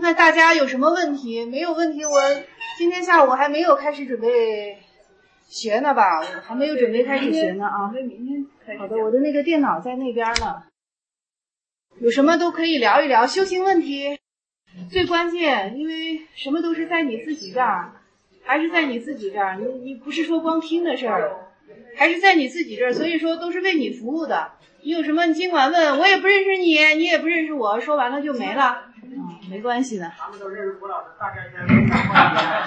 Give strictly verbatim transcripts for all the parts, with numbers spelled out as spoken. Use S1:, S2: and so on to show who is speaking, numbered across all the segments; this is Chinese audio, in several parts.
S1: 看大家有什么问题，没有问题我今天下午还没有开始准备学呢吧，我还没有准备开始学呢啊。好的，我的那个电脑在那边呢。有什么都可以聊一聊，修行问题最关键，因为什么都是在你自己这儿，还是在你自己这儿，你你不是说光听的事儿，还是在你自己这儿，所以说都是为你服务的。你有什么你尽管问，我也不认识你，你也不认识我，说完了就没了，嗯，没关系的。
S2: 他们都认识郭老师，大概现在都想换一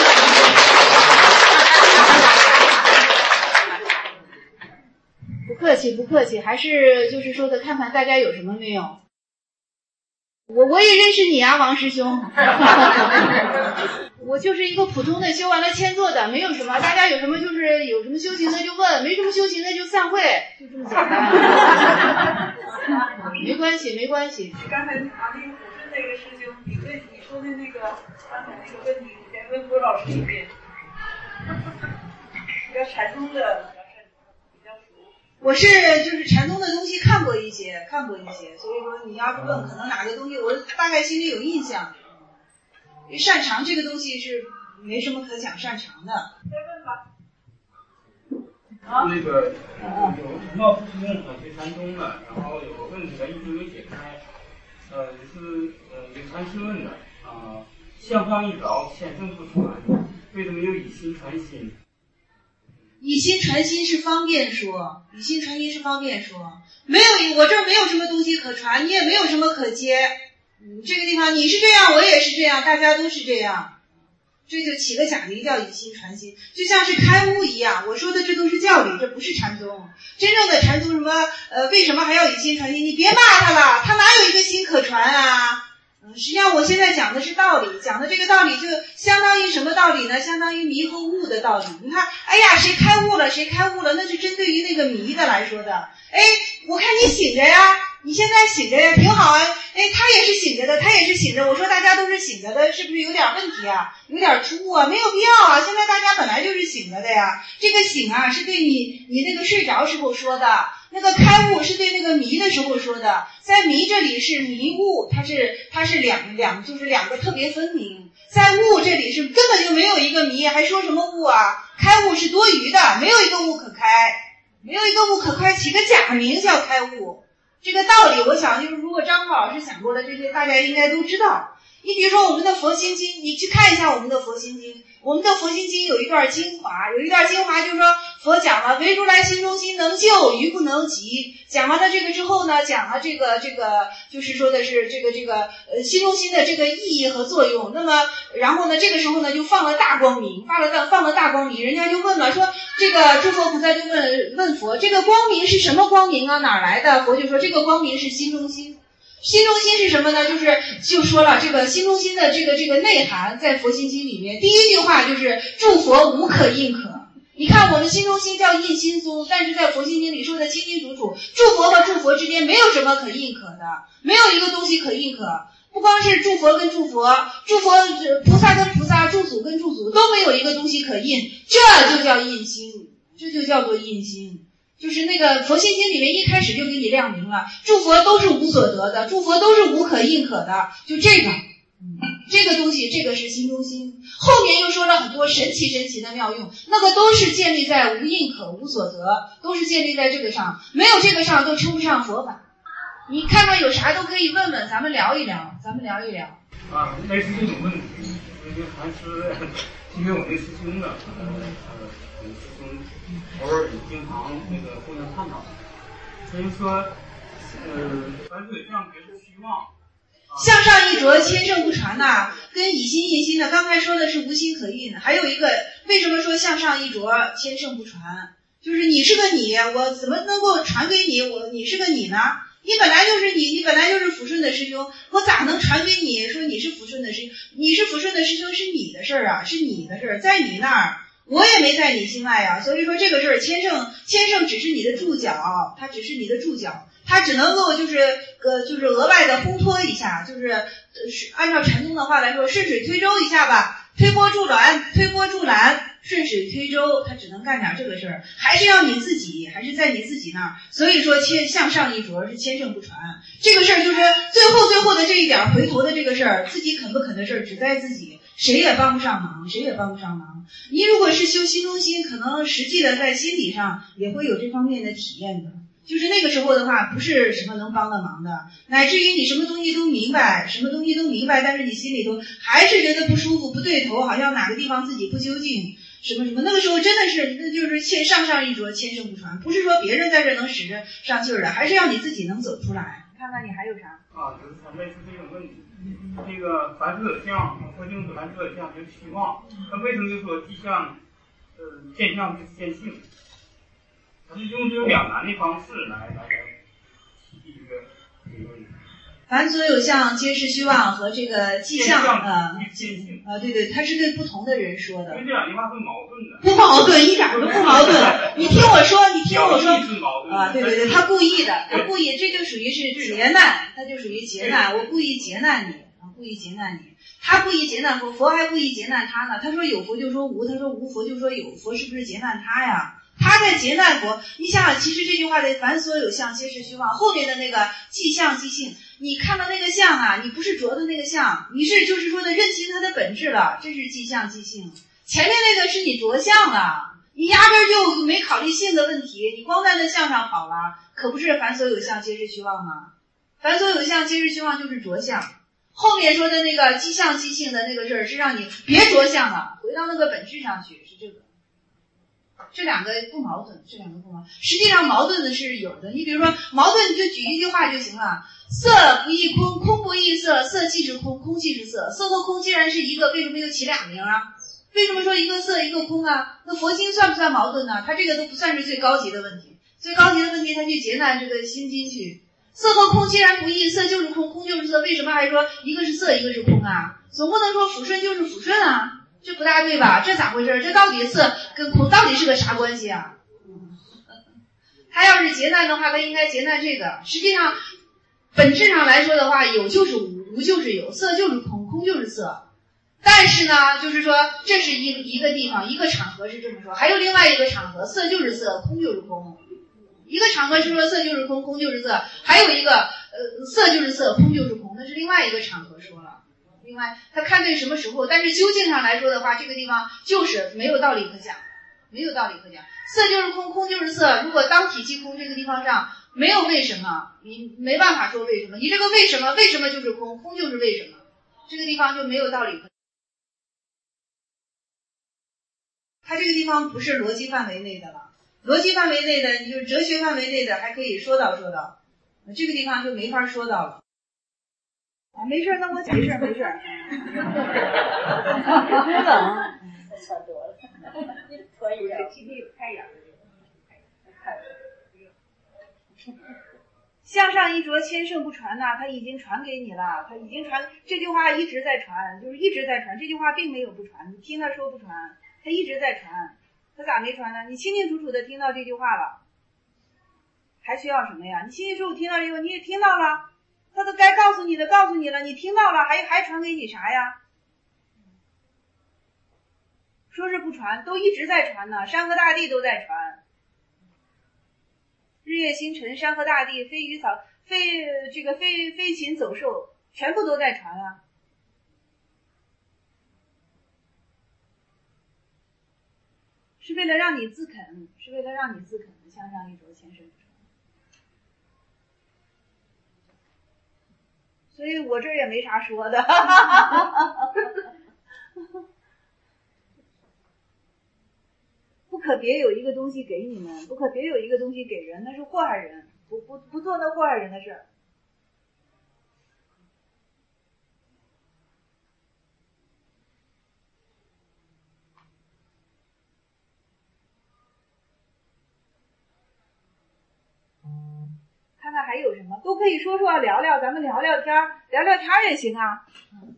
S1: 不客气不客气，还是就是说的看看大家有什么没有。我我也认识你啊，王师兄。我就是一个普通的修完了签座的，没有什么，大家有什么就是有什么修行的就问，没什么修行的就散会，就这么简单。没关系没关系。
S3: 刚才啊那个普顺那个师兄，你问你说的那个刚才那个问题，你先问郭老师一遍。比较禅宗的。
S1: 我是就是禅宗的东西看过一些，看过一些，所以说你要是问可能哪个东西，我大概心里有印象。因为擅长这个东西是没什么可讲擅长的。
S3: 再问吧。
S2: 啊，那个有冒出用想学禅宗的，然后有个问题他一直没解开，呃，就是呃有禅师问的啊、呃，向上一着，千声不传，为什么有以心传心？
S1: 以心传心是方便说，以心传心是方便说，没有我这儿没有什么东西可传，你也没有什么可接，嗯，这个地方你是这样，我也是这样，大家都是这样，这就起个假名叫以心传心，就像是开悟一样。我说的这都是教理，这不是禅宗。真正的禅宗什么呃，为什么还要以心传心？你别骂他了，他哪有一个心可传啊？嗯，实际上我现在讲的是道理，讲的这个道理就相当于什么道理呢？相当于迷和悟的道理。你看，哎呀，谁开悟了，谁开悟了，那是针对于那个迷的来说的。哎，我看你醒着呀，你现在醒着呀，挺好啊。哎，他也是醒着的，他也是醒着。我说大家都是醒着的，是不是有点问题啊？有点突兀啊？没有必要啊。现在大家本来就是醒着的呀。这个醒啊，是对你你那个睡着时候说的。那个开悟是对那个迷的时候说的，在迷这里是迷悟，它是它是两两就是两个特别分明，在悟这里是根本就没有一个迷，还说什么悟啊？开悟是多余的，没有一个悟可开，没有一个悟可开，起个假名叫开悟。这个道理我想就是如果张浩老师讲过的这些大家应该都知道。你比如说我们的佛心经，你去看一下我们的佛心经，我们的佛心经有一段精华，有一段精华就是说佛讲了唯如来心中心能救于不能及，讲完了这个之后呢，讲了这个这个就是说的是这个这个呃心中心的这个意义和作用。那么然后呢这个时候呢就放了大光明，放了大放了大光明，人家就问了说这个诸佛菩萨就问问佛，这个光明是什么光明啊？哪来的？佛就说这个光明是心中心。心中心是什么呢？就是就说了这个心中心的这个这个内涵，在佛心经里面，第一句话就是诸佛无可印可。你看我们心中心叫印心宗，但是在佛心经里说的清清楚楚，诸佛和诸佛之间没有什么可印可的，没有一个东西可印可。不光是诸佛跟诸佛，诸佛菩萨跟菩萨，诸祖跟诸祖都没有一个东西可印，这就叫印心，这就叫做印心。就是那个佛心经里面一开始就给你亮明了，诸佛都是无所得的，诸佛都是无可印可的，就这个这个东西，这个是心中心。后面又说了很多神奇神奇的妙用，那个都是建立在无印可无所得，都是建立在这个上，没有这个上都称不上佛法。你看到有啥都可以问问，咱们聊一聊，咱们聊一聊
S2: 啊，类似这种问题，因为禅师因为我那师兄的呃呃师兄偶尔也经常那个互相探讨，所以说呃凡是这样别出虚妄，
S1: 向上一着千圣不传呐，跟以心印心的，刚才说的是无心可印，还有一个为什么说向上一着千圣不传？就是你是个你，我怎么能够传给你？我你是个你呢？你本来就是你，你本来就是抚顺的师兄，我咋能传给你？说你是抚顺的师兄，你是抚顺的师兄是你的事儿啊，是你的事儿，在你那儿，我也没在你心外啊。所以说这个事儿，千圣千圣只是你的注脚，它只是你的注脚，它只能够就是呃就是额外的烘托一下，就是呃按照禅宗的话来说，顺水推舟一下吧。 推波助澜，推波助澜，顺水推舟，他只能干点这个事儿，还是要你自己，还是在你自己那儿。所以说千向上一着是千圣不传，这个事儿就是最后最后的这一点回头的这个事儿，自己肯不肯的事儿只在自己，谁也帮不上忙，谁也帮不上忙。你如果是修心中心，可能实际的在心理上也会有这方面的体验的。就是那个时候的话，不是什么能帮得忙的，乃至于你什么东西都明白，什么东西都明白，但是你心里头还是觉得不舒服、不对头，好像哪个地方自己不究竟，什么什么。那个时候真的是，那就是千上上一着，千圣不传，不是说别人在这能使着上劲儿的，还是要你自己能走出来。看看你还有啥？
S2: 啊，就是像类似这种问题。这个凡事有相，佛经凡事有相就是希望，那为什么就说迹象，呃，见相就是见性？他是用这种两难的方式来来来提这个理论。
S1: 凡所有相，皆是虚妄和这个迹象啊，
S2: 见性
S1: 啊，对对，他是对不同的人说的。
S2: 因为这两句话会矛盾的。
S1: 不矛盾，一点都不矛盾。你听我说，你听我说
S2: 啊，
S1: 对对对，他故意的，他故意，这就属于是劫难，他就属于劫难，我故意劫难你啊，故意劫难你。他故意劫难佛，佛还故意劫难他呢。他说有佛就说无，他说无佛就说有，佛是不是劫难他呀？他在劫难佛。你想想，其实这句话的凡所有相，皆是虚妄，后面的那个迹象即性，你看到那个相啊，你不是着的那个相，你是就是说的认清它的本质了，这是迹象即性。前面那个是你着相了，你压根儿就没考虑性的问题，你光在那相上跑了，可不是凡所有相皆是虚妄吗？凡所有相皆是虚妄就是着相。后面说的那个迹象即性的那个事儿是让你别着相了，回到那个本质上去，是这个。这两个不矛盾，这两个不矛盾。实际上矛盾的是有的，你比如说矛盾，你就举一句话就行了：色不异空，空不异色，色即是空，空即是色。色和空既然是一个，为什么又起俩名啊？为什么说一个色一个空啊？那佛经算不算矛盾呢？它这个都不算是最高级的问题，最高级的问题它去劫难这个心经去。色和空既然不异，色就是空，空就是色，为什么还说一个是色一个是空啊？总不能说抚顺就是抚顺啊，这不大对吧？这咋回事？这到底色跟空到底是个啥关系啊？他要是劫难的话，他应该劫难这个。实际上本质上来说的话，有就是无，无就是有，色就是空，空就是色。但是呢，就是说这是一一个地方一个场合是这么说，还有另外一个场合，色就是色，空就是空。一个场合是说色就是空，空就是色，还有一个呃色就是色，空就是空，那是另外一个场合说了。另外他看对什么时候，但是究竟上来说的话，这个地方就是没有道理可讲，没有道理可讲。色就是空，空就是色，如果当体即空这个地方上没有为什么，你没办法说为什么，你这个为什么为什么就是空，空就是为什么，这个地方就没有道理可讲。它这个地方不是逻辑范围内的了，逻辑范围内的，你就是哲学范围内的还可以说到说到，这个地方就没法说到了。啊，没事，那我没事没事。多冷，
S4: 差多了，可以的。今天有太阳。
S1: 向上一着，千圣不传呐，他已经传给你了，他已经传，这句话一直在传，就是一直在传，这句话并没有不传，你听他说不传，他一直在传，他咋没传呢？你清清楚楚的听到这句话了，还需要什么呀？你清清楚楚听到这句话，你也听到了。他都该告诉你的告诉你了，你听到了，还还传给你啥呀？说是不传，都一直在传呢，山河大地都在传。日月星辰，山河大地，飞鱼草，飞这个飞飞禽走兽，全部都在传啊。是为了让你自肯，是为了让你自肯，向上一着，千圣不传。所以我这儿也没啥说的。不可别有一个东西给你们，不可别有一个东西给人，那是祸害人，不不不做那祸害人的事儿。看看还有什么，都可以说说聊聊，咱们聊聊天，聊聊天也行啊。嗯，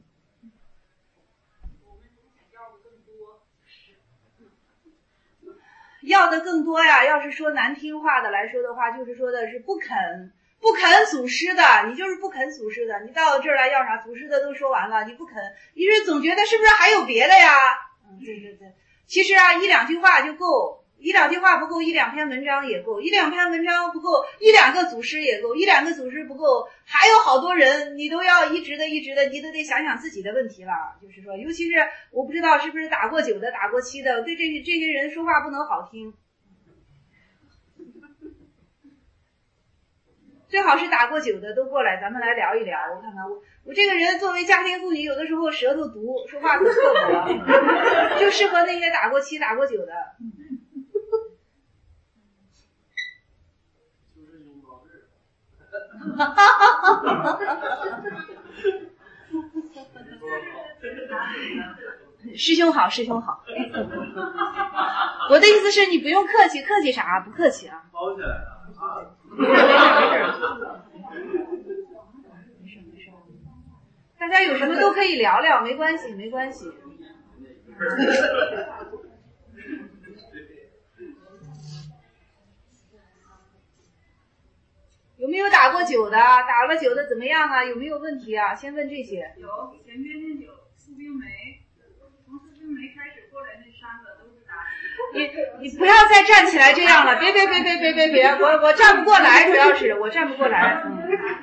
S1: 要的更多呀，要是说难听话的来说的话，就是说的是不肯，不不肯祖师的，你就是不肯祖师的，你到这儿来要啥？祖师的都说完了，你不肯，你是总觉得是不是还有别的呀？嗯，对对对，其实啊，一两句话就够。一两句话不够，一两篇文章也够，一两篇文章不够，一两个祖师也够，一两个祖师不够，还有好多人，你都要一直的一直的，你都得想想自己的问题了。就是说，尤其是我不知道是不是打过九的，打过七的，对这些这些人说话不能好听，最好是打过九的都过来，咱们来聊一聊。我看看我我这个人作为家庭妇女，有的时候舌头毒，说话可刻薄了，就适合那些打过七、打过九的。哈哈哈哈哈！师兄好，师兄好。我的意思是你不用客气，客气啥？不客气啊。包起来了。没事没事，大家有什么都可以聊聊，没关系没关系。有没有打过酒的？打了酒的怎么样啊？有没有问题啊？先问这些。
S3: 有前边那酒苏冰梅，从苏冰梅开始过来那三个都是打
S1: 你你不要再站起来这样了，别别别别别别别，我我站不过来，主要是我站不过来。嗯，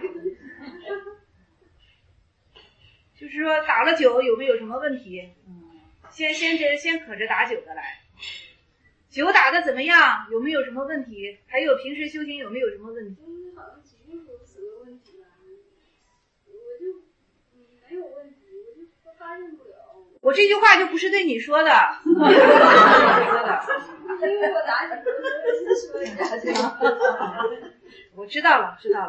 S1: 就是说打了酒有没有什么问题？嗯，先先着先可着打酒的来。酒打的怎么样？有没有什么问题？还有平时修行有没有什么问题？
S4: 好像几乎都是个问题吧，我就嗯没有问题，我就发现不了。
S1: 我这句话就不是对你说的，说的。
S4: 因为我打酒是说打酒。
S1: 我知道了，知道了。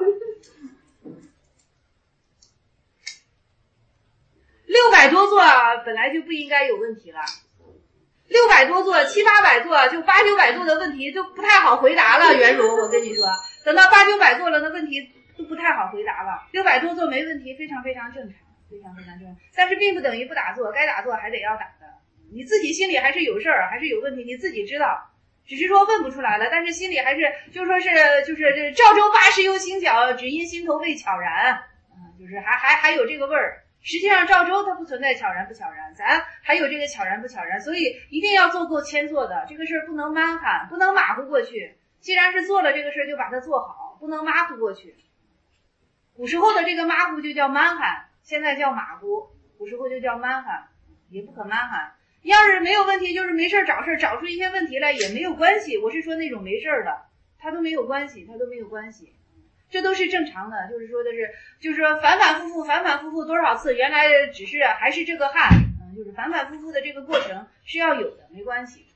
S1: 六百多座本来就不应该有问题了。六百多座，七八百座，就八九百座的问题就不太好回答了。袁如，我跟你说，等到八九百座了，那问题都不太好回答了。六百多座没问题，非常非常正常，非常非常正常。但是并不等于不打坐，该打坐还得要打的。你自己心里还是有事儿，还是有问题，你自己知道，只是说问不出来了，但是心里还是就说是就是这赵州八十有行脚，只因心头未悄然，嗯，就是还还还有这个味儿。实际上赵州它不存在悄然不悄然，咱还有这个悄然不悄然，所以一定要做够谦坐的，这个事儿不能蛮喊，不能马虎过去。既然是做了这个事儿，就把它做好，不能马虎过去。古时候的这个马虎就叫蛮喊，现在叫马虎，古时候就叫蛮喊，也不可蛮喊。要是没有问题，就是没事找事，找出一些问题来也没有关系。我是说那种没事的，他都没有关系，他都没有关系。这都是正常的，就是说的是，就是说反反复复，反反复复多少次，原来只是还是这个汗，嗯，就是反反复复的这个过程是要有的，没关系。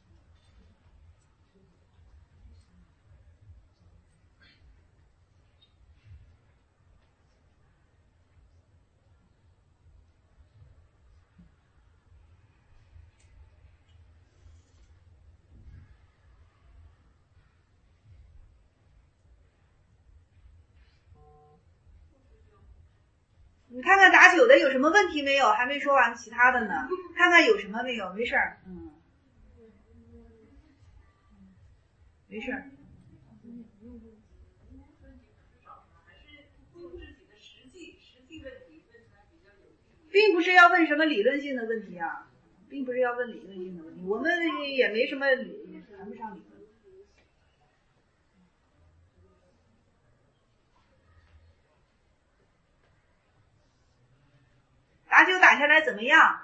S1: 你看看打酒的有什么问题没有？还没说完其他的呢，看看有什么没有？没事儿，嗯，没事儿。并不是要问什么理论性的问题啊，并不是要问理论性的问题，我们也没什么理，谈不上理论。打酒打下来怎么样？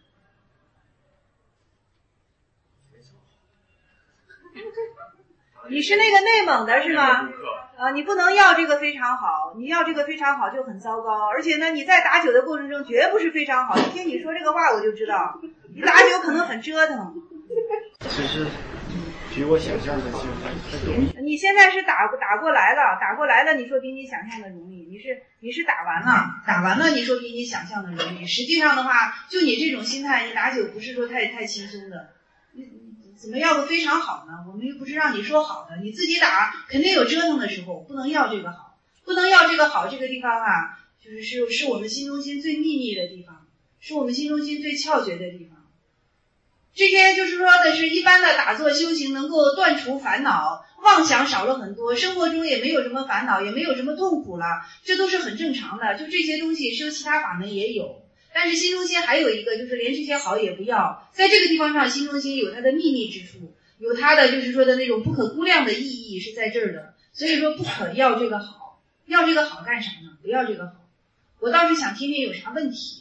S1: 你是那个内蒙的是吗？啊，你不能要这个非常好，你要这个非常好就很糟糕。而且呢，你在打酒的过程中绝不是非常好。一听你说这个话，我就知道你打酒可能很折腾。
S5: 只是比我想象的现在很容易。
S1: 你现在是打打过来了，打过来了，你说比你想象的容易。你是你是打完了，打完了，你说比你想象的容易。实际上的话，就你这种心态，你打酒不是说太太轻松的。你怎么要个非常好呢？我们又不是让你说好的，你自己打肯定有折腾的时候，不能要这个好，不能要这个好。这个地方啊，就是是是我们心中心最秘密的地方，是我们心中心最窍诀的地方。 这些就是说的是一般的打坐修行能够断除烦恼，妄想少了很多，生活中也没有什么烦恼，也没有什么痛苦了，这都是很正常的。就这些东西修其他法门也有，但是心中心还有一个就是连这些好也不要，在这个地方上心中心有它的秘密之处，有它的就是说的那种不可估量的意义是在这儿的，所以说不可要这个好，要这个好干啥呢？不要这个好。我倒是想听听有啥问题。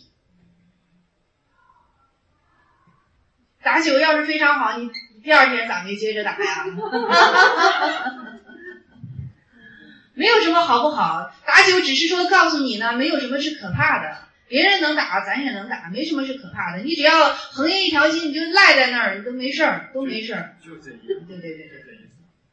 S1: 打酒要是非常好，你第二天咋没接着打呀？没有什么好不好，打酒只是说告诉你呢，没有什么是可怕的，别人能打咱也能打，没什么是可怕的，你只要横一条心，你就赖在那儿，你都没事儿，都没事儿。
S5: 就这意思。
S1: 对对对对对，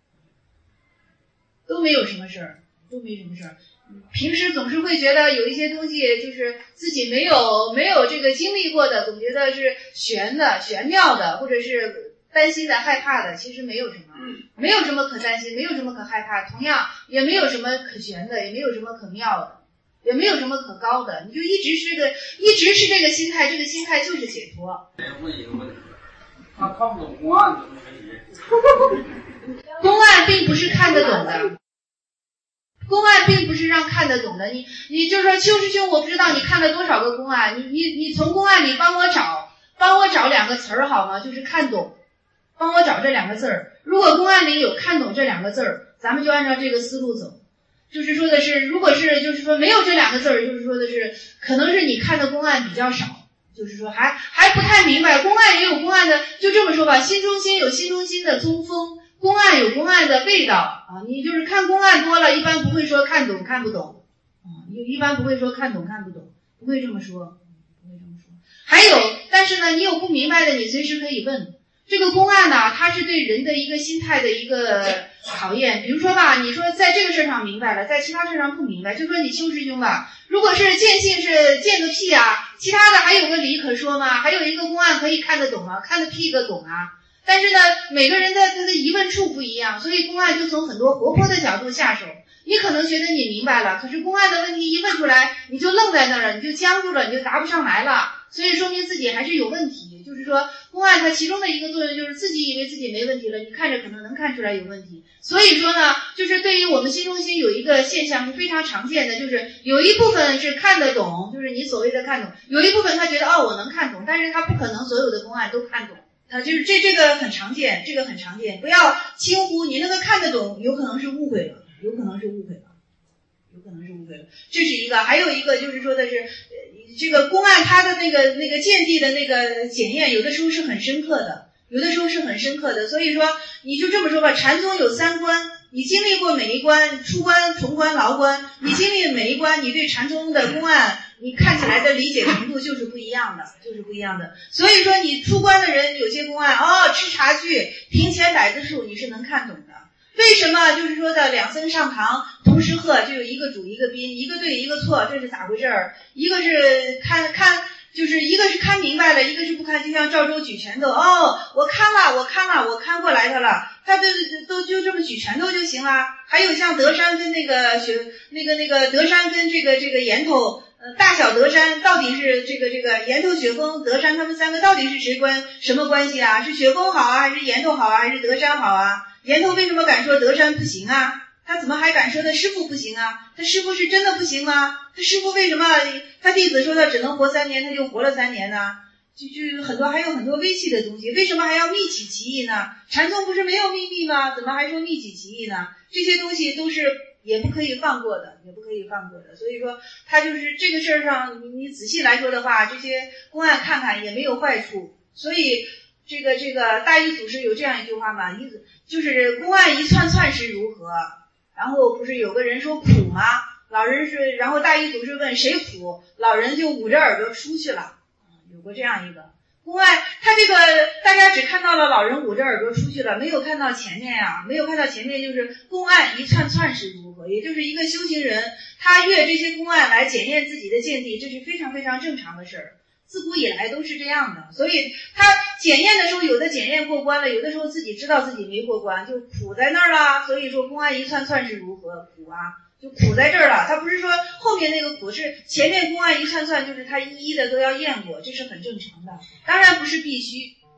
S1: 都没有什么事儿，都没什么事儿。平时总是会觉得有一些东西就是自己没有没有这个经历过的，总觉得是玄的玄妙的，或者是担心的害怕的，其实没有什么，没有什么可担心，没有什么可害怕，同样也没有什么可玄的，也没有什么可妙的，也没有什么可高的，你就一直是个一直是这个心态，这个心态就是解脱。
S2: 问一个问题，他看不懂公案怎么学习？
S1: 公案并不是看得懂的。公案并不是让看得懂的，你你就说邱师兄，我不知道你看了多少个公案，你你你从公案里帮我找，帮我找两个词儿好吗？就是看懂，帮我找这两个字儿。如果公案里有看懂这两个字儿，咱们就按照这个思路走。就是说的是，如果是就是说没有这两个字儿，就是说的是，可能是你看的公案比较少，就是说还还不太明白。公案也有公案的，就这么说吧，心中心有心中心的宗风。公案有公案的味道啊，你就是看公案多了，一般不会说看懂看不懂啊，一般不会说看懂看不懂，不会这么说，不会这么说。还有，但是呢，你有不明白的，你随时可以问。这个公案呢，它是对人的一个心态的一个考验。比如说吧，你说在这个事上明白了，在其他事上不明白，就说你邱师兄吧，如果是见性是见个屁啊，其他的还有个理可说吗？还有一个公案可以看得懂吗？看得屁个懂啊！但是呢，每个人的他的疑问处不一样，所以公案就从很多活泼的角度下手。你可能觉得你明白了，可是公案的问题一问出来，你就愣在那儿了，你就僵住了，你就答不上来了，所以说明自己还是有问题。就是说，公案它其中的一个作用就是自己以为自己没问题了，你看着可能能看出来有问题。所以说呢，就是对于我们心中心有一个现象是非常常见的，就是有一部分是看得懂，就是你所谓的看懂，有一部分他觉得哦我能看懂，但是他不可能所有的公案都看懂。啊，就是这这个很常见，这个很常见，不要轻忽。你那个看得懂，有可能是误会了，有可能是误会了，有可能是误会了。这是一个，还有一个就是说的是，呃，这个公案它的那个那个见地的那个检验，有的时候是很深刻的，有的时候是很深刻的。所以说，你就这么说吧，禅宗有三关，你经历过每一关，出关、从关、牢关，你经历每一关，你对禅宗的公案。你看起来的理解程度就是不一样的，就是不一样的。所以说你出关的人有些公案，哦，吃茶具、庭前掸子树，你是能看懂的。为什么就是说的两僧上堂同时喝，就有一个主一个宾，一个对一个错，这是咋回事儿？一个是看看，就是一个是看明白了，一个是不看，就像赵州举拳头，哦，我看了，我看了，我看过来的了，他都都就这么举拳头就行了。还有像德山跟那个雪，那个那个德山跟这个这个岩头。呃，大小德山到底是这个这个岩头雪峰德山他们三个到底是谁关什么关系啊？是雪峰好啊，还是岩头好啊，还是德山好啊？岩头为什么敢说德山不行啊？他怎么还敢说他师父不行啊？他师父是真的不行吗？他师父为什么他弟子说他只能活三年，他就活了三年呢？就就很多还有很多微细的东西，为什么还要密起其意呢？禅宗不是没有秘密吗？怎么还说密起其意呢？这些东西都是也不可以放过的，也不可以放过的。所以说他就是这个事儿上，你你仔细来说的话，这些公案看看也没有坏处。所以这个这个大一祖师有这样一句话嘛，一就是公案一串串是如何？然后不是有个人说苦吗？老人是，然后大一祖师问谁苦？老人就捂着耳朵出去了。有过这样一个公案，他这个大家只看到了老人捂着耳朵出去了，没有看到前面啊，没有看到前面就是公案一串串是如何，也就是一个修行人他越这些公案来检验自己的见地，这是非常非常正常的事儿，自古以来都是这样的。所以他检验的时候，有的检验过关了，有的时候自己知道自己没过关，就苦在那儿了。所以说公案一串串是如何苦啊，就苦在这儿了。他不是说后面那个苦，是前面公案一串串，就是他一一的都要验过，这是很正常的。当然不是必须，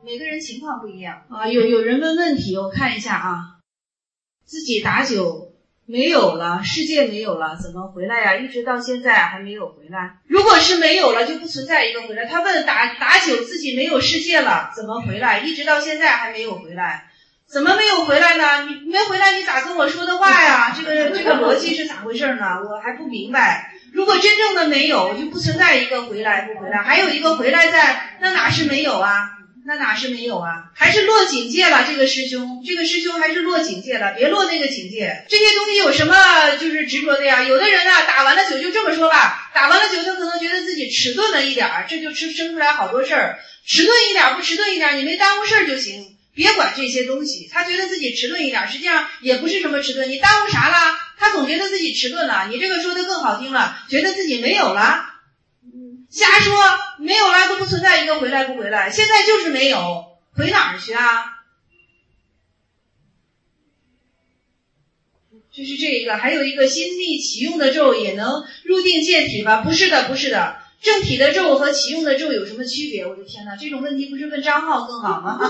S1: 每个人情况不一样啊。有有人问问题，我看一下啊，自己打酒没有了，世界没有了，怎么回来呀？一直到现在还没有回来。如果是没有了，就不存在一个回来。他问打打酒自己没有世界了，怎么回来？一直到现在还没有回来。怎么没有回来呢？你没回来，你咋跟我说的话呀？这个这个逻辑是咋回事呢？我还不明白。如果真正的没有，就不存在一个回来不回来，还有一个回来在，那哪是没有啊？那哪是没有啊？还是落警戒了，这个师兄，这个师兄还是落警戒了，别落那个警戒。这些东西有什么就是执着的呀？有的人啊，打完了酒就这么说吧，打完了酒他可能觉得自己迟钝了一点儿，这就生生出来好多事儿。迟钝一点不迟钝一点，你没耽误事儿就行，别管这些东西。他觉得自己迟钝一点，实际上也不是什么迟钝，你耽误啥啦？他总觉得自己迟钝了，你这个说的更好听了，觉得自己没有了。瞎说，没有了都不存在一个回来不回来，现在就是没有，回哪儿去啊？这是这一个，还有一个心力启用的咒也能入定见体吧？不是的，不是的，正体的咒和启用的咒有什么区别？我的天哪，这种问题不是问张浩更好吗？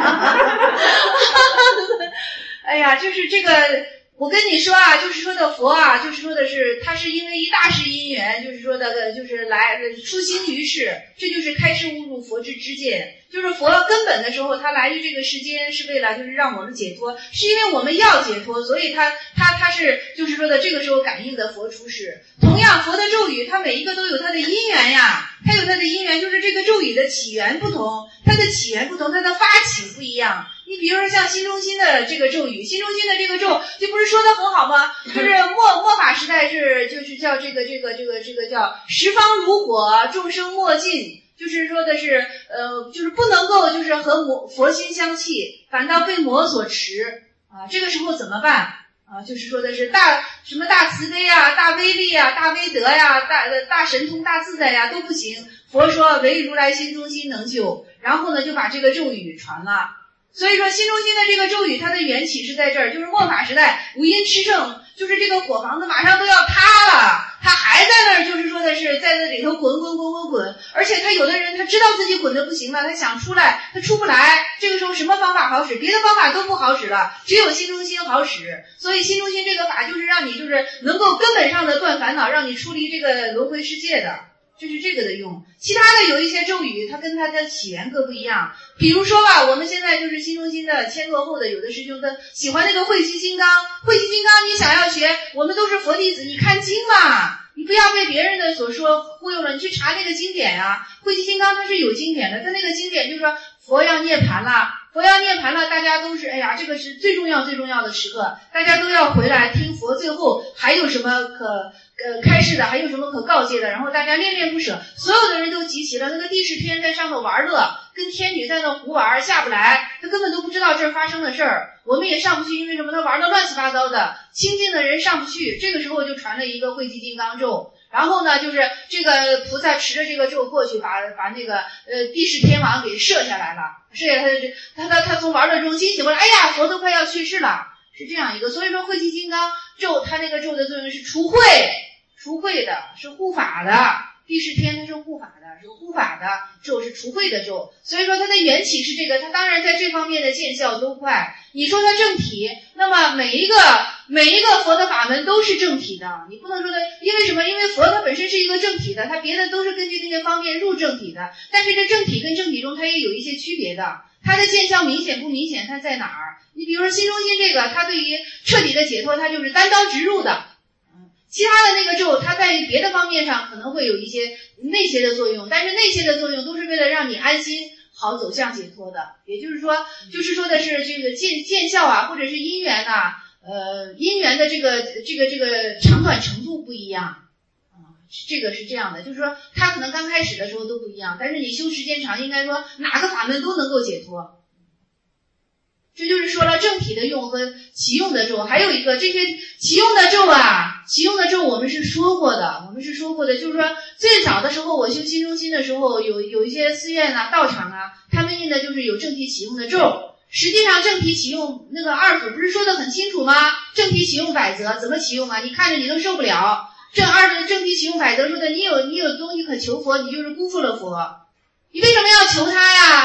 S1: 哎呀，就是这个。我跟你说啊，就是说的佛啊，就是说的是他是因为一大世因缘，就是说的就是来初心于世，这就是开示悟入佛之知见。就是佛根本的时候，他来于这个世间是为了就是让我们解脱，是因为我们要解脱，所以他他他是就是说的这个时候感应的佛出世。同样佛的咒语，它每一个都有它的因缘呀，它有它的因缘，就是这个咒语的起源不同，它的起源不同，它的发起不一样。你比如说像心中心的这个咒语，心中心的这个咒，这不是说的很好吗？就是末末法时代是就是叫这个这个这个这个叫十方如火，众生莫近。就是说的是，呃，就是不能够就是和魔佛心相契，反倒被魔所持啊。这个时候怎么办啊？就是说的是大什么大慈悲啊、大威力啊、大威德呀、大大神通、大自在呀都不行。佛说唯如来心中心能救，然后呢就把这个咒语传了。所以说心中心的这个咒语，它的缘起是在这儿，就是末法时代五阴炽盛，就是这个火房子马上都要塌了，他还在那儿就是说的是在那里头滚滚滚滚滚，而且他有的人他知道自己滚得不行了，他想出来他出不来，这个时候什么方法好使？别的方法都不好使了，只有心中心好使。所以心中心这个法就是让你就是能够根本上的断烦恼，让你出离这个轮回世界的，这是这个的用。其他的有一些咒语它跟它的起源各不一样，比如说吧，我们现在就是心中心的迁落后的有的师兄他喜欢那个慧集金刚，慧集金刚你想要学，我们都是佛弟子，你看经嘛，你不要被别人的所说忽悠了，你去查那个经典啊。慧集金刚它是有经典的，它那个经典就是说佛要涅槃了，佛要涅槃了，大家都是哎呀，这个是最重要最重要的时刻，大家都要回来听佛，最后还有什么可呃开示的，还有什么可告诫的，然后大家恋恋不舍，所有的人都集齐了。那个帝释天在上头玩乐，跟天女在那胡玩，下不来，他根本都不知道这儿发生的事儿，我们也上不去，因为什么？他玩的乱七八糟的，清净的人上不去。这个时候就传了一个慧集金刚咒，然后呢，就是这个菩萨持着这个咒过去，把把那个呃帝释天王给射下来了，射下来他他他他从玩乐中惊醒过来，哎呀，佛都快要去世了，是这样一个。所以说慧集金刚咒，它那个咒的作用是除秽。除秽的，是护法的，帝释天它是护法的，是护法的咒，是除秽的咒。所以说它的缘起是这个，它当然在这方面的见效都快。你说它正体，那么每一个每一个佛的法门都是正体的，你不能说的，因为什么？因为佛它本身是一个正体的，它别的都是根据那些方面入正体的，但是这正体跟正体中它也有一些区别的，它的见效明显不明显，它在哪儿？你比如说心中心这个，它对于彻底的解脱，它就是单刀直入的。其他的那个咒，它在于别的方面上可能会有一些内些的作用，但是内些的作用都是为了让你安心，好走向解脱的。也就是说，就是说的是这个见见效啊，或者是因缘啊，呃，因缘的这个这个这个长短程度不一样啊，这个是这样的，就是说它可能刚开始的时候都不一样，但是你修时间长，应该说哪个法门都能够解脱。这就是说了正体的用和其用的咒，还有一个这些其用的咒啊，其用的咒我们是说过的，我们是说过的，就是说最早的时候我修心中心的时候，有有一些寺院啊、道场啊，他们印的就是有正体启用的咒。实际上正体启用那个二祖不是说的很清楚吗？正体启用百则，怎么启用啊？你看着你都受不了。正二的正体启用百则说的，你有你有东西可求佛，你就是辜负了佛。你为什么要求他呀？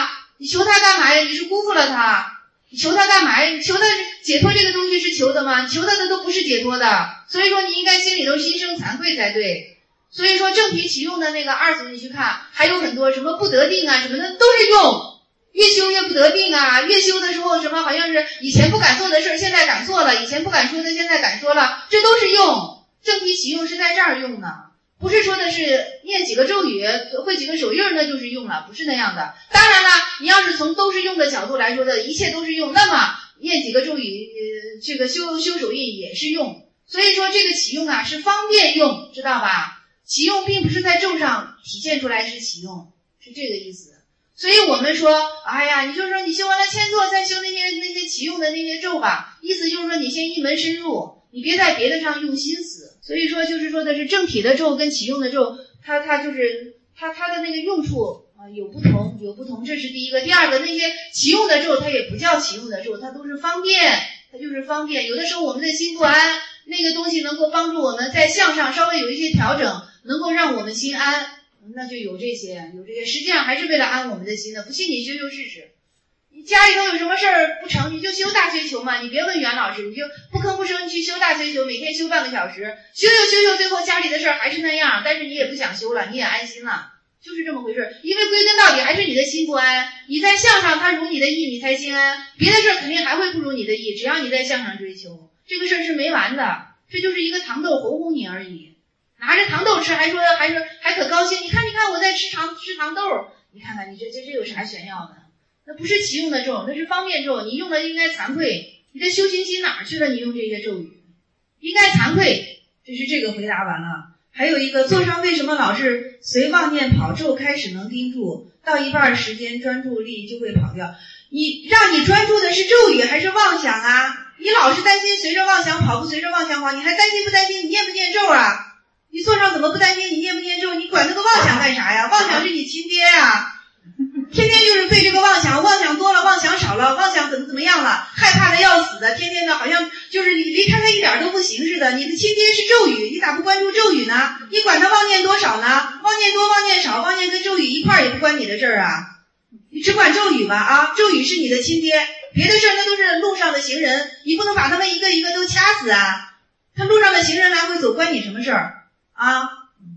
S1: 你求他干嘛呀？你是辜负了他。你求他干嘛呀？你求他解脱这个东西是求的吗？你求他的都不是解脱的，所以说你应该心里头心生惭愧才对。所以说正体启用的那个二组你去看，还有很多什么不得定啊什么的都是用，越修越不得定啊，越修的时候什么好像是以前不敢做的事儿现在敢做了，以前不敢说的现在敢说了，这都是用。正体启用是在这儿用的，不是说的是念几个咒语会几个手印那就是用了，不是那样的。当然了，你要是从都是用的角度来说的，一切都是用，那么念几个咒语呃，这个修修手印也是用。所以说这个启用啊是方便用，知道吧？启用并不是在咒上体现出来是启用，是这个意思。所以我们说哎呀，你就说你修完了千座再修那些那些启用的那些咒吧，意思就是说你先一门深入，你别在别的上用心思。所以说就是说的是正体的咒跟启用的咒，它它就是它它的那个用处啊、呃、有不同有不同，这是第一个。第二个，那些启用的咒它也不叫启用的咒，它都是方便，它就是方便。有的时候我们的心不安，那个东西能够帮助我们在相上稍微有一些调整，能够让我们心安，那就有这些有这些，实际上还是为了安我们的心的。不信你修修试试。你家里头有什么事儿不成，你就修大学球嘛，你别问袁老师，你就不吭不声去修大学球，每天修半个小时，修修修修，最后家里的事儿还是那样，但是你也不想修了，你也安心了，就是这么回事。因为归根到底还是你的心不安，你在相上它如你的意，你才心安，别的事儿肯定还会不如你的意，只要你在相上追求，这个事儿是没完的，这就是一个糖豆哄哄你而已。拿着糖豆吃还说还说还可高兴，你看你看我在吃糖吃糖豆，你看看你这这这有啥炫耀的？那不是启用的咒，那是方便咒，你用的应该惭愧，你的修行心哪儿去了？你用这些咒语应该惭愧。这是这个回答完了。还有一个，座上为什么老是随妄念跑，咒开始能盯住，到一半时间专注力就会跑掉？你让你专注的是咒语还是妄想啊？你老是担心随着妄想跑不随着妄想跑，你还担心不担心你念不念咒啊？你座上怎么不担心你念不念咒？你管那个妄想干啥呀？妄想是你亲爹啊，天天就是被这个妄想，妄想多了妄想少了，妄想怎么怎么样了，害怕的要死的，天天的好像就是你离开他一点都不行似的。你的亲爹是咒语，你咋不关注咒语呢？你管他妄念多少呢？妄念多妄念少，妄念跟咒语一块儿也不关你的事儿啊，你只管咒语吧啊，咒语是你的亲爹，别的事儿那都是路上的行人，你不能把他们一个一个都掐死啊，他路上的行人来回走关你什么事儿啊？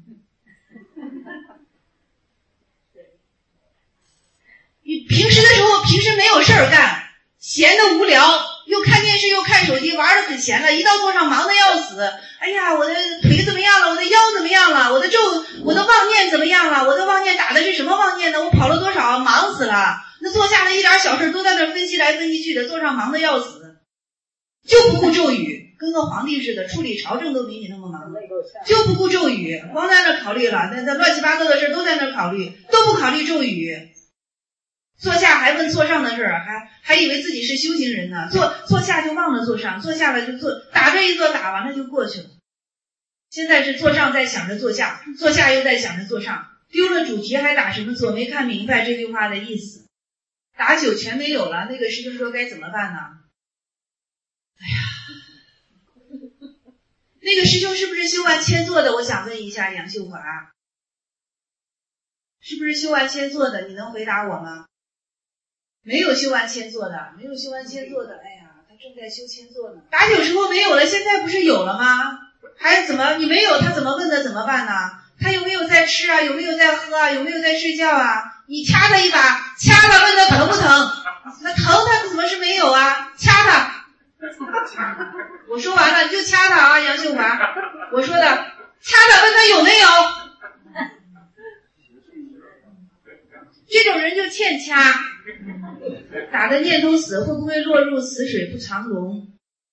S1: 你平时的时候，平时没有事儿干，闲得无聊，又看电视又看手机，玩得很闲了，一到座上忙得要死。哎呀，我的腿怎么样了？我的腰怎么样了？我的咒，我的妄念怎么样了？我的妄念打的是什么妄念呢？我跑了多少？忙死了。那坐下的一点小事都在那分析来分析去的，座上忙得要死，就不顾咒语，跟个皇帝似的，处理朝政都比你那么忙，就不顾咒语，光在那考虑了，那那乱七八糟的事都在那考虑，都不考虑咒语。坐下还问坐上的事儿，还还以为自己是修行人呢。坐坐下就忘了坐上，坐下了就坐，打这一坐打完了就过去了。现在是坐上在想着坐下，坐下又在想着坐上，丢了主题还打什么坐？没看明白这句话的意思，打酒全没有了。那个师兄说该怎么办呢？哎呀，那个师兄是不是修完千座的？我想问一下杨秀华，是不是修完千座的？你能回答我吗？没有修完千座的，没有修完千座的，哎呀，他正在修千座呢。打酒时候没有了，现在不是有了吗？还怎么你没有？他怎么问的？怎么办呢？他有没有在吃啊？有没有在喝啊？有没有在睡觉啊？你掐他一把，掐他问他疼不疼？那疼他怎么是没有啊？掐他。我说完了，就掐他啊，杨秀华。我说的，掐他问他有没有？这种人就欠掐。打的念头死，会不会落入死水不长龙？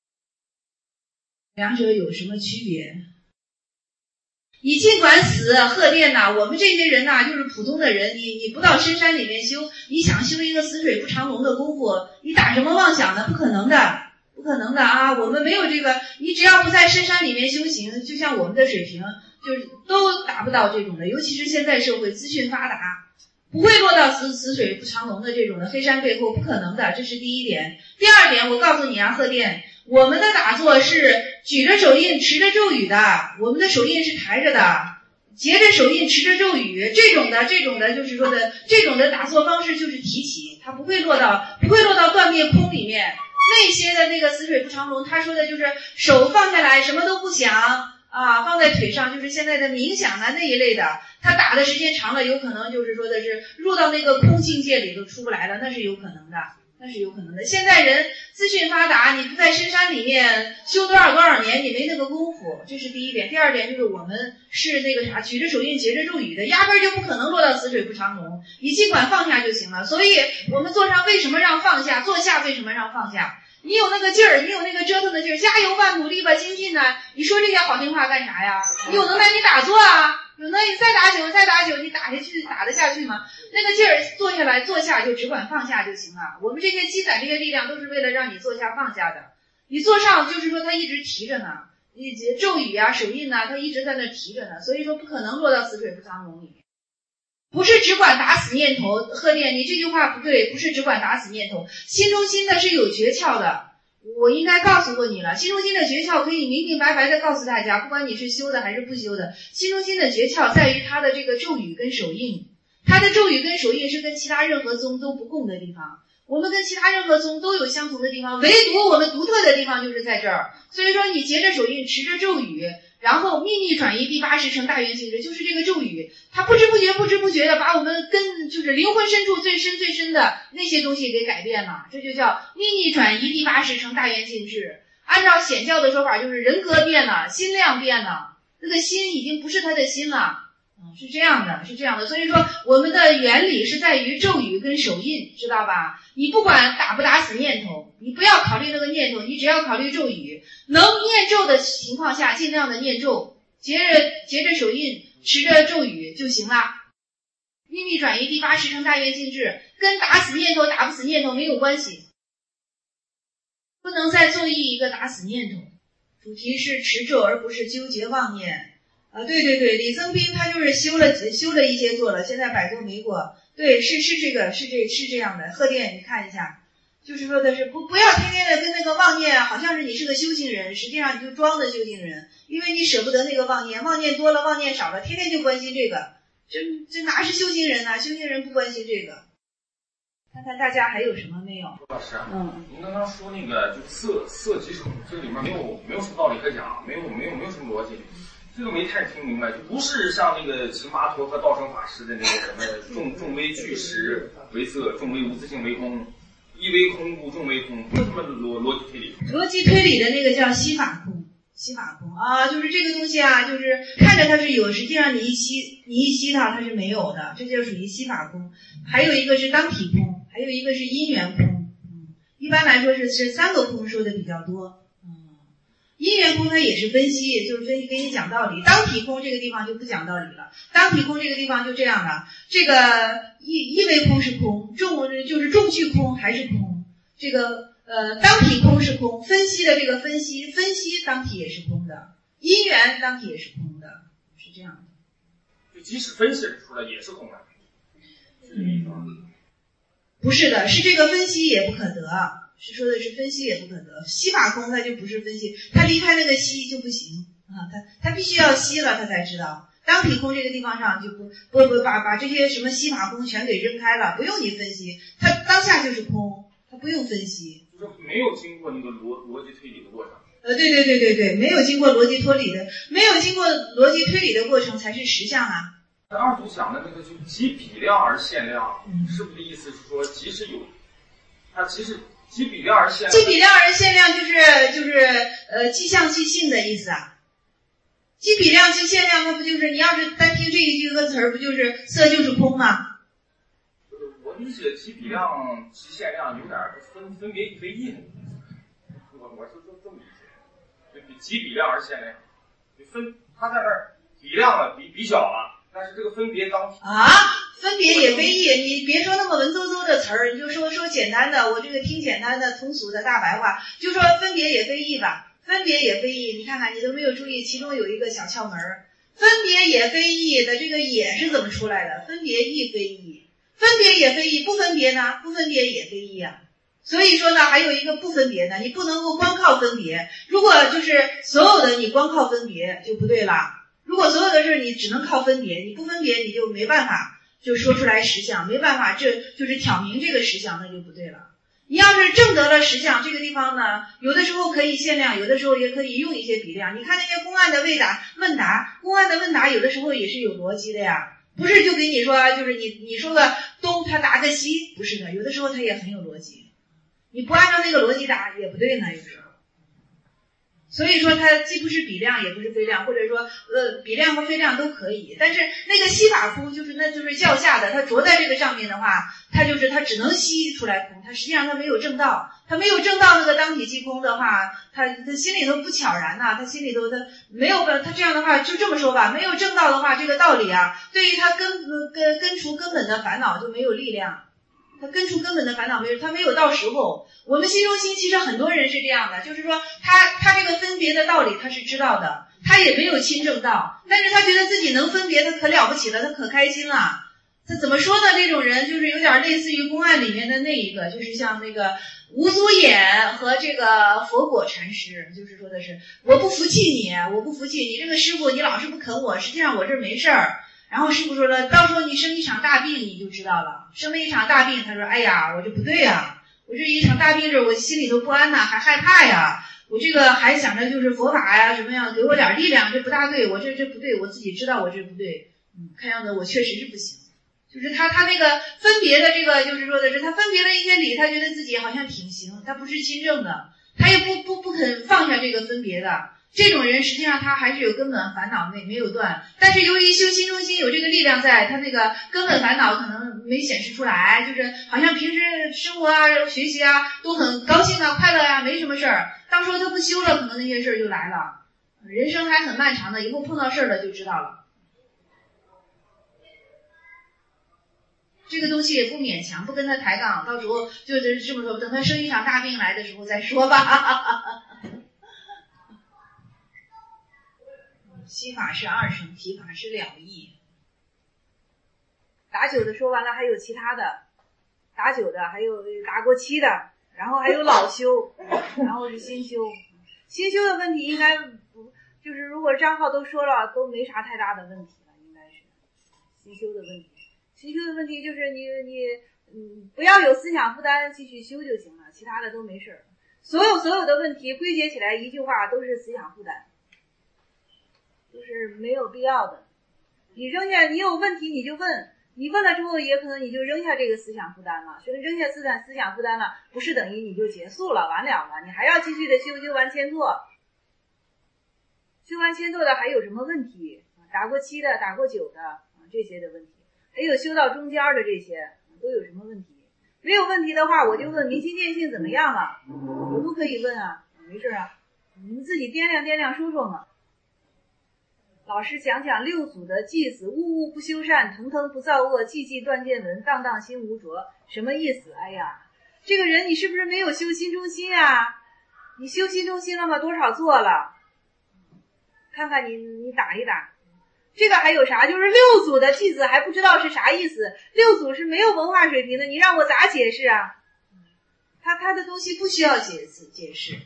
S1: 两者有什么区别？你尽管死，贺电呐，我们这些人呐，就是普通的人，你你不到深山里面修，你想修一个死水不长龙的功夫，你打什么妄想呢？不可能的，不可能的啊！我们没有这个，你只要不在深山里面修行，就像我们的水平，就是都达不到这种的。尤其是现在社会资讯发达，不会落到死死水不长龙的这种的黑山背后，不可能的，这是第一点。第二点，我告诉你啊，贺电，我们的打坐是举着手印持着咒语的，我们的手印是抬着的， 结着手印持着咒语，这种的这种的就是说的这种的打坐方式就是提起，它不会落到不会落到断灭空里面。那些的那个死水不长龙，他说的就是手放下来什么都不想啊，放在腿上，就是现在的冥想啊那一类的，他打的时间长了，有可能就是说的是入到那个空境界里都出不来了，那是有可能的。那是有可能的。现在人资讯发达，你不在深山里面修多少多少年，你没那个功夫，这是第一点。第二点就是我们是那个啥，举着手印结着咒语的，压根就不可能落到死水不长龙，你尽管放下就行了。所以我们坐上为什么让放下，坐下为什么让放下？你有那个劲儿，你有那个折腾的劲儿，加油吧，努力吧，精进呢。你说这些好听话干啥呀？你有能耐你打坐啊，有能耐再打九再打九，你打下去打得下去吗？那个劲儿坐下来坐下就只管放下就行了。我们这些积攒这些力量都是为了让你坐下放下的。你坐上就是说它一直提着呢，你咒语啊手印啊它一直在那提着呢，所以说不可能落到死水不长龙里面。不是只管打死念头，贺电，你这句话不对，不是只管打死念头，心中心的是有诀窍的。我应该告诉过你了，心中心的诀窍可以明明白白的告诉大家，不管你是修的还是不修的，心中心的诀窍在于它的这个咒语跟手印，它的咒语跟手印是跟其他任何宗都不共的地方，我们跟其他任何宗都有相同的地方，唯独我们独特的地方就是在这儿。所以说你结着手印持着咒语，然后秘密转移第八识成大圆性质，就是这个咒语它不知不觉不知不觉的把我们跟就是灵魂深处最深最深的那些东西给改变了，这就叫秘密转移第八识成大圆性质。按照显教的说法就是人格变了，心量变了，这个心已经不是他的心了，嗯，是这样的是这样的。所以说我们的原理是在于咒语跟手印，知道吧？你不管打不打死念头，你不要考虑那个念头，你只要考虑咒语，能念咒的情况下尽量的念咒，结着结着手印持着咒语就行了。秘密转移第八识成大圆性质跟打死念头打不死念头没有关系，不能再做意一个打死念头。主题是持咒而不是纠结妄念啊，对对对，李增斌他就是修了修了一些做了，现在百度没过。对，是是这个，是这是这样的。贺电，你看一下，就是说的是不不要天天的跟那个妄念，好像是你是个修行人，实际上你就装的修行人，因为你舍不得那个妄念，妄念多了，妄念少了，天天就关心这个，这这哪是修行人呢？修行人不关心这个。看看大家还有什么没有？
S6: 老师，
S1: 嗯，
S6: 您刚刚说那个就色色即手，这里面没有没有什么道理可讲，没有没有没有什么逻辑。这个没太听明白，就不是像那个秦麻陀和道生法师的那个什么众众为具实为色，众为无自性为空，一为空故众为空，不是什么逻逻辑推理。
S1: 逻辑推理的那个叫息法空，息法空啊，就是这个东西啊，就是看着它是有，实际上你一吸你一吸它它是没有的，这就属于息法空。还有一个是当体空，还有一个是因缘空。嗯，一般来说是是三个空说的比较多。因缘空它也是分析，就是分析给你讲道理。当体空这个地方就不讲道理了，当体空这个地方就这样了。这个一一为空是空，众就是众具空还是空。这个呃当体空是空，分析的这个分析分析当体也是空的，因缘当体也是空的，是这样的。
S6: 就即使分析出来也是空的，是这个意思吗？
S1: 不是的，是这个分析也不可得。是说的是分析也不可得，息法空它就不是分析，它离开那个息就不行啊，它它必须要息了它才知道。当体空这个地方上就不不不把把这些什么息法空全给扔开了，不用你分析，它当下就是空，它不用分析，
S6: 就是没有经过那个逻逻辑推理的过程。
S1: 呃，对对对对对，没有经过逻辑推理的，没有经过逻辑推理的过程才是实相啊。
S6: 二组讲的那个就即比量而限量，
S1: 嗯、
S6: 是不是意思是说即使有，它其实。即比量而限量，
S1: 即比量而限量就是就是呃即相即性的意思啊。即比量即限量，它不就是你要是单听这一句歌词儿，不就是色就是空吗？
S6: 我理解即比量即限量有点分分别一非一的意思，我我是这这么理解，就即比量而限量，你分它在那儿比量了，比比小了，但是这个分别当体
S1: 啊。分别也非议，你别说那么文绉绉的词儿，你就说说简单的，我这个听简单的通俗的大白话，就说分别也非议吧。分别也非议，你看看你都没有注意，其中有一个小窍门儿，分别也非议的这个也是怎么出来的？分别亦非议，分别也非议，不分别呢？不分别也非议啊。所以说呢，还有一个不分别呢，你不能够光靠分别，如果就是所有的你光靠分别就不对了。 如果所有的事你只能靠分别，你不分别你就没办法就说出来实相，没办法这就是挑明这个实相，那就不对了。你要是证得了实相，这个地方呢，有的时候可以限量，有的时候也可以用一些比量。你看那些公案的问答问答，公案的问答有的时候也是有逻辑的呀，不是就给你说就是你你说个东他答个西，不是的，有的时候他也很有逻辑，你不按照那个逻辑答也不对呢，有时候。所以说它既不是比量也不是非量，或者说呃比量和非量都可以，但是那个吸法空就是那就是教下的，它着在这个上面的话，它就是它只能吸出来空，它实际上它没有证道，它没有证到那个当体即空的话，他他心里头不悄然呐、啊，他心里头他没有他这样的话就这么说吧，没有证到的话，这个道理啊，对于他根根根除根本的烦恼就没有力量。他根除根本的烦恼没有，他没有到时候。我们心中心其实很多人是这样的，就是说他他这个分别的道理他是知道的，他也没有亲证到，但是他觉得自己能分别，他可了不起了，他可开心了。他怎么说呢？这种人就是有点类似于公案里面的那一个，就是像那个吴祖衍和这个佛果禅师，就是说的是我不服气你，我不服气你这个师傅，你老是不肯我，实际上我这儿没事儿。然后师傅说了，到时候你生一场大病你就知道了，生了一场大病，他说哎呀我这不对啊，我这一场大病这我心里头不安呐，还害怕呀，我这个还想着就是佛法呀什么样给我点力量，这不大对，我这这不对，我自己知道我这不对，嗯，看样子我确实是不行。就是他他那个分别的这个就是说的是他分别了一些理，他觉得自己好像挺行，他不是亲正的，他也不不不肯放下这个分别的。这种人实际上他还是有根本烦恼没没有断，但是由于修心中心有这个力量在，他那个根本烦恼可能没显示出来，就是好像平时生活啊学习啊都很高兴啊快乐啊没什么事儿，到时候他不修了可能那些事儿就来了。人生还很漫长的，以后碰到事儿了就知道了。这个东西也不勉强，不跟他抬杠，到时候就是这么说，等他生一场大病来的时候再说吧。吸法是二乘，提法是了义。打九的说完了，还有其他的，打九的还有打过七的，然后还有老修，然后是新修。新修的问题应该不就是如果账号都说了，都没啥太大的问题了，应该是新修的问题。新修的问题就是你你嗯不要有思想负担，继续修就行了，其他的都没事儿。所有所有的问题归结起来一句话，都是思想负担。就是没有必要的，你扔下你有问题你就问，你问了之后也可能你就扔下这个思想负担了，所以扔下思想思想负担了，不是等于你就结束了完了了，你还要继续的修，修完千座，修完千座的还有什么问题？打过七的打过九的啊这些的问题，还有修到中间的这些都有什么问题？没有问题的话我就问明心见性怎么样了，我都可以问啊，没事啊，你们自己掂量掂量说说嘛。老师讲讲六祖的祭祀，物物不修善，腾腾不造恶，寂寂断见闻，荡荡心无着，什么意思？哎呀，这个人你是不是没有修心中心啊？你修心中心了吗？多少做了？看看你你打一打。这个还有啥？就是六祖的祭祀还不知道是啥意思，六祖是没有文化水平的，你让我咋解释啊？他他的东西不需要解释解释。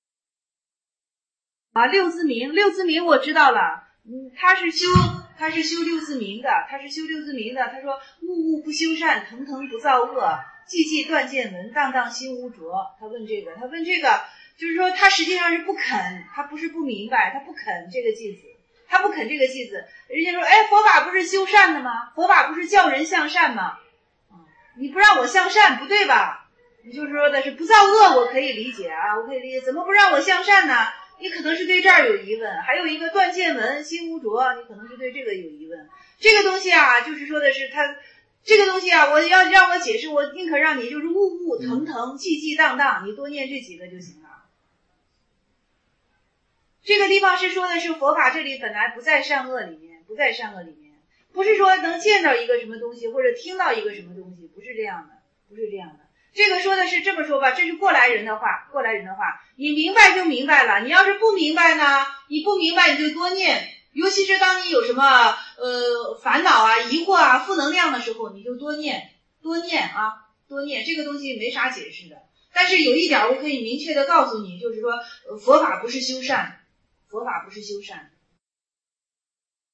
S1: 啊，六字明，六字明我知道了。嗯，他是修他是修六字明的，他是修六字明的。他说物物不修善，腾腾不造恶，寂寂断见闻，荡荡心无着。他问这个，他问这个，就是说他实际上是不肯，他不是不明白，他不肯这个句子，他不肯这个句子。人家说，哎，佛法不是修善的吗？佛法不是叫人向善吗？你不让我向善，不对吧？你就说的是不造恶，我可以理解啊，我可以理解。怎么不让我向善呢？你可能是对这儿有疑问，还有一个断见闻心无着，你可能是对这个有疑问。这个东西啊，就是说的是他这个东西啊，我要让我解释，我宁可让你就是物物腾腾寂寂荡荡，你多念这几个就行了。这个地方是说的是佛法这里本来不在善恶里面，不在善恶里面，不是说能见到一个什么东西或者听到一个什么东西，不是这样的，不是这样的。这个说的是这么说吧，这是过来人的话，过来人的话，你明白就明白了，你要是不明白呢，你不明白你就多念，尤其是当你有什么呃烦恼啊、疑惑啊、负能量的时候，你就多念，多念啊，多念。这个东西没啥解释的，但是有一点我可以明确的告诉你，就是说、呃、佛法不是修善，佛法不是修善。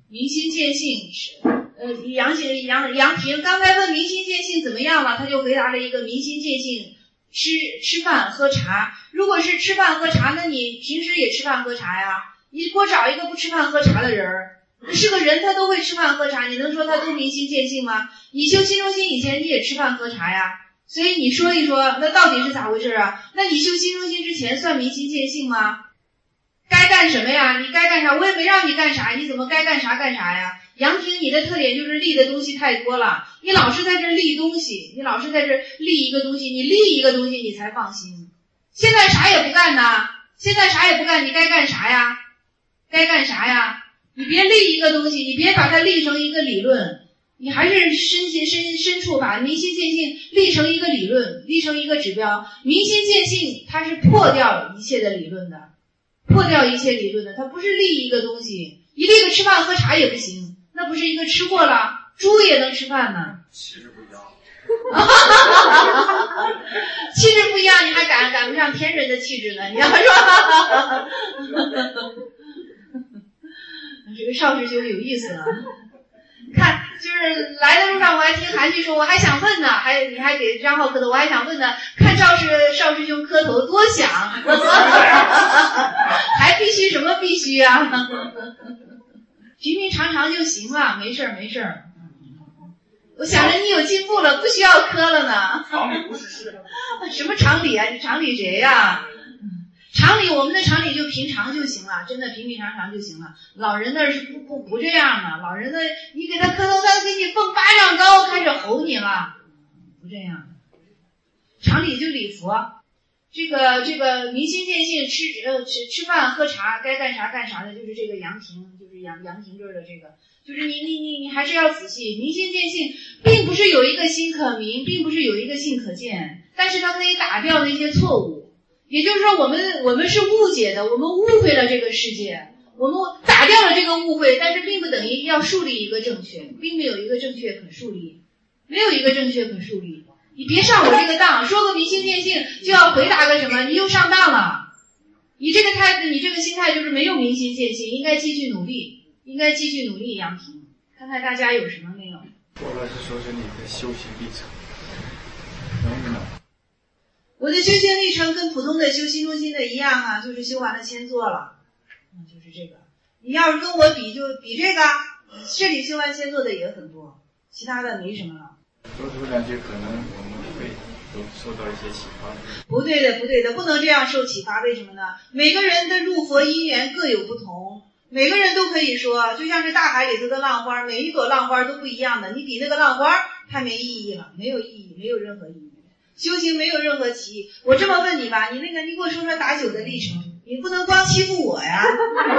S1: 明心见性是，呃，杨杨杨平刚才问明心见性怎么样了，他就回答了一个明心见性，吃吃饭喝茶。如果是吃饭喝茶，那你平时也吃饭喝茶呀？你给我找一个不吃饭喝茶的人儿，是个人他都会吃饭喝茶，你能说他都明心见性吗？你修心中心以前你也吃饭喝茶呀，所以你说一说，那到底是咋回事啊？那你修心中心之前算明心见性吗？该干什么呀？你该干啥？我也没让你干啥，你怎么该干啥干啥呀？杨平，你的特点就是立的东西太多了，你老是在这立东西，你老是在这立一个东西，你立一个东西你才放心。现在啥也不干呢？现在啥也不干，你该干啥呀？该干啥呀？你别立一个东西，你别把它立成一个理论，你还是深深深深处把明心见性立成一个理论，立成一个指标。明心见性它是破掉一切的理论的，破掉一切理论的，它不是立一个东西，一立个吃饭喝茶也不行，那不是一个吃货了，猪也能吃饭呢。
S6: 气质不一样。
S1: 气质不一样，你还赶赶不上天人的气质呢，你要说。这个邵师兄有意思啊！看，就是来的路上我还听韩旭说，我还想问呢，还你还给张浩磕头，我还想问呢，看赵师邵师兄磕头多响，还必须什么必须啊？平平常常就行了，没事儿没事儿。我想着你有进步了，不需要磕了呢。
S6: 常理不是事。
S1: 什么常理啊？你常理谁呀？常理，我们的常理就平常就行了，真的平平常常就行了。老人那是不不不这样的，老人那你给他磕头，他给你蹦巴掌高，开始吼你了，不这样。常理就礼佛，这个这个明心见性，吃呃吃吃饭喝茶，该干啥干啥的，就是这个杨平，就是杨杨平这儿的这个，就是你你你你还是要仔细。明心见性，并不是有一个心可明，并不是有一个性可见，但是它可以打掉那些错误。也就是说，我们我们是误解的，我们误会了这个世界，我们打掉了这个误会，但是并不等于要树立一个正确，并没有一个正确可树立，没有一个正确可树立。你别上我这个当，说个明心见性就要回答个什么，你又上当了。你这个态度，你这个心态就是没有明心见性，应该继续努力，应该继续努力。杨平，看看大家有什么没有？
S5: 我老师说是你的修行历程，能不能？
S1: 我的修行历程跟普通的修心中心的一样啊，就是修完了签座了，嗯，就是这个。你要是跟我比，就比这个，这里修完签座的也很多，其他的没什么了。
S5: 多说两句，可能我们会都受到一些启发。
S1: 不对的，不对的，不能这样受启发。为什么呢？每个人的入佛因缘各有不同，每个人都可以说，就像是大海里头的浪花，每一朵浪花都不一样的。你比那个浪花，太没意义了，没有意义，没有任何意义。修行没有任何歧义。我这么问你吧，你那个你给我说说打酒的历程，你不能光欺负我呀。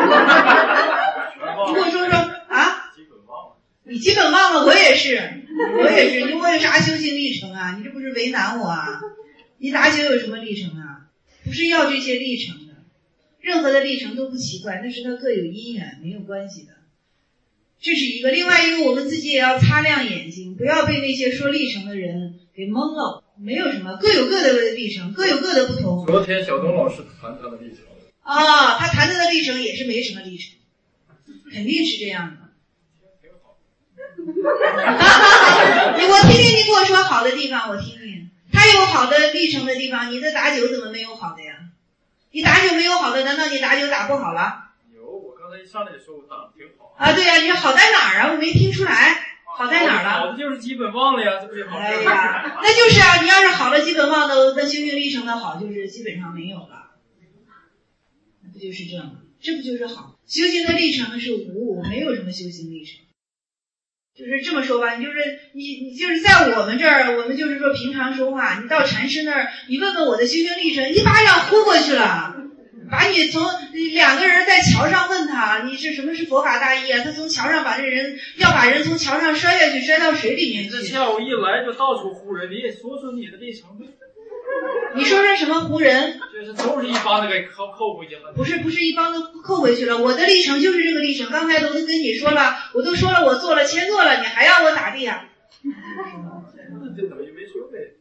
S1: 你给我说说啊？你基本忘了，我也是，我也是。你我有啥修行历程啊？你这不是为难我啊？你打酒有什么历程啊？不是要这些历程的，任何的历程都不奇怪，那是它各有因缘，没有关系的。这是一个，另外一个，我们自己也要擦亮眼睛，不要被那些说历程的人给蒙了。没有什么，各有各的历程，各有各的不同。
S5: 昨天小东老师谈他的历程
S1: 啊、哦，他谈他的历程也是没什么历程，肯定是这样的。你我听听，你给我说好的地方，我听听。他有好的历程的地方，你的打酒怎么没有好的呀？你打酒没有好的，难道你打酒打不好了？
S5: 有，我刚才一上来的时候打得挺好。
S1: 啊，对呀、啊，你说好在哪儿啊？我没听出来。好在哪儿了？
S5: 好的就是基本忘了呀，这不就好？
S1: 哎呀，那就是啊！你要是好了基本忘的，那修行历程的好就是基本上没有了，那不就是这样吗？这不就是好？修行的历程是无，没有什么修行历程。就是这么说吧，你就是你你就是在我们这儿，我们就是说平常说话，你到禅师那儿，你问问我的修行历程，一巴掌呼过去了。把你从两个人在桥上问他，你是什么是佛法大义啊？他从桥上把这人要把人从桥上摔下去，摔到水里面去。
S5: 这下午一来就到处呼人，你也说说你的历程呗。
S1: 你说说什么呼人？
S5: 就是都是一帮的给扣扣回去了。
S1: 不是不是一帮的扣回去了，我的历程就是这个历程。刚才都跟你说了，我都说了我做了签做了，你还要我咋地呀、
S5: 啊？这等于没说呗。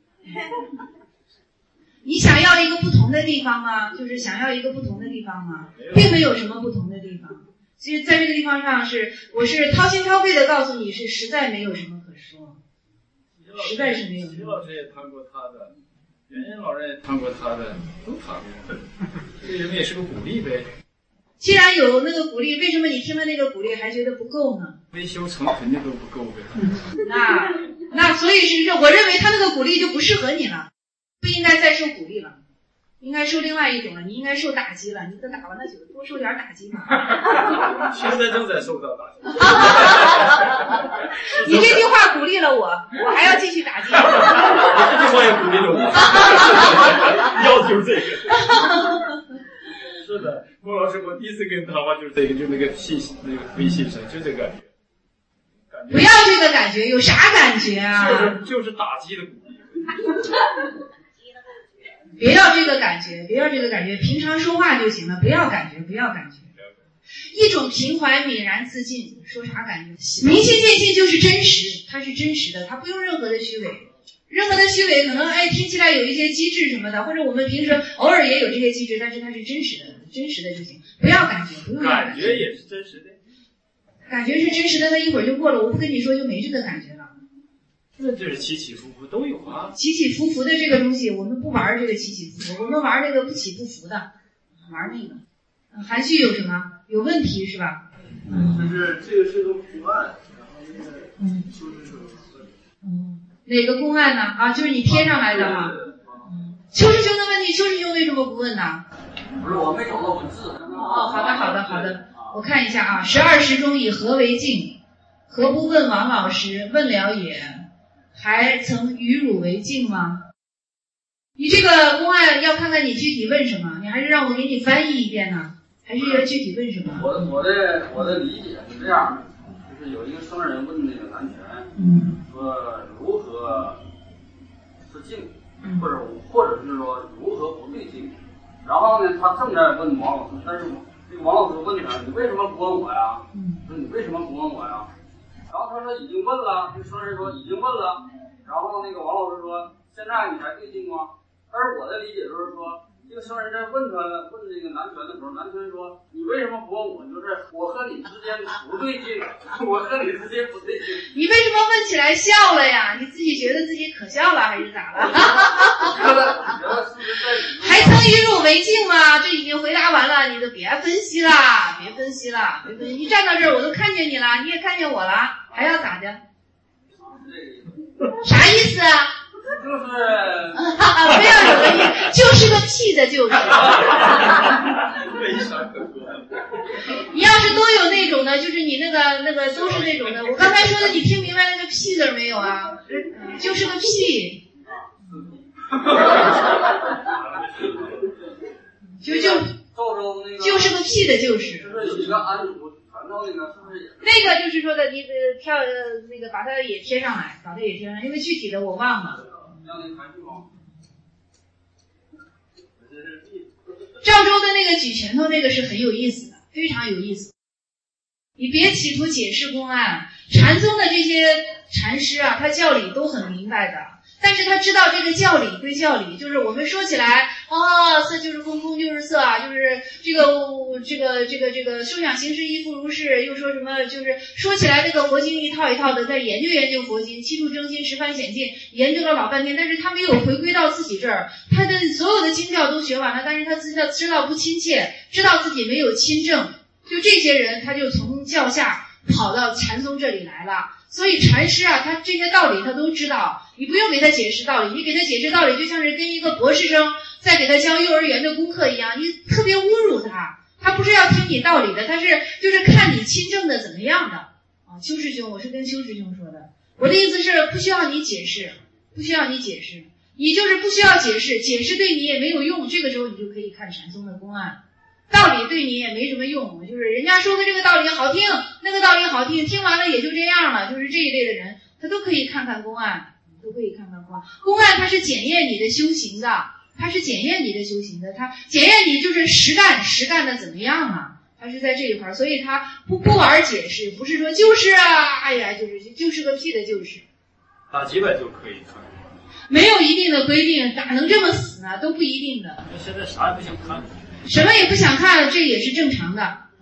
S1: 你想要一个不同的地方吗？就是想要一个不同的地方吗？并没有什么不同的地方。 其实在这个地方上是，我是掏心掏肺的告诉你，是实在没有什么可说，实在是没有什么。
S5: 徐老师也谈过他的，袁岩老人也谈过他的，都谈过，对人们也是个鼓励呗。
S1: 既然有那个鼓励，为什么你听了那个鼓励还觉得不够呢？
S5: 维修成肯定都不够呗。
S1: 那那所以是我认为他那个鼓励就不适合你了，不应该再受鼓励了，应该受另外一种了。你应该受打击了，你都打完了就多受点打击嘛。
S5: 现在正在受到打击。
S1: 你这句话鼓励了我，我还要继续打击。
S5: 这句话也鼓励了我。要的就是这个。是的，郭老师，我第一次跟他谈话就是这个，就那个信息，那个微信上，就这个感觉。感觉
S1: 不要这个感觉，有啥感觉啊？
S5: 就是就是打击的鼓励。
S1: 别要这个感觉，别要这个感觉，平常说话就行了，不要感觉，不要感觉。一种平怀泯然自尽，说啥感觉？明心见性就是真实，它是真实的，它不用任何的虚伪。任何的虚伪可能哎听起来有一些机制什么的，或者我们平时偶尔也有这些机制，但是它是真实的，真实的就行，不要感觉，不用
S5: 感觉也是真实的，
S1: 感觉是真实的，那一会儿就过了，我不跟你说就没这个感觉了。
S5: 那就是起起伏伏都有啊。
S1: 起起伏伏的这个东西，我们不玩这个起起伏伏，我们玩那个不起不伏的，玩那个。嗯、含蓄有什么？有问题是吧？
S7: 嗯，就是这个是个图案，然后那个
S1: 嗯
S7: 就是
S1: 嗯。哪个公案呢？啊，就是你贴上来的哈。嗯，邱师兄的问题，邱师兄为什么不问呢？
S7: 不是，我没找到文字。
S1: 哦，好的，好的，好的，我看一下啊。十二时中以何为镜？何不问王老师？问了也，还曾与汝为镜吗？你这个公案要看看你具体问什么，你还是让我给你翻译一遍呢，还是要具体问什么？
S7: 我的我的我的理解是这样的，就是有一个僧人问那个南拳，
S1: 嗯。
S7: 说如何是静，或者或者是说如何不对静。然后呢，他正在问王老师，但是这个王老师问他：“你为什么不问我呀？”说你为什么不问我呀？然后他说已经问了，这僧人说已经问了。然后那个王老师说：“现在你还对静吗？”但是我的理解就是说，这个僧人在问他问这个南拳的时候，南拳说：“你为什么不问我？就是我和你之间不对劲，我和你之间不对劲。”
S1: 你为什么问起来笑了呀？你自己觉得自己可笑了还是咋了？还曾与汝为镜吗？这已经回答完了，你都别分析了，别分析了，别分析。你站到这儿，我都看见你了，你也看见我了，还要咋的？啥意思啊？
S7: 就是
S1: 不要有个意，就是个屁的，就是。
S5: 没啥可说的。
S1: 你要是多有那种的，就是你那个那个都是那种的。我刚才说的，你听明白那个屁字没有啊？就是个屁。就就就是个屁的，就是。
S7: 就是有一个安主传到那个是不是也？
S1: 那个就是说的，你跳那个把它也贴上来，把它也贴上来，因为具体的我忘了。
S7: 让您谈去吗？
S1: 赵州的那个举拳头那个是很有意思的，非常有意思。你别企图解释公案，禅宗的这些禅师啊，他教理都很明白的，但是他知道这个教理归教理，就是我们说起来，哦，色就是空，空就是色啊，就是这个这个这个这个受想行识亦复如是，又说什么就是说起来这个佛经一套一套的，在研究研究佛经，七处征心，十番险境，研究了老半天，但是他没有回归到自己这儿，他的所有的经教都学完了，但是他知道知道不亲切，知道自己没有亲证，就这些人他就从教下跑到禅宗这里来了。所以禅师啊，他这些道理他都知道，你不用给他解释道理，你给他解释道理就像是跟一个博士生在给他教幼儿园的功课一样，你特别侮辱他，他不是要听你道理的，他是就是看你亲证的怎么样的啊。邱师兄，我是跟邱师兄说的，我的意思是不需要你解释，不需要你解释，你就是不需要解释，解释对你也没有用，这个时候你就可以看禅宗的公案。道理对你也没什么用，就是人家说的这个道理好听，那个道理好听，听完了也就这样了，就是这一类的人他都可以看看公案，都可以看看公案。公案它是检验你的修行的，它是检验你的修行的，它检验你就是实干实干的怎么样啊，它是在这一块，所以它不不玩解释，不是说就是啊，哎呀就是就是个屁的就是，
S5: 打几百就可以看，
S1: 没有一定的规定，咋能这么死呢？都不一定的。
S5: 那现在啥也不想看，
S1: 什么也不想看，这也是正常的，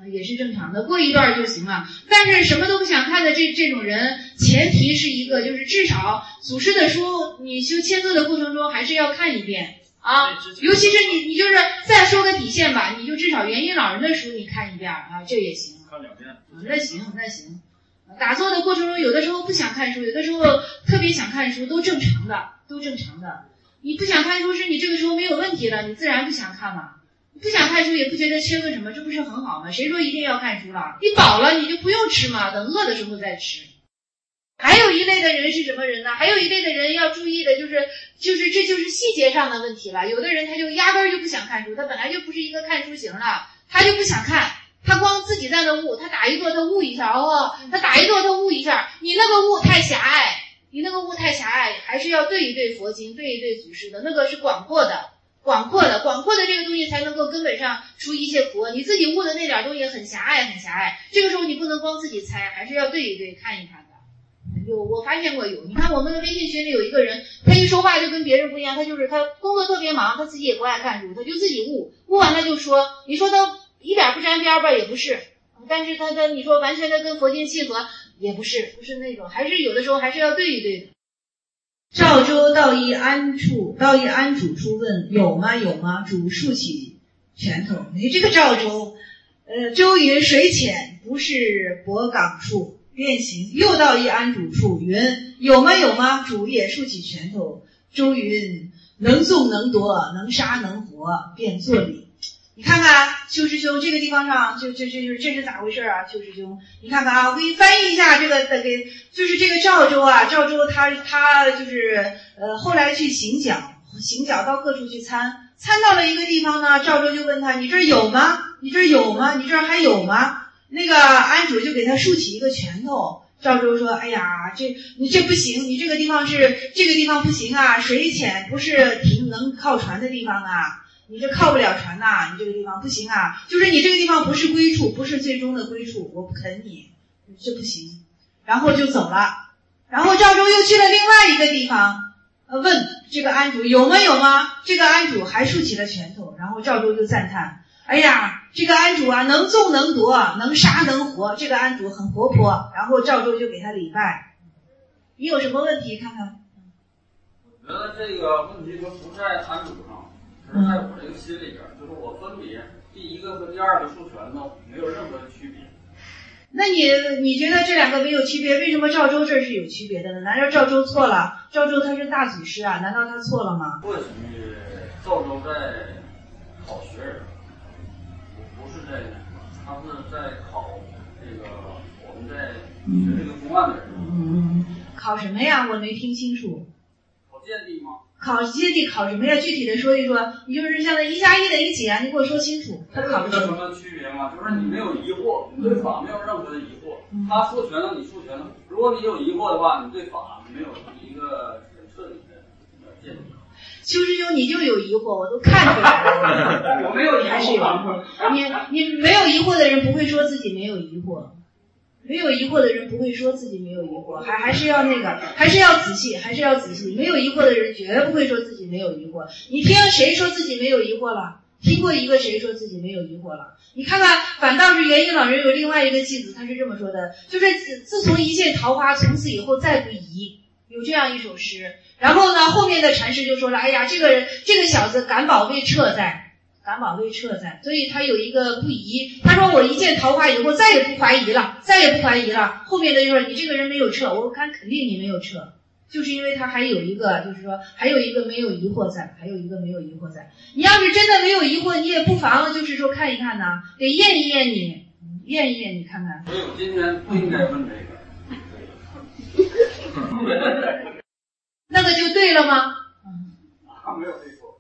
S1: 也是正常的，过一段就行了。但是什么都不想看的这这种人，前提是一个就是至少祖师的书，你修签字的过程中还是要看一遍啊。尤其是你你就是再说个底线吧，你就至少元音老人的书你看一遍啊，这也行。
S5: 看两遍。
S1: 那行那行。打坐的过程中，有的时候不想看书，有的时候特别想看书，都正常的，都正常的。你不想看书是你这个时候没有问题了，你自然不想看了。不想看书也不觉得缺个什么，这不是很好吗？谁说一定要看书了？你饱了你就不用吃嘛，等饿的时候再吃。还有一类的人是什么人呢？还有一类的人要注意的就是，就是这就是细节上的问题了。有的人他就压根儿就不想看书，他本来就不是一个看书型了，他就不想看，他光自己在那悟，他打一坐他悟一下哦，他打一坐他悟一下，你那个悟太狭隘，你那个悟太狭隘，还是要对一对佛经，对一对祖师的，那个是广阔的。广阔的广阔的这个东西才能够根本上出一些佛，你自己悟的那点东西很狭隘很狭隘，这个时候你不能光自己猜，还是要对一对看一看的。有我发现过有，你看我们的微信群里有一个人，他一说话就跟别人不一样，他就是他工作特别忙，他自己也不爱看书，他就自己悟，悟完了就说，你说他一点不沾边吧也不是，但是他的你说完全的跟佛经契合也不是，不是那种，还是有的时候还是要对一对的。
S8: 赵州道一安处，道一安主出问有吗有吗？主竖起拳头。你这个赵州，呃，周云水浅，不是泊港处。变形又道一安主处，云有吗有吗？主也竖起拳头。周云能纵能夺，能杀能活，便作礼。你看看邱师兄这个地方上，就这这就是这是咋回事啊？邱师兄，你看看啊，我给你翻译一下这个的给，就是这个赵州啊，赵州他他就是呃后来去行脚，行脚到各处去参，参到了一个地方呢，赵州就问他，你这儿有吗？你这儿有吗？你这儿还有吗？那个安主就给他竖起一个拳头。赵州说，哎呀，这你这不行，你这个地方是这个地方不行啊，水浅不是停能靠船的地方啊。你这靠不了船呐、啊，你这个地方不行啊，就是你这个地方不是归处，不是最终的归处，我不肯你，这不行。然后就走了。然后赵州又去了另外一个地方，呃，问这个安主有吗有吗？这个安主还竖起了拳头。然后赵州就赞叹，哎呀，这个安主啊，能纵能夺，能杀能活，这个安主很活泼。然后赵州就给他礼拜。你有什么问题看看？
S7: 我觉得这个问题就不在安主上。是在我这个心里边，就是我分别第一个和第二个竖拳头没有任何的区别。
S8: 那你你觉得这两个没有区别，为什么赵州这是有区别的呢？难道赵州错了？赵州他是大祖师啊，难道他错了吗？
S7: 或许赵州在考学人，不是在他是在考这个我们在学这个公案的人。
S8: 嗯，考什么呀？我没听清楚。
S7: 考见地吗？
S8: 考接地考什么呀？具体的说一说。你就是像那一加一等于几啊？你给我说清楚。他考
S7: 的什么区别吗？就是你没有疑惑，你对法没有任何的疑惑。嗯、他说拳头，你说拳头。如果你有疑惑的话，你对法没有一个很彻底的见解。
S8: 邱师兄，你就有疑惑，我都看出来了。
S7: 我没有疑惑，
S8: 还是有疑惑。你你没有疑惑的人不会说自己没有疑惑。没有疑惑的人不会说自己没有疑惑，还还是要那个，还是要仔细，还是要仔细。没有疑惑的人绝不会说自己没有疑惑。你听谁说自己没有疑惑了？听过一个谁说自己没有疑惑了？你看看，反倒是元音老人有另外一个句子，他是这么说的，就是自自从一见桃花，从此以后再不疑。有这样一首诗。然后呢，后面的禅师就说了，哎呀，这个人这个小子敢保未撤在。敢保未撤在，所以他有一个不疑。他说我一见桃花以后再也不怀疑了，再也不怀疑了。后面的就说你这个人没有撤，我看肯定你没有撤，就是因为他还有一个，就是说还有一个没有疑惑在，还有一个没有疑惑在。你要是真的没有疑惑，你也不妨就是说看一看呐，得验一验你，验一验你看看。
S7: 所以我今天不应该问这个。
S8: 那个就对了吗？
S7: 啊，没有对错。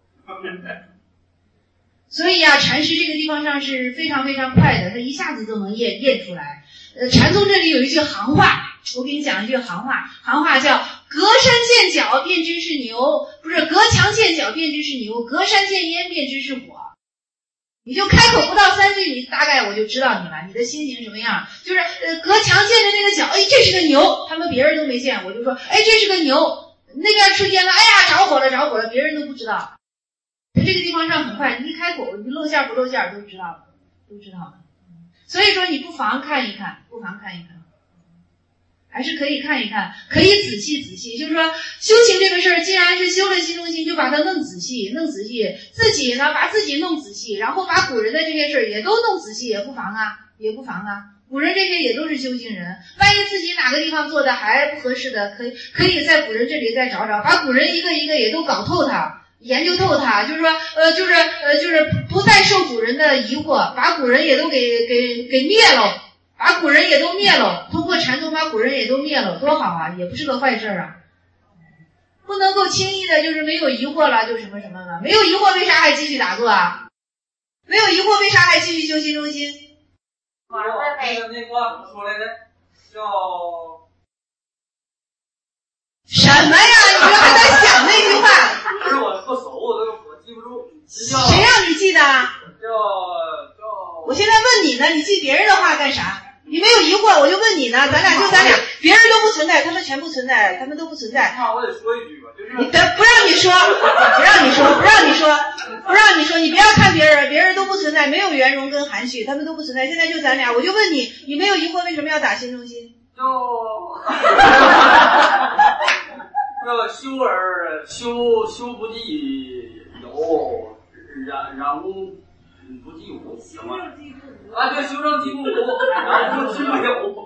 S8: 所以啊，禅师这个地方上是非常非常快的，他一下子就能验验出来。呃，禅宗这里有一句行话，我给你讲一句行话，行话叫隔山见角便知是牛，不是隔墙见角便知是牛，隔山见烟便知是火。你就开口不到三句，你大概我就知道你了，你的心情什么样。就是呃，隔墙见着那个角，哎，这是个牛，他们别人都没见，我就说，哎，这是个牛。那边出烟了，哎呀，着火了，着火了，别人都不知道。这个地方上很快，你一开口，你露馅不露馅都知道了，都知道了。 所以说你不妨看一看，不妨看一看，还是可以看一看，可以仔细仔细。就是说修行这个事儿，既然是修了心中心，就把它弄仔细，弄仔细，自己呢把自己弄仔细，然后把古人的这些事儿也都弄仔细，也不妨啊，也不妨啊。古人这些也都是修行人，万一自己哪个地方做的还不合适的，可以可以在古人这里再找找，把古人一个一个也都搞透它，研究透它，就是说呃就是呃就是不再受古人的疑惑，把古人也都给给给灭了，把古人也都灭了，通过禅宗把古人也都灭了，多好啊，也不是个坏事啊。不能够轻易的就是没有疑惑了就什么什么了，没有疑惑为啥还继续打坐啊？没有疑惑为啥还继续修心中心？
S7: 那个那话怎么说来着？叫
S8: 什么呀？你这还在想那句话？
S7: 不是我不熟，我这个我记不住。
S8: 谁让你记的？
S7: 叫叫。
S8: 我现在问你呢，你记别人的话干啥？你没有疑惑，我就问你呢。咱俩就咱俩，别人都不存在，他们全部存在，他们都不存在。
S7: 那我得说一句吧，就是
S8: 你得不让你说，不让你说，不让你说，不让你说，你不要看别人，别人都不存在，没有圆融跟含蓄，他们都不存在。现在就咱俩，我就问你，你没有疑惑，为什么要打心中心？
S7: 叫叫修而修修不计有，然然无不计无，行吗？啊，对，修正计不无，然后不计有，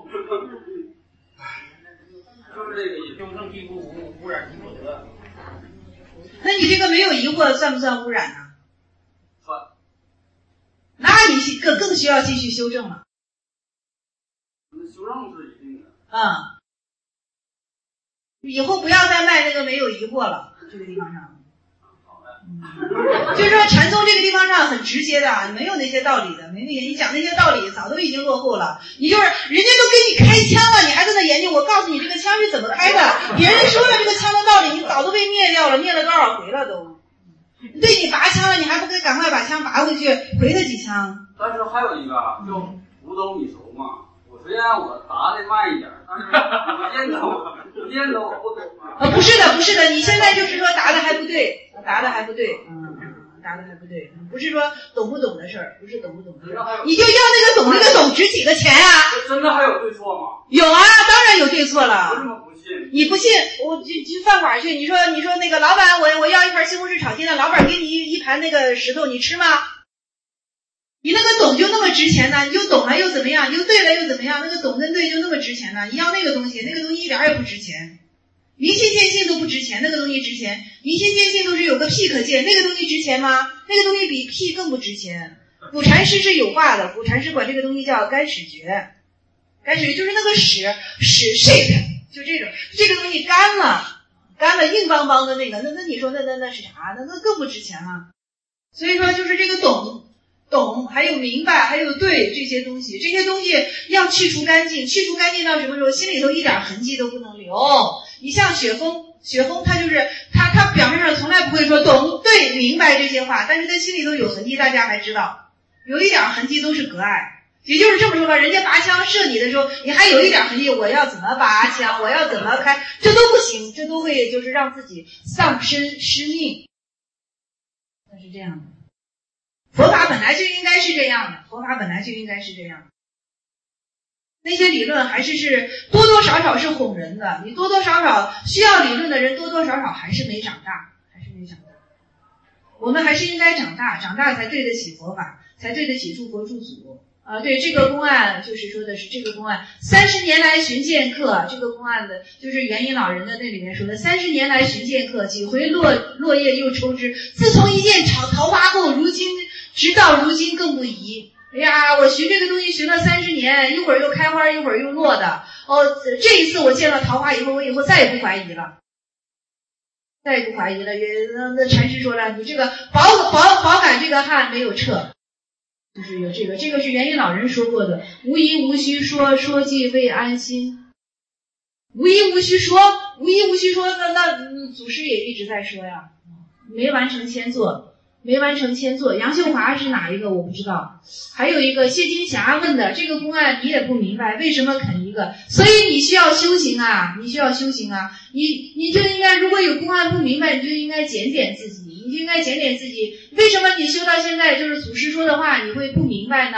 S7: 就是这个意思。
S2: 修正计不无，污染即不得。
S8: 那你这个没有疑惑算不算污染呢？
S7: 算。
S8: 那你更更需要继续修正了。
S7: 修正是一定的。
S8: 嗯。以后不要再卖那个没有疑惑了，这个地方上。嗯、就是说禅宗这个地方上很直接的，没有那些道理的，没那些你讲那些道理早都已经落后了。你就是人家都给你开枪了，你还在那研究。我告诉你这个枪是怎么开的，别人说了这个枪的道理，你早都被灭掉了，灭了多少回了都。对你拔枪了，你还不该赶快把枪拔回去，回他几枪。
S7: 但是还有一个就五斗米熟嘛，我虽然我答的慢一点，但是不见得我不见得我不懂啊。
S8: 呃，不是的，不是的，你现在就是说答的还不对，答的还不对，嗯，答的还不对，不是说懂不懂的事儿，不是懂不懂的事儿，你就要那个懂，那个懂值几个钱啊？
S7: 真的还有对错吗？
S8: 有啊，当然有对错了。
S7: 我怎么不信？
S8: 你不信，我就去饭馆去，你说你说那个老板，我我要一盘西红柿炒鸡蛋，老板给你一一盘那个石头，你吃吗？你那个懂就那么值钱呢？你就懂了又怎么样？你就对了又怎么样？那个懂跟对就那么值钱呢？一样那个东西，那个东西一点也不值钱。明心见性都不值钱，那个东西值钱。明心见性都是有个屁可见，那个东西值钱吗？那个东西比屁更不值钱。古禅师是有话的，古禅师管这个东西叫干屎诀，干屎就是那个屎屎 shit， 就这种这个东西干了，干了硬邦邦的那个，那那你说那那那是啥？那那更不值钱了。所以说就是这个懂。懂，还有明白，还有对这些东西，这些东西要去除干净，去除干净到什么时候？心里头一点痕迹都不能留。你像雪峰，雪峰他就是他，他表面上从来不会说懂、对、明白这些话，但是他心里头有痕迹，大家还知道，有一点痕迹都是隔碍。也就是这么说吧，人家拔枪射你的时候，你还有一点痕迹，我要怎么拔枪，我要怎么开，这都不行，这都会就是让自己丧身失命。那是这样的。佛法本来就应该是这样的，佛法本来就应该是这样的。那些理论还是是多多少少是哄人的，你多多少少需要理论的人多多少少还是没长大，还是没长大。我们还是应该长大，长大才对得起佛法，才对得起诸佛诸祖。啊，对这个公案，就是说的是这个公案，三十年来寻剑客，这个公案的，就是元婴老人的那里面说的，三十年来寻剑客，几回落落叶又抽枝，自从一见桃桃花后，如今直到如今更不疑。哎呀，我寻这个东西寻了三十年，一会儿又开花，一会儿又落的。哦，这一次我见了桃花以后，我以后再也不怀疑了，再也不怀疑了。也那那禅师说了，你这个宝宝宝感这个汗没有撤。就是有这个，这个是元婴老人说过的，无疑无虚说，说即未安心。无疑无虚说，无疑无虚说，那那、嗯、祖师也一直在说呀，没完成千座，没完成千座。杨秀华是哪一个我不知道，还有一个谢金霞问的这个公案你也不明白，为什么肯一个？所以你需要修行啊，你需要修行啊，你你就应该如果有公案不明白，你就应该检点自己。你就应该检点自己，为什么你修到现在就是祖师说的话你会不明白呢？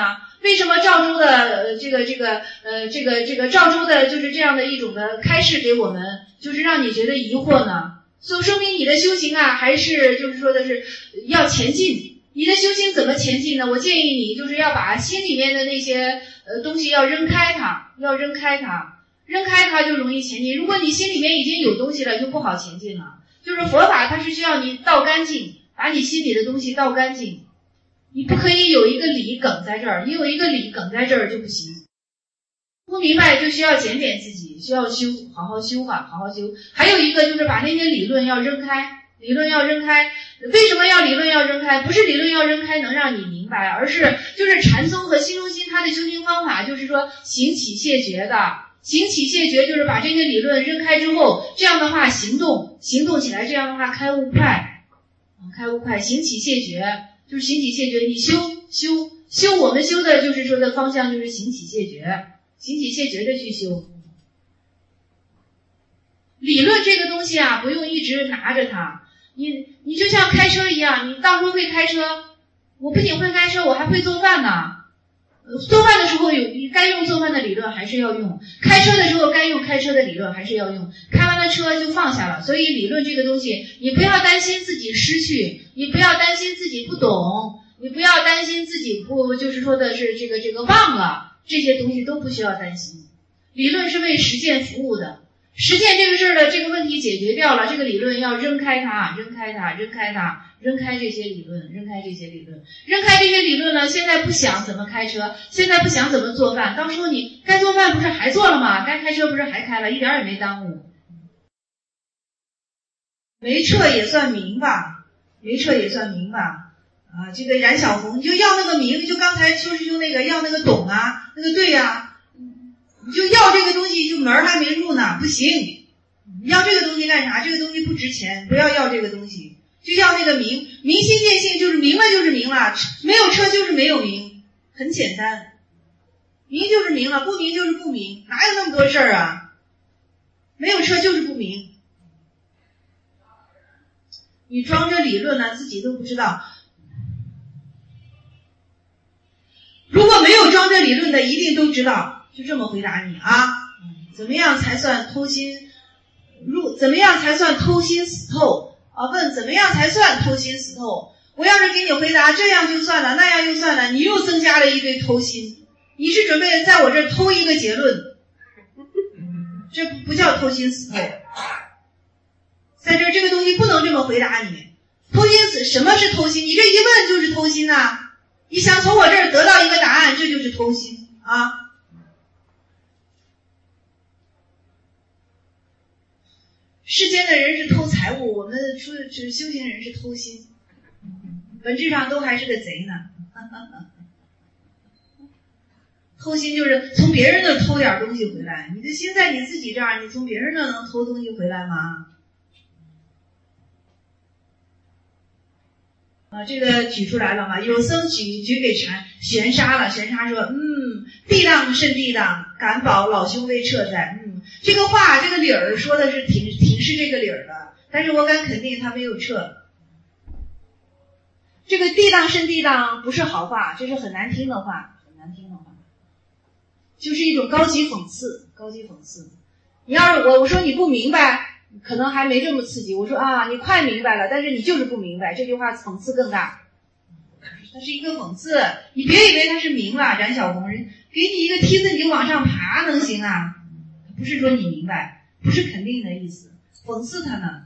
S8: 为什么赵州的呃这个这个呃这个这个赵州的就是这样的一种的开示给我们，就是让你觉得疑惑呢？所以说明你的修行啊，还是就是说的是要前进。你的修行怎么前进呢？我建议你就是要把心里面的那些呃东西要扔开它，要扔开它，扔开它就容易前进。如果你心里面已经有东西了，就不好前进了。就是佛法它是需要你倒干净，把你心里的东西倒干净。你不可以有一个理梗在这儿，你有一个理梗在这儿就不行。不明白就需要检点自己，需要修，好好修吧，好好修。还有一个就是把那些理论要扔开，理论要扔开。为什么要理论要扔开？不是理论要扔开能让你明白，而是就是禅宗和心中心它的修行方法，就是说行起谢绝的。行起谢绝就是把这些理论扔开之后，这样的话行动行动起来，这样的话开悟快，开悟快。行起谢绝就是行起谢绝，你修修修，我们修的就是说的方向就是行起谢绝，行起谢绝的去修。理论这个东西啊，不用一直拿着它，你你就像开车一样，你到时候会开车，我不仅会开车，我还会做饭呢。做饭的时候有该用做饭的理论还是要用，开车的时候该用开车的理论还是要用，开完了车就放下了。所以理论这个东西，你不要担心自己失去，你不要担心自己不懂，你不要担心自己不就是说的是这个这个忘了，这些东西都不需要担心。理论是为实践服务的，实践这个事儿的这个问题解决掉了，这个理论要扔开它，扔开它，扔开它，扔开这些理论，扔开这些理论，扔开这些理论呢。现在不想怎么开车，现在不想怎么做饭，到时候你该做饭不是还做了吗？该开车不是还开了，一点也没耽误。没撤也算明吧，没撤也算明吧。啊，这个冉小红，你就要那个明，就刚才邱师兄那个要那个懂啊，那个对呀、啊。你就要这个东西，就门还没入呢，不行。你要这个东西干啥？这个东西不值钱，不要要这个东西，就要那个明。明心见性，就是明了就是明了，没有车就是没有明，很简单。明就是明了，不明就是不明，哪有那么多事儿啊？没有车就是不明。你装着理论呢，自己都不知道。如果没有装着理论的，一定都知道。就这么回答你啊，怎么样才算偷心入？怎么样才算偷心死透啊？问怎么样才算偷心死透？我要是给你回答这样就算了，那样就算了，你又增加了一堆偷心。你是准备在我这儿偷一个结论？这不不叫偷心死透。在这儿这个东西不能这么回答你。偷心死，什么是偷心？你这一问就是偷心呐、啊！你想从我这儿得到一个答案，这就是偷心啊。世间的人是偷财物，我们说就是修行人是偷心，本质上都还是个贼呢。偷心就是从别人那偷点东西回来，你的心在你自己这儿，你从别人那能偷东西回来吗？啊，这个举出来了吗？有僧举举给禅玄沙了，玄沙说：“嗯，地当甚地当，敢保老兄未撤在。”嗯，这个话这个理儿说的是挺挺是这个理儿的，但是我敢肯定他没有撤。这个地当甚地当不是好话，这是很难听的话，很难听的话，就是一种高级讽刺，高级讽刺。你要是我我说你不明白。可能还没这么刺激，我说啊，你快明白了，但是你就是不明白，这句话讽刺更大。它是一个讽刺，你别以为它是明了，冉小红人给你一个梯子你就往上爬能行啊？不是说你明白，不是肯定的意思，讽刺他呢。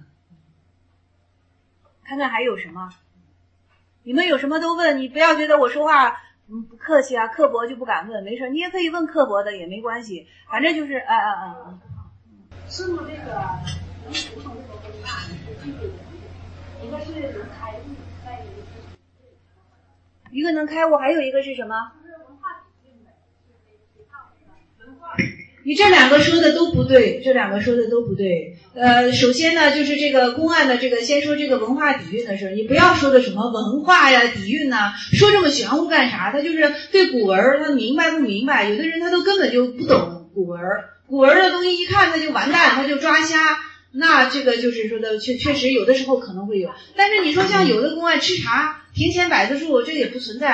S8: 看看还有什么？你们有什么都问，你不要觉得我说话嗯不客气啊，刻薄就不敢问，没事，你也可以问刻薄的也没关系，反正就是啊啊啊。
S4: 师傅这个。能读懂这个分大是具体的，一个是能开悟，再一个是
S8: 一个能开悟，还有一个是什么？
S4: 就是文化底蕴的，就是文化。
S8: 你这两个说的都不对，这两个说的都不对。呃，首先呢，就是这个公案的这个，先说这个文化底蕴的事，你不要说的什么文化呀、底蕴呐、啊，说这么玄乎干啥？他就是对古文他明白不明白？有的人他都根本就不懂古文，古文的东西一看他就完蛋，他就抓瞎。那这个就是说的确确实有的时候可能会有，但是你说像有的公案吃茶庭前百子树，这也不存在。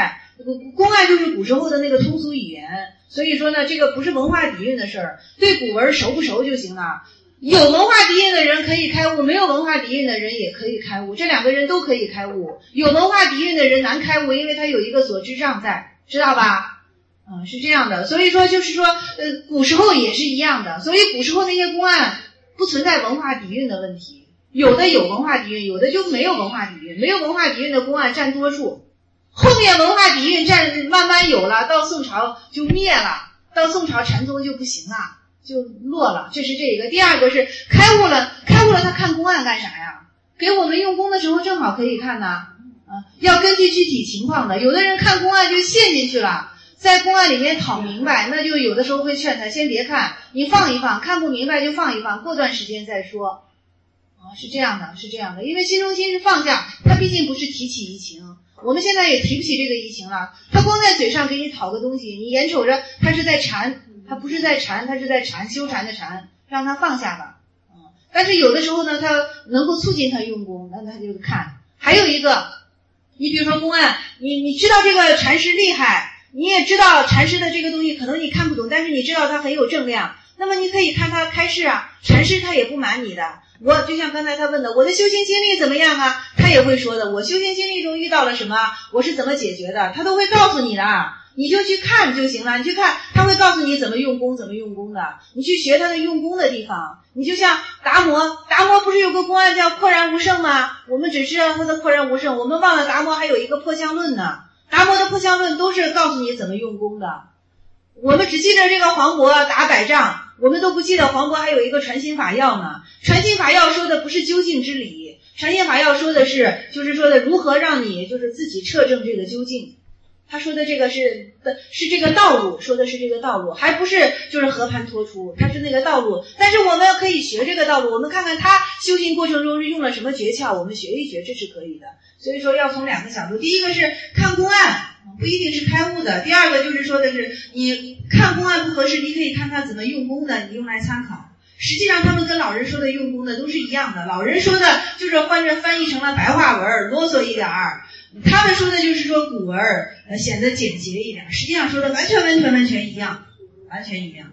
S8: 公案就是古时候的那个通俗语言，所以说呢，这个不是文化底蕴的事儿，对古文熟不熟就行了。有文化底蕴的人可以开悟，没有文化底蕴的人也可以开悟，这两个人都可以开悟。有文化底蕴的人难开悟，因为他有一个所知障在，知道吧？嗯，是这样的。所以说就是说，呃，古时候也是一样的，所以古时候那些公案不存在文化底蕴的问题，有的有文化底蕴，有的就没有文化底蕴，没有文化底蕴的公案占多数。后面文化底蕴占慢慢有了，到宋朝就灭了，到宋朝禅宗就不行了，就落了。这是这一个。第二个是开悟了，开悟了他看公案干啥呀？给我们用功的时候正好可以看呐，啊，要根据具体情况的。有的人看公案就陷进去了，在公案里面讨明白，那就有的时候会劝他先别看，你放一放，看不明白就放一放，过段时间再说。啊，是这样的，是这样的，因为心中心是放下，他毕竟不是提起疑情。我们现在也提不起这个疑情了，他光在嘴上给你讨个东西，你眼瞅着他是在禅，他不是在禅，他是在禅，修禅的禅，让他放下吧。嗯，但是有的时候呢，他能够促进他用功，那他就看。还有一个，你比如说公案，你你知道这个禅师厉害，你也知道禅师的这个东西可能你看不懂，但是你知道他很有正量，那么你可以看他开示啊，禅师他也不瞒你的。我就像刚才他问的，我的修行经历怎么样啊？他也会说的，我修行经历中遇到了什么，我是怎么解决的，他都会告诉你的，你就去看就行了。你去看，他会告诉你怎么用功，怎么用功的。你去学他的用功的地方。你就像达摩，达摩不是有个公案叫廓然无圣吗？我们只知道他的廓然无圣，我们忘了达摩还有一个破相论呢。达摩的破相论都是告诉你怎么用功的。我们只记得这个黄渤打百丈，我们都不记得黄渤还有一个传心法要呢。传心法要说的不是究竟之理，传心法要说的是，就是说的如何让你就是自己测证这个究竟。他说的这个是的是这个道路，说的是这个道路，还不是就是和盘托出，他是那个道路。但是我们可以学这个道路，我们看看他修行过程中是用了什么诀窍，我们学一学，这是可以的。所以说要从两个角度，第一个是看公案，不一定是开悟的；第二个就是说的是你看公案不合适，你可以看他怎么用功的，你用来参考。实际上他们跟老人说的用功的都是一样的，老人说的就是换着翻译成了白话文，啰嗦一点儿，他们说的就是说古文呃显得简洁一点，实际上说的完全完全完全一样，完全一样。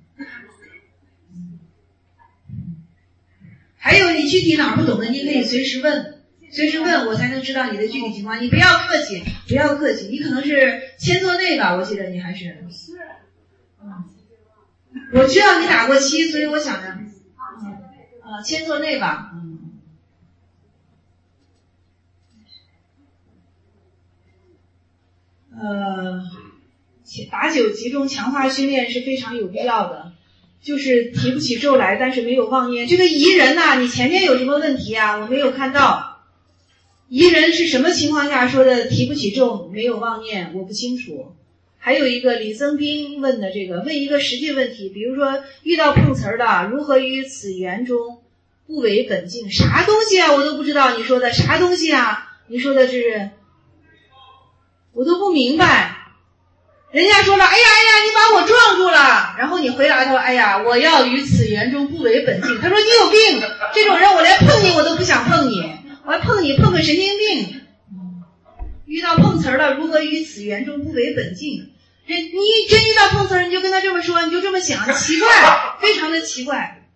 S8: 还有你具体哪儿不懂的，你可以随时问，随时问我才能知道你的具体情况。你不要客气，不要客气。你可能是千座内吧，我记得你还是。是。嗯。我知道你打过七，所以我想着，嗯，啊，千座内吧。嗯。呃，打九集中强化训练是非常有必要的。就是提不起咒来，但是没有妄念。这个疑人呐、啊，你前面有什么问题啊？我没有看到。疑人是什么情况下说的提不起咒没有妄念？我不清楚。还有一个李增斌问的这个，问一个实际问题，比如说遇到碰瓷儿的，如何于此缘中不违本性？啥东西啊？我都不知道你说的啥东西啊？你说的是，我都不明白。人家说了，哎呀哎呀，你把我撞住了，然后你回答他，哎呀，我要于此缘中不违本性。他说你有病，这种人我连碰你我都不想碰你，我还碰你碰个神经病。遇到碰瓷儿了，如何于此缘中不违本性？人你真遇到碰瓷儿，你就跟他这么说，你就这么想，奇怪，非常的奇怪。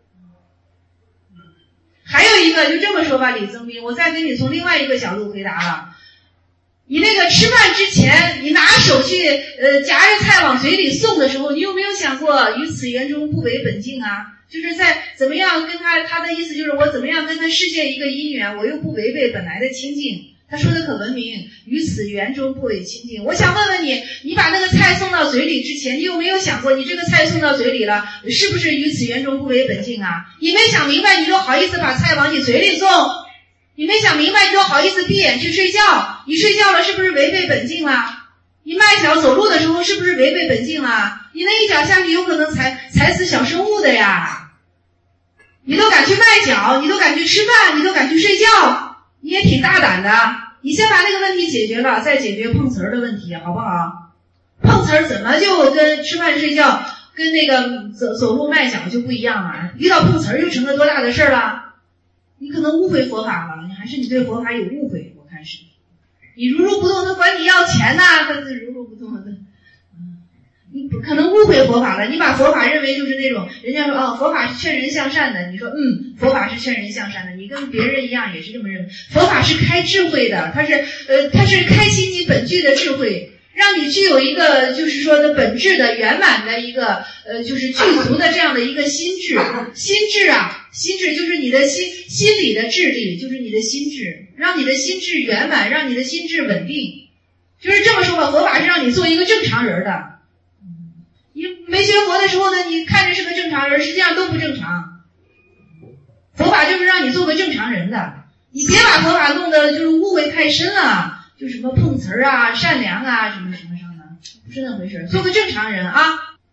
S8: 还有一个就这么说吧，李增斌，我再跟你从另外一个角度回答了。你那个吃饭之前，你拿手去呃夹着菜往嘴里送的时候，你有没有想过于此缘中不违本性啊？就是在怎么样跟他，他的意思就是我怎么样跟他实现一个因缘，我又不违背本来的清净。他说的可文明，于此缘中不违清净。我想问问你，你把那个菜送到嘴里之前，你有没有想过，你这个菜送到嘴里了，是不是于此缘中不违本性啊？你没想明白，你都好意思把菜往你嘴里送？你没想明白，你都好意思闭眼去睡觉？你睡觉了是不是违背本性了？你迈脚走路的时候是不是违背本性了？你那一脚下去有可能踩踩死小生物的呀！你都敢去迈脚，你都敢去吃饭，你都敢去睡觉，你也挺大胆的。你先把那个问题解决了，再解决碰瓷儿的问题，好不好？碰瓷儿怎么就跟吃饭睡觉跟那个走走路迈脚就不一样了？遇到碰瓷儿又成了多大的事儿了？你可能误会佛法了，你还是你对佛法有误会，我看是。 你如如不动，他管你要钱呐、啊，他是如如不动的。你可能误会佛法了，你把佛法认为就是那种人家说哦，佛法是劝人向善的，你说嗯，佛法是劝人向善的，你跟别人一样也是这么认为。佛法是开智慧的，它是呃，它是开启你本具的智慧，让你具有一个就是说的本质的圆满的一个呃，就是具足的这样的一个心智。心智啊，心智就是你的心心理的智力，就是你的心智，让你的心智圆满，让你的心智稳定。就是这么说吧，佛法是让你做一个正常人的。你没学佛的时候呢，你看着是个正常人，实际上都不正常。佛法就是让你做个正常人的，你别把佛法弄得就是误会太深了，就什么碰瓷儿啊、善良啊什么什么上的，不是那回事。做个正常人啊。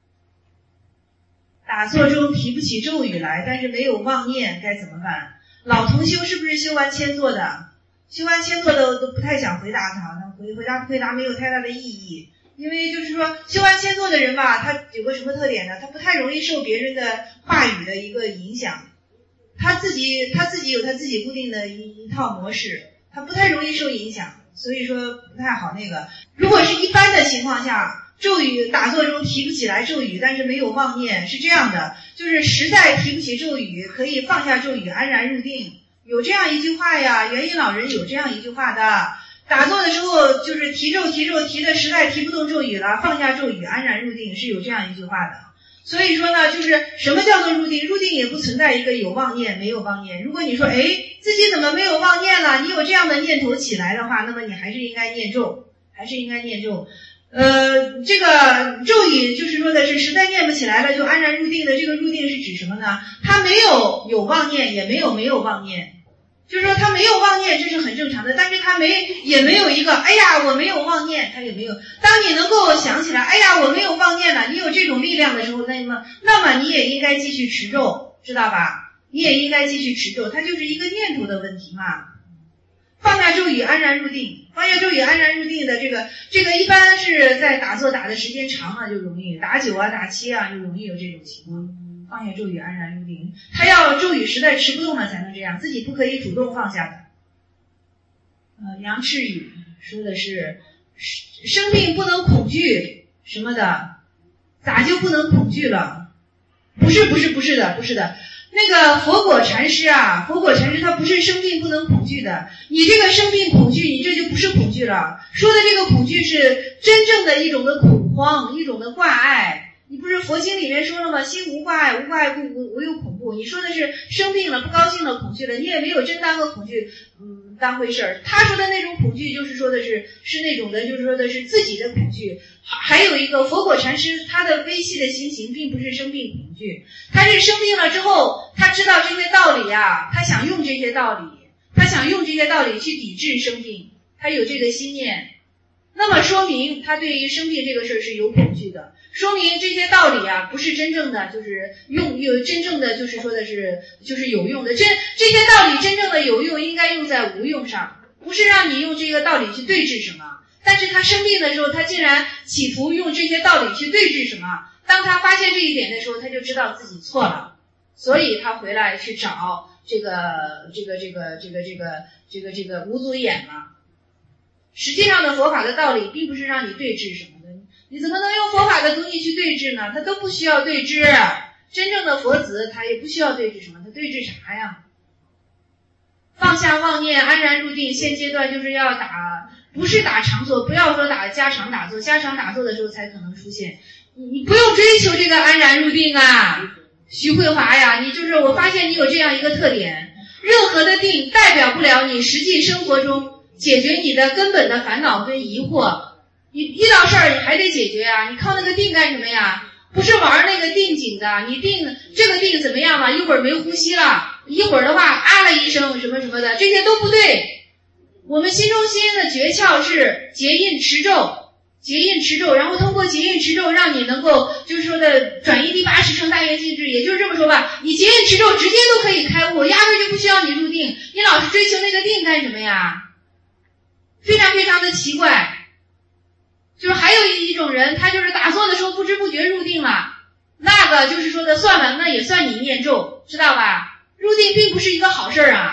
S8: 打坐中提不起咒语来，但是没有妄念，该怎么办？老同修是不是修完千座的？修完千座的都不太想回答他，他回回答不回答没有太大的意义。因为就是说修完千座的人吧，他有个什么特点呢？他不太容易受别人的话语的一个影响，他自己他自己有他自己固定的一一套模式，他不太容易受影响，所以说不太好那个。如果是一般的情况下，咒语打坐中提不起来咒语，但是没有妄念，是这样的，就是实在提不起咒语，可以放下咒语，安然入定。有这样一句话呀，元音老人有这样一句话的。打坐的时候就是提咒提咒提的实在提不动咒语了，放下咒语安然入定，是有这样一句话的。所以说呢，就是什么叫做入定？入定也不存在一个有妄念没有妄念。如果你说哎自己怎么没有妄念了，你有这样的念头起来的话，那么你还是应该念咒，还是应该念咒。呃这个咒语就是说的是实在念不起来了就安然入定的，这个入定是指什么呢？他没有有妄念，也没有没有妄念。就是说他没有妄念，这是很正常的，但是他没也没有一个哎呀我没有妄念，他也没有。当你能够想起来哎呀我没有妄念了，你有这种力量的时候，那么那么你也应该继续持咒，知道吧？你也应该继续持咒，它就是一个念头的问题嘛。放下咒语安然入定，放下咒语安然入定的这个这个一般是在打坐打的时间长了就容易，打九啊打七啊就容易有这种情况。放下咒语安然入定，他要咒语实在持不动了才能这样，自己不可以主动放下的。呃，杨赤宇说的是生病不能恐惧什么的，咋就不能恐惧了？不是不是不是的不是的，那个佛果禅师啊，佛果禅师他不是生病不能恐惧的，你这个生病恐惧，你这就不是恐惧了。说的这个恐惧是真正的一种的恐慌，一种的挂碍。你不是佛经里面说了吗？心无挂碍，无挂碍故无无有恐怖。你说的是生病了、不高兴了、恐惧了，你也没有真当个恐惧，嗯，当回事儿。他说的那种恐惧，就是说的是是那种的，就是说的是自己的恐惧。还有一个佛果禅师，他的微细的心情并不是生病恐惧，他是生病了之后，他知道这些道理啊，他想用这些道理，他想用这些道理去抵制生病，他有这个心念。那么说明他对于生病这个事儿是有恐惧的，说明这些道理啊不是真正的就是用有真正的就是说的是就是有用的，真这些道理真正的有用应该用在无用上，不是让你用这个道理去对治什么。但是他生病的时候，他竟然企图用这些道理去对治什么，当他发现这一点的时候，他就知道自己错了，所以他回来去找这个这个这个这个这个这个这个五祖眼了。实际上的佛法的道理并不是让你对治什么的，你怎么能用佛法的东西去对治呢？他都不需要对治，真正的佛子他也不需要对治什么，他对治啥呀？放下妄念，安然入定，现阶段就是要打，不是打长坐，不要说打加长打坐，加长打坐的时候才可能出现。你你不用追求这个安然入定啊，徐慧华呀，你就是我发现你有这样一个特点，任何的定代表不了你实际生活中解决你的根本的烦恼跟疑惑，你遇到事儿你还得解决啊！你靠那个定干什么呀？不是玩那个定景的，你定这个定怎么样了？一会儿没呼吸了，一会儿的话啊了一声什么什么的，这些都不对。我们心中心的诀窍是结印持咒，结印持咒，然后通过结印持咒让你能够就是说的转移第八识成大圆净智，也就是这么说吧，你结印持咒直接都可以开悟，压根就不需要你入定，你老是追求那个定干什么呀？非常非常的奇怪。就是还有一种人，他就是打坐的时候不知不觉入定了，那个就是说的算了，那也算你念咒，知道吧？入定并不是一个好事儿啊，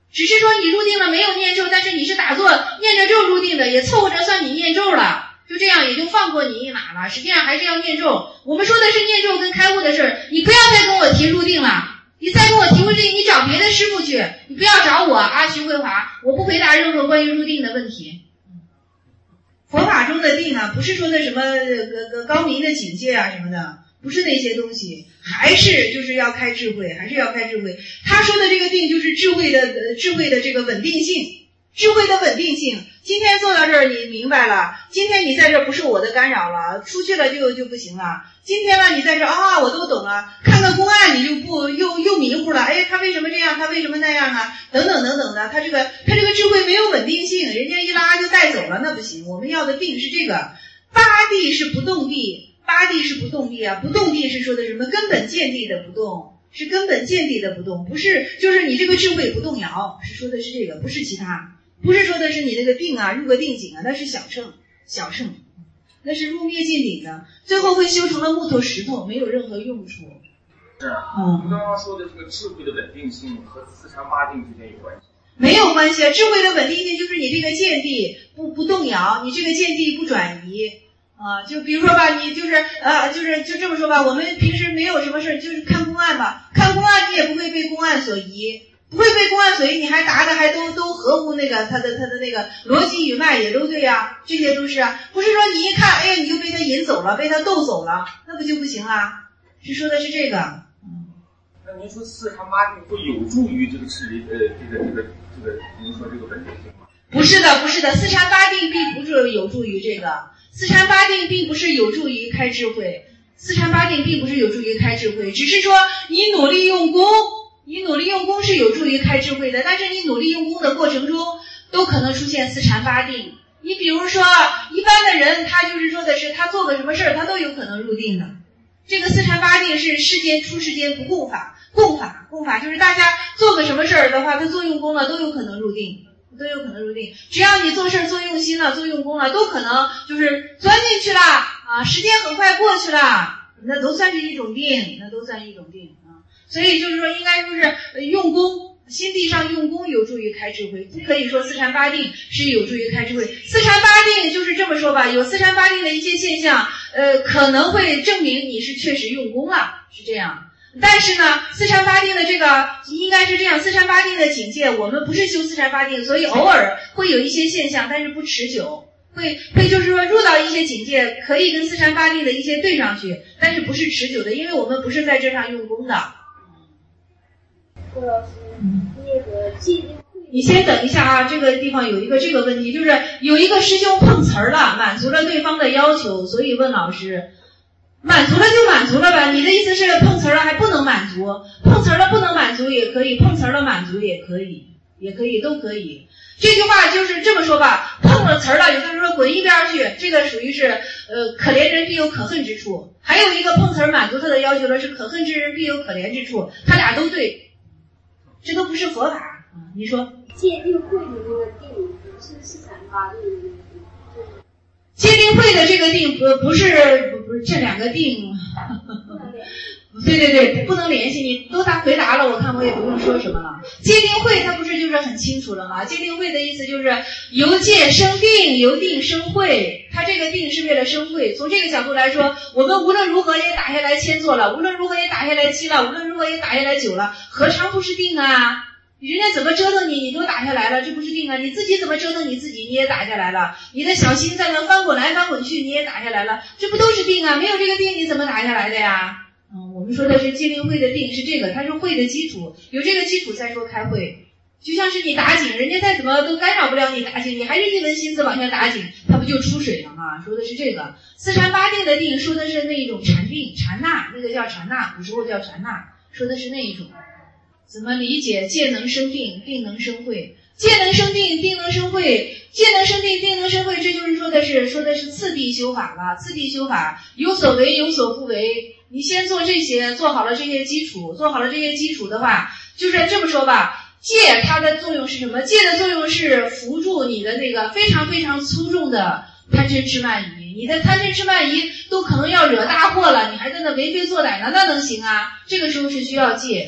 S8: 只是说你入定了没有念咒，但是你是打坐念着咒入定的，也凑合着算你念咒了，就这样也就放过你一马了。实际上还是要念咒。我们说的是念咒跟开悟的事儿，你不要再跟我提入定了。你再跟我提入定，你找别的师傅去，你不要找我啊，徐慧华，我不回答任何关于入定的问题。佛法中的定啊，不是说的什么呃高明的境界啊什么的，不是那些东西，还是就是要开智慧，还是要开智慧。他说的这个定就是智慧的呃智慧的这个稳定性，智慧的稳定性。今天坐到这儿你明白了，今天你在这儿不是我的干扰了，出去了就就不行了。今天呢你在这儿啊，我都懂了，看看公案你就不又又迷糊了，哎，他为什么这样，他为什么那样啊，等等等等的，他这个他这个智慧没有稳定性，人家一拉就带走了，那不行。我们要的定是这个，八地是不动地，八地是不动地啊，不动地是说的什么根本见地的不动，是根本见地的不动，不是就是你这个智慧不动摇，是说的是这个，不是其他。不是说的是你那个定啊，入个定境啊，那是小乘，小乘，那是入灭尽顶的，最后会修成了木头石头，没有任何用处。
S6: 是啊，
S8: 嗯，
S6: 你刚刚说的这个智慧的稳定性和四禅八定之间有关系？
S8: 没有关系啊，智慧的稳定性就是你这个见地不不动摇，你这个见地不转移啊。就比如说吧，你就是呃，就是就这么说吧，我们平时没有什么事，就是看公案吧，看公案你也不会被公案所移。不会被公案所依，你还答的还都都合乎那个他的他的那个逻辑语脉也都对啊，这些都是啊，不是说你一看，哎呀，你就被他引走了，被他逗走了，那不就不行啦？是说的是这个。
S6: 嗯，那您说四禅八定会有助于这个智力呃这个这个这个您说这个稳定性吗？
S8: 不是的，不是的，四禅八定并不是有助于这个，四禅八定并不是有助于开智慧，四禅八定并不是有助于开智慧，只是说你努力用功。你努力用功是有助于开智慧的，但是你努力用功的过程中都可能出现四禅八定。你比如说一般的人，他就是说的是他做个什么事儿他都有可能入定的。这个四禅八定是世间出世间不共法，共法共法就是大家做个什么事儿的话，他做用功了都有可能入定，都有可能入定。只要你做事儿做用心了，做用功了，都可能就是钻进去了啊，时间很快过去了，那都算是一种定，那都算一种定。所以就是说应该说是用功，心地上用功有助于开智慧，不可以说四禅八定是有助于开智慧。四禅八定就是这么说吧，有四禅八定的一些现象呃，可能会证明你是确实用功了，是这样。但是呢，四禅八定的这个应该是这样，四禅八定的境界我们不是修四禅八定，所以偶尔会有一些现象，但是不持久，会会就是说入到一些境界可以跟四禅八定的一些对上去，但是不是持久的，因为我们不是在这上用功的。
S4: 郭老师，那个戒定慧，
S8: 你先等一下啊，这个地方有一个这个问题，就是有一个师兄碰瓷儿了，满足了对方的要求，所以问老师，满足了就满足了吧？你的意思是碰瓷儿了还不能满足？碰瓷儿了不能满足也可以，碰瓷儿了满足也可以，也可以，都可以。这句话就是这么说吧，碰了瓷儿了，有的人说滚一边去，这个属于是呃可怜人必有可恨之处。还有一个碰瓷儿满足他的要求了，是可恨之人必有可怜之处，他俩都对。这都不是佛法啊！你说
S4: 戒定慧的那个定不是四禅八定的那个定，
S8: 戒定慧的这个定不不是不不是这两个定，对对对，不能联系。你都答回答了，我看我也不用说什么了。戒定慧它不是就是很清楚了吗？戒定慧的意思就是由戒生定，由定生慧。它这个定是为了生慧。从这个角度来说，我们无论如何也打下来千座了，无论如何也打下来七了，无论如何也打下来九了，何尝不是定啊？人家怎么折腾你，你都打下来了，这不是定啊？你自己怎么折腾你自己，你也打下来了。你的小心在那翻滚来翻滚去，你也打下来了，这不都是定啊？没有这个定，你怎么打下来的呀？嗯，我们说的是戒定慧的定是这个，它是慧的基础，有这个基础再说开慧。就像是你打井，人家再怎么都干扰不了你打井，你还是一门心思往下打井，它不就出水了吗？说的是这个。四禅八定的定说的是那一种禅定，禅那，那个叫禅那，古时候叫禅那，说的是那一种。怎么理解？戒能生定，定能生慧。戒能生定，定能生慧。戒能生定，定能生慧，这就是说的是说的是次第修法了。次第修法有所为，有所不为。你先做这些，做好了这些基础，做好了这些基础的话，就是这么说吧，戒它的作用是什么？戒的作用是扶住你的那个非常非常粗重的贪嗔痴慢疑，你的贪嗔痴慢疑都可能要惹大祸了，你还在那为非作歹呢，那能行啊？这个时候是需要戒。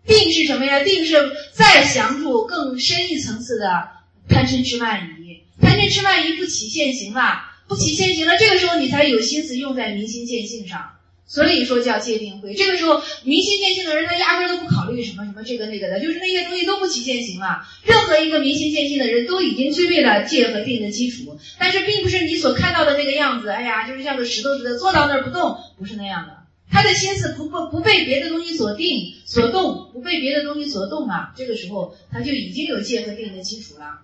S8: 定是什么呀？定是再详注更深一层次的贪嗔痴慢疑。贪嗔痴慢疑不起现行了，不起现行了，这个时候你才有心思用在明心见性上。所以说叫戒定慧。这个时候明心见性的人，他压根儿都不考虑什么什么这个那个的，就是那些东西都不起现行了。任何一个明心见性的人都已经具备了戒和定的基础，但是并不是你所看到的那个样子。哎呀，就是像个石头似的坐到那儿不动，不是那样的。他的心思不不不被别的东西所定所动，不被别的东西所动啊，这个时候他就已经有戒和定的基础了。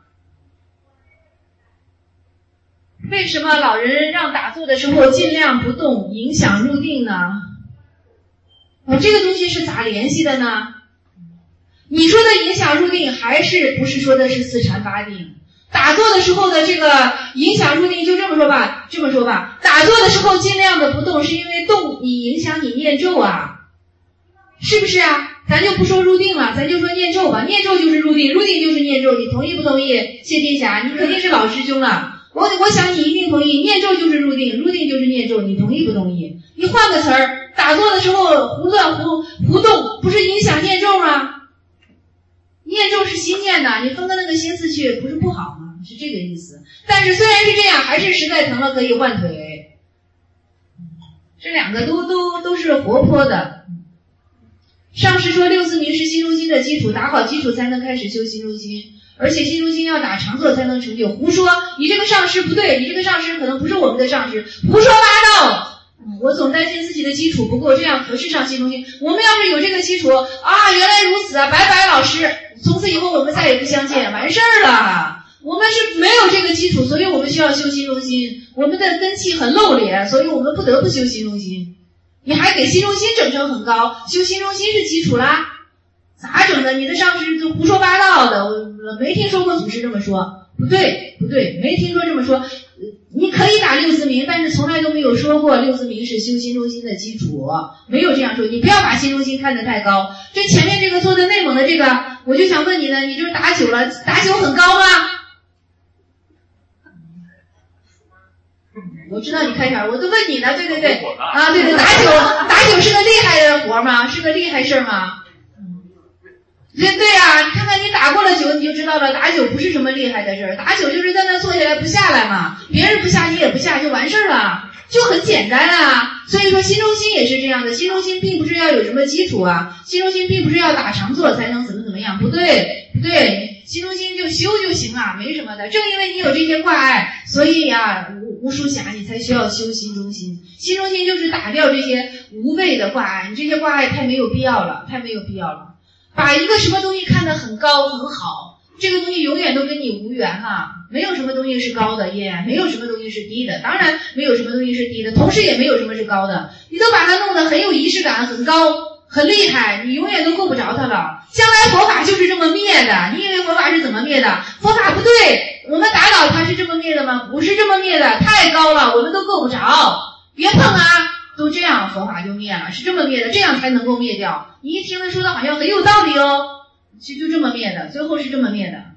S8: 为什么老人让打坐的时候尽量不动，影响入定呢？啊，这个东西是咋联系的呢？你说的影响入定，还是不是说的是四禅八定？打坐的时候的这个影响入定，就这么说吧，这么说吧，打坐的时候尽量的不动，是因为动你影响你念咒啊，是不是啊？咱就不说入定了，咱就说念咒吧，念咒就是入定，入定就是念咒，你同意不同意？谢天霞，你肯定是老师兄了。我我想你一定同意，念咒就是入定，入定就是念咒，你同意不同意？你换个词儿，打坐的时候胡乱胡胡动，不是影响念咒吗？念咒是心念的，你分个那个心思去，不是不好吗？是这个意思。但是虽然是这样，还是实在疼了可以换腿。这两个都都都是活泼的。上师说六字明是心中心的基础，打好基础才能开始修心中心。而且心中心要打长坐才能成就。胡说，你这个上师不对，你这个上师可能不是我们的上师，胡说八道。我总担心自己的基础不够，这样合适上心中心。我们要是有这个基础啊，原来如此啊，拜拜老师，从此以后我们再也不相见，完事儿了。我们是没有这个基础，所以我们需要修心中心。我们的根气很露脸，所以我们不得不修心中心。你还给心中心整成很高，修心中心是基础啦。咋整的？你的上师就胡说八道的，我没听说过祖师这么说。不对，不对，没听说这么说。你可以打六字明，但是从来都没有说过六字明是修心中心的基础，没有这样说。你不要把心中心看得太高。这前面这个做的内蒙的这个，我就想问你呢，你就是打酒了，打酒很高吗？我知道你开场，我都问你呢，对对对，啊，对对，打酒打酒是个厉害的活吗？是个厉害事吗？对对呀、啊，你看看你打过了酒，你就知道了，打酒不是什么厉害的事儿，打酒就是在那坐下来不下来嘛，别人不下你也不下就完事儿了，就很简单啊。所以说心中心也是这样的，心中心并不是要有什么基础啊，心中心并不是要打长坐才能怎么怎么样，不对不对，心中心就修就行了，没什么的。正因为你有这些挂碍，所以呀、啊，吴吴淑霞你才需要修心中心。心中心就是打掉这些无谓的挂碍，你这些挂碍太没有必要了，太没有必要了。把一个什么东西看得很高很好，这个东西永远都跟你无缘哈，没有什么东西是高的耶，没有什么东西是低的，当然没有什么东西是低的，同时也没有什么是高的，你都把它弄得很有仪式感，很高很厉害，你永远都够不着它了。将来佛法就是这么灭的，你以为佛法是怎么灭的？佛法不对，我们打倒它是这么灭的吗？不是这么灭的，太高了，我们都够不着，别碰啊，都这样佛法就灭了，是这么灭的，这样才能够灭掉。你一听他说的好像很有道理哦，其实就这么灭的，最后是这么灭的。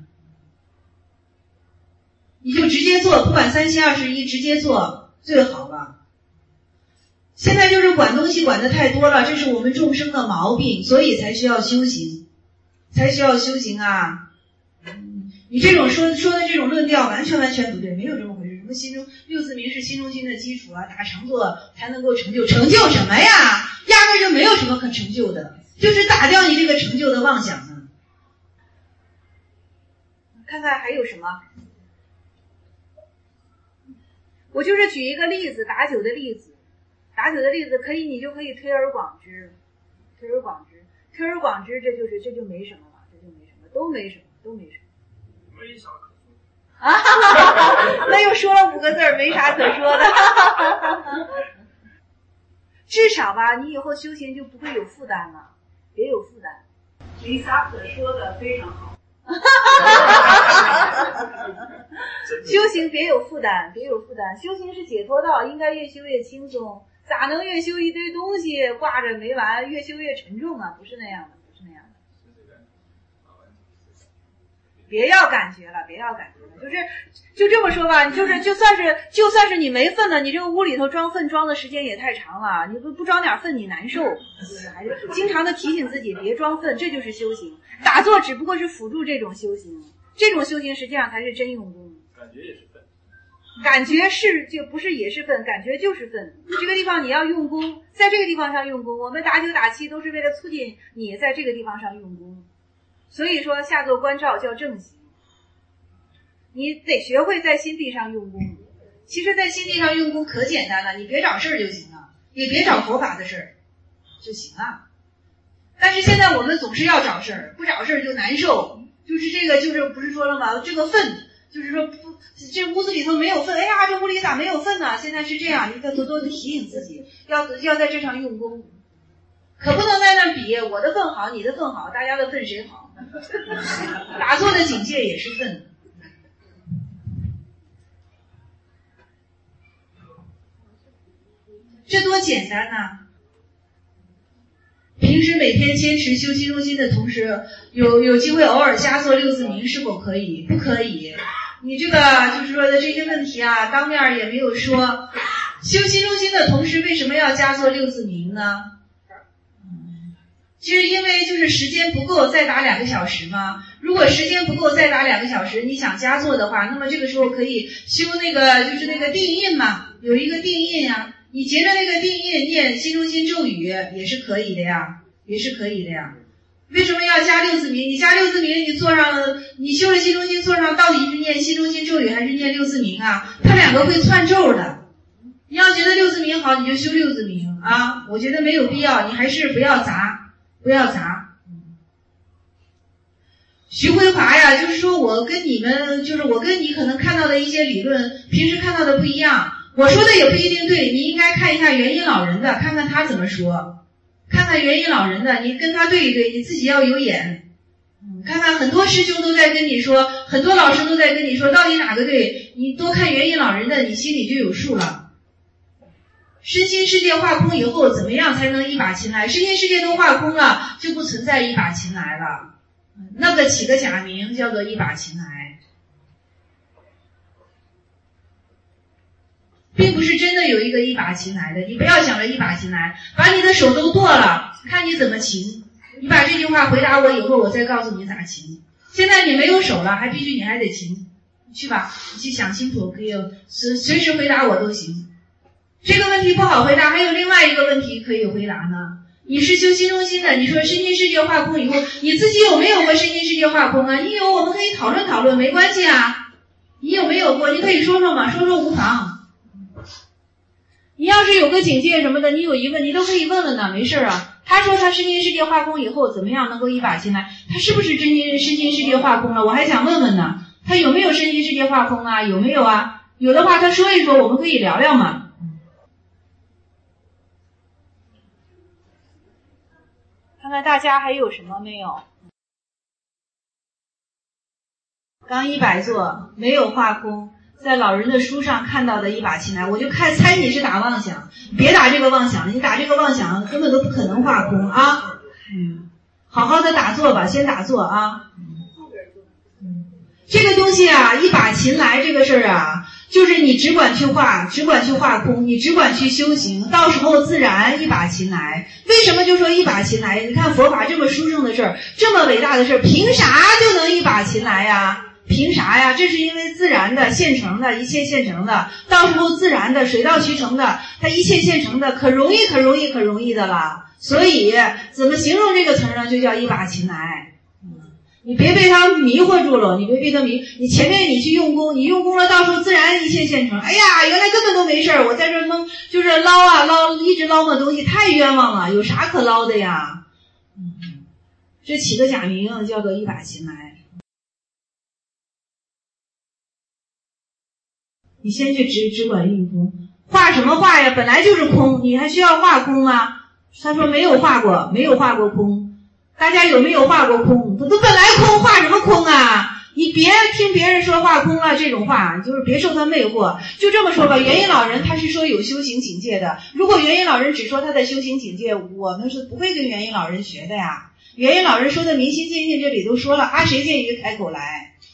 S8: 你就直接做，不管三七二十一，直接做最好了。现在就是管东西管得太多了，这是我们众生的毛病，所以才需要修行，才需要修行啊。你这种说说的这种论调完全完全不对，没有这么回事。什么心中六字明是心中心的基础啊，打长坐才能够成就，成就什么呀？压根就没有什么可成就的，就是打掉你这个成就的妄想呢。
S1: 看看还有什么？我就是举一个例子，打酒的例子，打酒的例子可以，你就可以推而广之，推而广之，推而广之，这就是这就没什么了，这就没什么，都没什么，都没什么，
S6: 没啥可说
S1: 啊，那又说了五个字儿，没啥可说的。至少吧，你以后修行就不会有负担了，别有负担。
S3: 没啥可说的，非常好。
S1: 修行别有负担，别有负担。修行是解脱道，应该越修越轻松。咋能越修一堆东西挂着没完，越修越沉重啊？不是那样的，不是那样的。 别要感觉了，别要感觉了，就是就这么说吧，就是就算是就算是你没粪呢，你这个屋里头装粪装的时间也太长了，你不不装点粪你难受，就是还是经常的提醒自己别装粪，这就是修行。打坐只不过是辅助这种修行，这种修行实际上才是真用功。
S5: 感觉也是粪，
S1: 感觉是就不是也是粪，感觉就是粪。这个地方你要用功，在这个地方上用功，我们打九打七都是为了促进你在这个地方上用功。所以说下座观照叫正行，你得学会在心地上用功。其实在心地上用功可简单了，你别找事儿就行了，也别找佛法的事儿就行了。但是现在我们总是要找事儿，不找事儿就难受，就是这个就是不是说了吗？这个粪就是说不，这屋子里头没有粪，哎呀，这屋里咋没有粪呢？现在是这样，你得多多的提醒自己，要要在这上用功，可不能在那比我的粪好，你的粪好，大家的粪谁好？打坐的境界也是粪。这多简单呐、啊！平时每天坚持修心中心的同时，有有机会偶尔加做六字明是否可以？不可以。你这个就是说的这些问题啊，当面也没有说。修心中心的同时，为什么要加做六字明呢？其实因为就是时间不够，再打两个小时嘛。如果时间不够，再打两个小时，你想加做的话，那么这个时候可以修那个就是那个定印嘛，有一个定印呀、啊，你结着那个定印念心中心咒语也是可以的呀，也是可以的呀。为什么要加六字明？你加六字明，你做上，你修了心中心做上，到底是念心中心咒语还是念六字明啊？它两个会窜咒的。你要觉得六字明好，你就修六字明啊。我觉得没有必要，你还是不要杂。不要砸。徐辉华呀，就是说我跟你们，就是我跟你可能看到的一些理论，平时看到的不一样。我说的也不一定对，你应该看一下元音老人的，看看他怎么说，看看元音老人的，你跟他对一对，你自己要有眼。嗯，看看很多师兄都在跟你说，很多老师都在跟你说，到底哪个对？你多看元音老人的，你心里就有数了。身心世界化空以后，怎么样才能一把琴来？身心世界都化空了，就不存在一把琴来了。那个起个假名叫做一把琴来，并不是真的有一个一把琴来的。你不要想着一把琴来，把你的手都剁了，看你怎么琴。你把这句话回答我以后，我再告诉你咋琴。现在你没有手了，还必须你还得琴，去吧，你去想清楚，可以随随时回答我都行。这个问题不好回答，还有另外一个问题可以回答呢。你是修心中心的，你说身心世界化空以后，你自己有没有过身心世界化空啊？你有，我们可以讨论讨论，没关系啊。你有没有过？你可以说说嘛，说说无妨。你要是有个警戒什么的，你有疑问，你都可以问问呢，没事啊。他说他身心世界化空以后怎么样能够一把琴来？他是不是真心身心世界化空了？我还想问问呢，他有没有身心世界化空啊？有没有啊？有的话他说一说，我们可以聊聊嘛。看看大家还有什么没有？刚一百座没有化空，在老人的书上看到的一把琴来，我就看猜你是打妄想，别打这个妄想了，你打这个妄想根本都不可能化空啊。嗯，好好的打坐吧，先打坐啊。嗯，这个东西啊，一把琴来这个事儿啊，就是你只管去化，只管去化空，你只管去修行，到时候自然一把琴来。为什么就说一把琴来？你看佛法这么殊胜的事儿，这么伟大的事儿，凭啥就能一把琴来呀？凭啥呀？这是因为自然的、现成的，一切现成的，到时候自然的、水到渠成的，它一切现成的，可容易、可容易、可容易的了。所以怎么形容这个词呢？就叫一把琴来。你别被他迷惑住了，你别被他迷。你前面你去用功，你用功了，到时候自然一切现成。哎呀，原来根本都没事儿，我在这弄就是捞啊捞，一直捞么东西，太冤枉了，有啥可捞的呀？嗯，这起个假名叫做一把琴来。你先去只只管用功，画什么画呀？本来就是空，你还需要画空吗？他说没有画过，没有画过空。大家有没有画过空？他都本来空，画什么空啊？你别听别人说画空啊这种话，就是别受他魅惑。就这么说吧，元音老人他是说有修行境界的。如果元音老人只说他的修行境界，我们是不会跟元音老人学的呀。元音老人说的明心见性，这里都说了，啊谁见鱼开口来？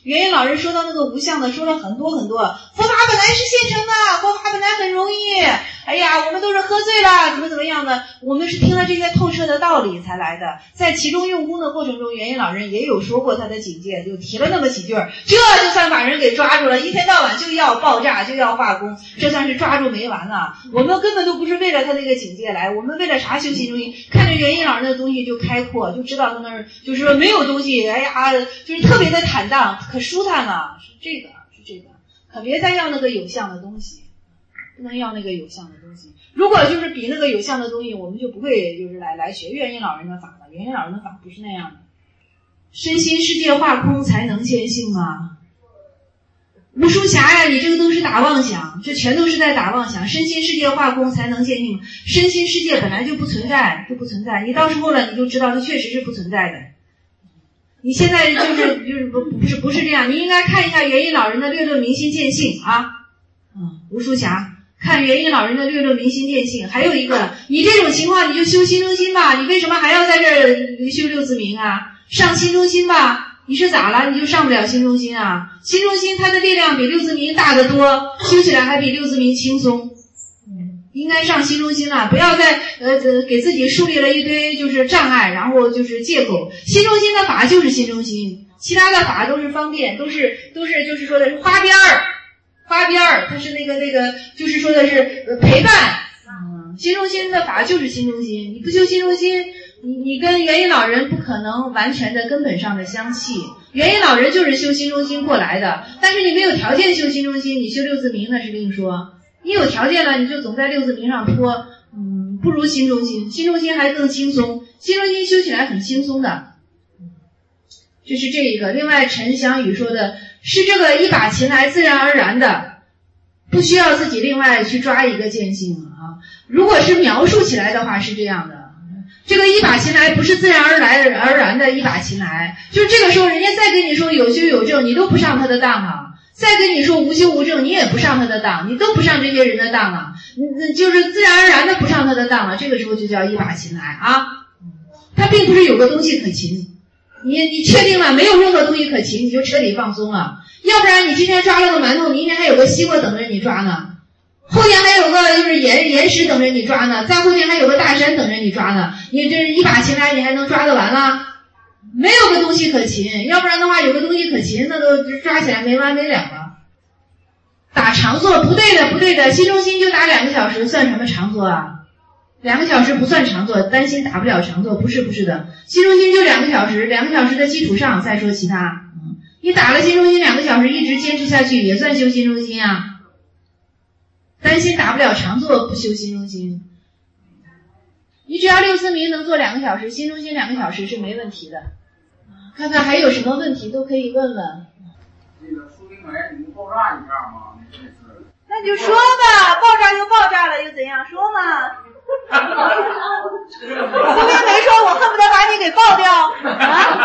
S8: 元音老人说到那个无相的，说了很多很多。佛法本来是现成的，佛法本来很容易。哎呀，我们都是喝醉了，怎么怎么样的？我们是听了这些透彻的道理才来的。在其中用功的过程中，元音老人也有说过他的警戒，就提了那么几句儿，这就算把人给抓住了，一天到晚就要爆炸，就要化功，这算是抓住没完了。我们根本都不是为了他那个警戒来，我们为了啥修心中心？看着元音老人的东西就开阔，就知道他那儿就是说没有东西，哎呀，就是特别的坦荡，可舒坦了，是这个，是这个，可别再要那个有相的东西。不能要那个有相的东西。如果就是比那个有相的东西，我们就不会就是来来学元音老人的法了。元音老人的法不是那样的。身心世界化空才能见性吗？吴淑霞呀，你这个都是打妄想，这全都是在打妄想。身心世界化空才能见性吗？身心世界本来就不存在，就不存在。你到时候了，你就知道它确实是不存在的。你现在就是就是不不是不是这样，你应该看一下元音老人的略论明心见性啊。嗯，吴淑霞。看元音老人的略论明心见性，还有一个，你这种情况你就修心中心吧，你为什么还要在这儿修六字明啊？上心中心吧，你是咋了？你就上不了心中心啊？心中心它的力量比六字明大得多，修起来还比六字明轻松。应该上心中心了，不要再呃给自己树立了一堆就是障碍，然后就是借口。心中心的法就是心中心，其他的法都是方便，都是都是就是说的是花边儿。花边儿，它是那个那个，就是说的是呃陪伴。嗯，心中心的法就是心中心，你不修心中心，你你跟元音老人不可能完全的根本上的相契。元音老人就是修心中心过来的，但是你没有条件修心中心，你修六字明那是另说。你有条件了，你就总在六字明上拖，嗯，不如心中心，心中心还更轻松，心中心修起来很轻松的。这是这一个。另外，陈翔宇说的。是这个一把琴来自然而然的，不需要自己另外去抓一个见性啊。如果是描述起来的话是这样的，这个一把琴来不是自然而来而然的一把琴来，就是这个时候人家再跟你说有修有证，你都不上他的当啊；再跟你说无修无证，你也不上他的当，你都不上这些人的当啊，你就是自然而然的不上他的当了。这个时候就叫一把琴来啊，他并不是有个东西可擒。你你确定了没有任何东西可擒，你就彻底放松了。要不然你今天抓了个馒头，明天还有个西瓜等着你抓呢，后天还有个就是岩岩石等着你抓呢，再后天还有个大山等着你抓呢。你这一把琴来，你还能抓得完了？没有个东西可擒，要不然的话有个东西可擒，那都抓起来没完没了了。打长坐不对的，不对的，心中心就打两个小时，算什么长坐啊？两个小时不算长坐，担心打不了长坐，不是不是的，心中心就两个小时，两个小时的基础上再说其他。嗯，你打了心中心两个小时，一直坚持下去，也算修心中心啊。担心打不了长坐，不修心中心。你只要六字明能做两个小时，心中心两个小时是没问题的。看看还有什么问题都可以问问。
S7: 那个苏冰梅，你能爆炸一下吗？你这次。
S1: 那你就说吧，爆炸就爆炸了，又怎样？说嘛。苏冰梅说：“我恨不得把你给爆掉啊！”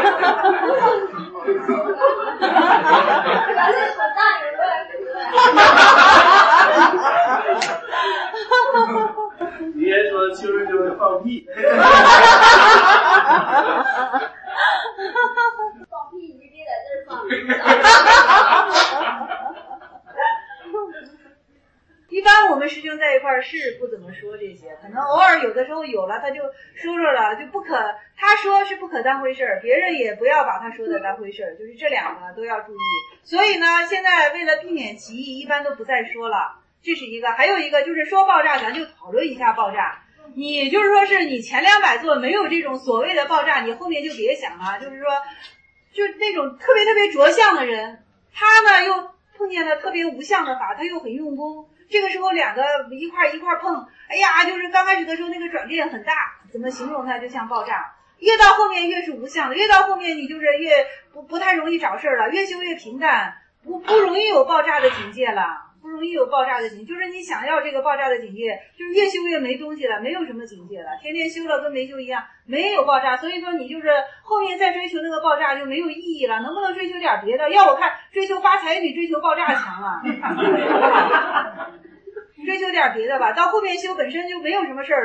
S5: 你也说秋儿就是放屁。
S4: 放屁，你别在这儿放。
S1: 一般我们师兄在一块儿是不怎么说这些，可能偶尔有的时候有了他就说说了，就不可他说是不可当回事儿，别人也不要把他说的当回事儿，就是这两个都要注意。所以呢，现在为了避免歧义，一般都不再说了。这是一个，还有一个就是说爆炸，咱就讨论一下爆炸。你就是说是你前两百座没有这种所谓的爆炸，你后面就别想了。就是说，就那种特别特别着相的人，他呢又碰见了特别无相的法，他又很用功。这个时候两个一块一块碰，哎呀，就是刚开始的时候那个转变很大，怎么形容它就像爆炸。越到后面越是无相的，越到后面你就是越不不太容易找事儿了，越修越平淡，不不容易有爆炸的警戒了。不容易有爆炸的警戒，就是你想要这个爆炸的警戒，就是越修越没东西了，没有什么警戒了，天天修了跟没修一样，没有爆炸，所以说你就是后面再追求那个爆炸就没有意义了，能不能追求点别的？要我看追求发财比追求爆炸强啊。追求点别的吧，到后面修本身就没有什么事儿了，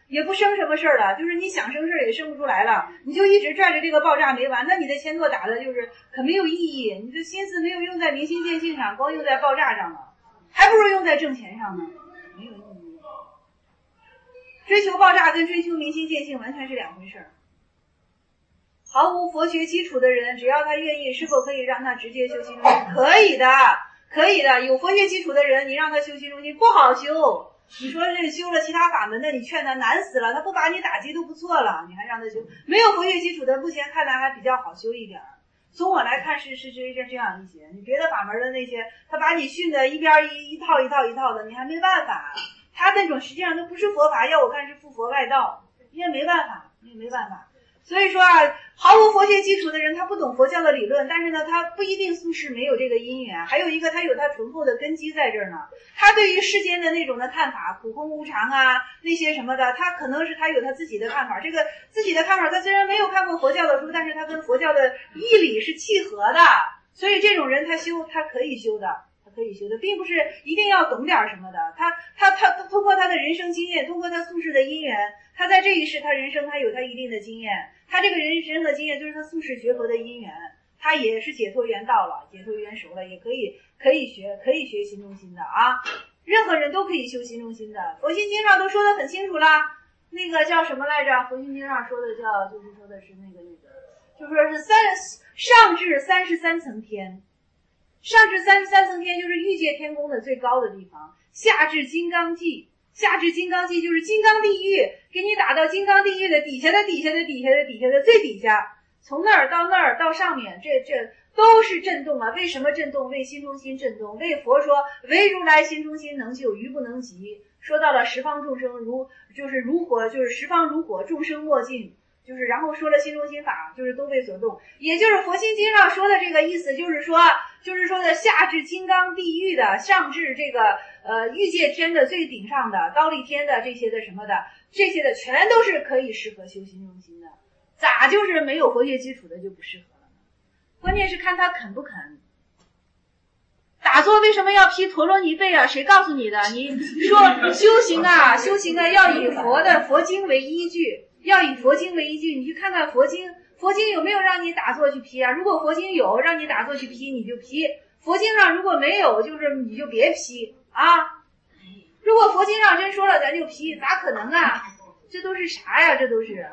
S1: 也不生什么事儿了，就是你想生事儿也生不出来了，你就一直拽着这个爆炸没完，那你的钱多打的就是可没有意义，你的心思没有用在明心见性上，光用在爆炸上了，还不如用在挣钱上呢，没有意义。追求爆炸跟追求明心见性完全是两回事儿。毫无佛学基础的人，只要他愿意，是否可以让他直接修心中心？可以的，可以的。有佛学基础的人，你让他修心中心不好修。你说是修了其他法门的，你劝他难死了，他不把你打击都不错了，你还让他修？没有佛学基础的，目前看来还比较好修一点。从我来看是是是这样一些，你别的法门的那些，他把你训的一边一一套一套一套的，你还没办法。他那种实际上都不是佛法，要我看是附佛外道，你也没办法，你也没办法。所以说啊，毫无佛学基础的人，他不懂佛教的理论，但是呢，他不一定苏轼没有这个因缘。还有一个，他有他醇厚的根基在这儿呢。他对于世间的那种的看法，苦空无常啊，那些什么的，他可能是他有他自己的看法。这个自己的看法，他虽然没有看过佛教的书，但是他跟佛教的义理是契合的。所以这种人，他修，他可以修的。可以修的，并不是一定要懂点什么的。他他他他通过他的人生经验，通过他宿世的因缘，他在这一世他人生他有他一定的经验。他这个人生的经验就是他宿世学佛的因缘，他也是解脱缘到了，解脱缘熟了，也可以可以学可以学心中心的啊。任何人都可以修心中心的，佛心经上都说得很清楚啦。那个叫什么来着？佛心经上说的叫就是说的是那个那个，就说是三上至三十三层天。上至三十三层天就是欲界天宫的最高的地方，下至金刚际，下至金刚际就是金刚地狱，给你打到金刚地狱的底下的底下的底下的底下的最底下，从那儿到那儿到上面，这这都是震动啊！为什么震动？为心中心震动。为佛说，唯如来心中心能救，余不能及。说到了十方众生如就是如火，就是十方如火，众生莫尽。就是然后说了心中心法，就是都被所动，也就是佛心经上说的这个意思，就是说就是说的下至金刚地狱的，上至这个呃欲界天的最顶上的高丽天的这些的什么的，这些的全都是可以适合修心中心的。咋就是没有佛学基础的就不适合了呢？关键是看他肯不肯。打坐为什么要披陀罗尼被啊？谁告诉你的？你说修行啊，修行啊要以佛的佛经为依据。要以佛经为依据，你去看看佛经，佛经有没有让你打坐去批啊？如果佛经有让你打坐去批，你就批；佛经上如果没有，就是你就别批啊。如果佛经上真说了，咱就批，咋可能啊？这都是啥呀？这都是。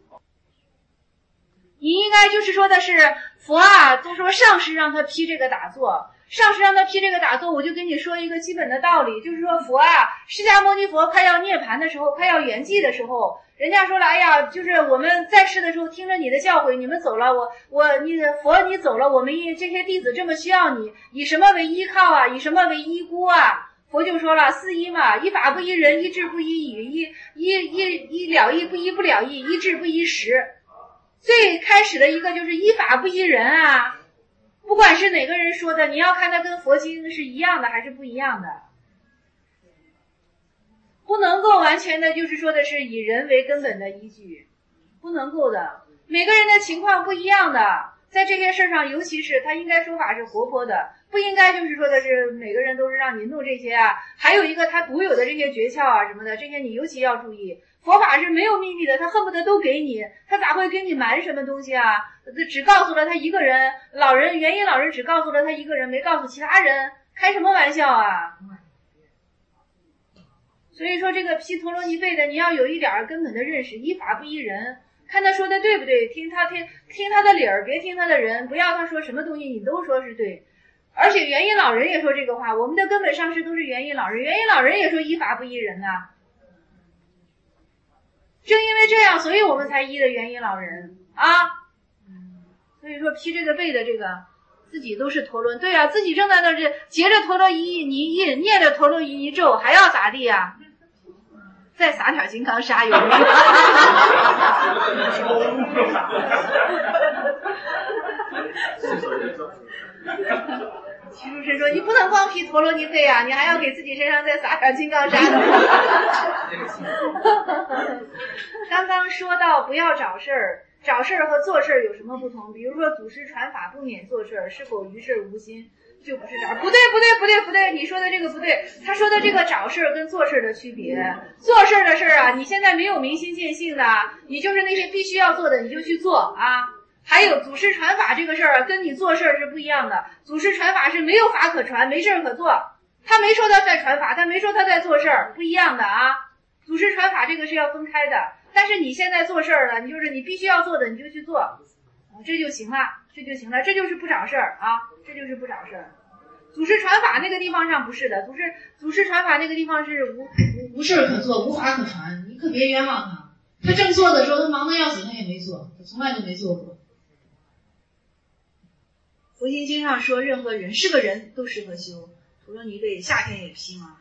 S1: 你应该就是说的是佛啊，他说上师让他批这个打坐。上师让他批这个打坐，我就跟你说一个基本的道理，就是说佛啊，释迦牟尼佛快要涅槃的时候，快要圆寂的时候，人家说了，哎呀，就是我们在世的时候听着你的教诲，你们走了，我我你佛你走了，我们这些弟子这么需要你，以什么为依靠啊？以什么为依孤啊？佛就说了，四依嘛，依法不依人，依智不依语，依依依依了义不依不了义，依智不依时。最开始的一个就是依法不依人啊。不管是哪个人说的，你要看他跟佛经是一样的还是不一样的，不能够完全的就是说的是以人为根本的依据，不能够的。每个人的情况不一样的，在这些事上，尤其是他应该说法是活泼的，不应该就是说的是每个人都是让你弄这些啊。还有一个他独有的这些诀窍啊什么的，这些你尤其要注意。佛法是没有秘密的，他恨不得都给你，他咋会给你瞒什么东西啊？只告诉了他一个人，老人元音老人只告诉了他一个人，没告诉其他人，开什么玩笑啊？所以说这个批陀罗尼背的，你要有一点根本的认识，依法不依人，看他说的对不对，听他听听他的理儿，别听他的人，不要他说什么东西你都说是对。而且元音老人也说这个话，我们的根本上师都是元音老人，元音老人也说依法不依人呐、啊。正因为这样，所以我们才依的元音老人啊。所以说批这个背的这个自己都是陀罗，对啊，自己正在那这结着陀罗尼印，念着陀罗尼咒，还要咋地呀、啊？再撒点金刚砂有没有？徐主持说：“你不能光批陀罗尼背啊，你还要给自己身上再撒点金刚砂的。”刚刚说到不要找事儿，找事儿和做事儿有什么不同？比如说祖师传法不免做事儿，是否于事无心？
S3: 就不是找，不对不对不对不对，你说的这个不对。他说的这个找事儿跟做事儿的区别，做事儿的事儿啊，你现在没有明心见性的，你就是那些必须要做的你就去做啊。还有祖师传法这个事儿啊，跟你做事儿是不一样的。祖师传法是没有法可传，没事儿可做，他没说他在传法，他没说他在做事儿，不一样的啊。祖师传法这个是要分开的，但是你现在做事儿了，你就是你必须要做的你就去做，啊，这就行了，这就行了，这就是不找事儿啊，这就是不找事儿。祖师传法那个地方上不是的，祖师祖师传法那个地方是无
S8: 无无事儿可做，无法可传，你可别冤枉他。他正做的时候，他忙得要死，他也没做，他从来都没做过。
S1: 佛心经上说，任何人是个人都适合修，除了你得夏天也披麻。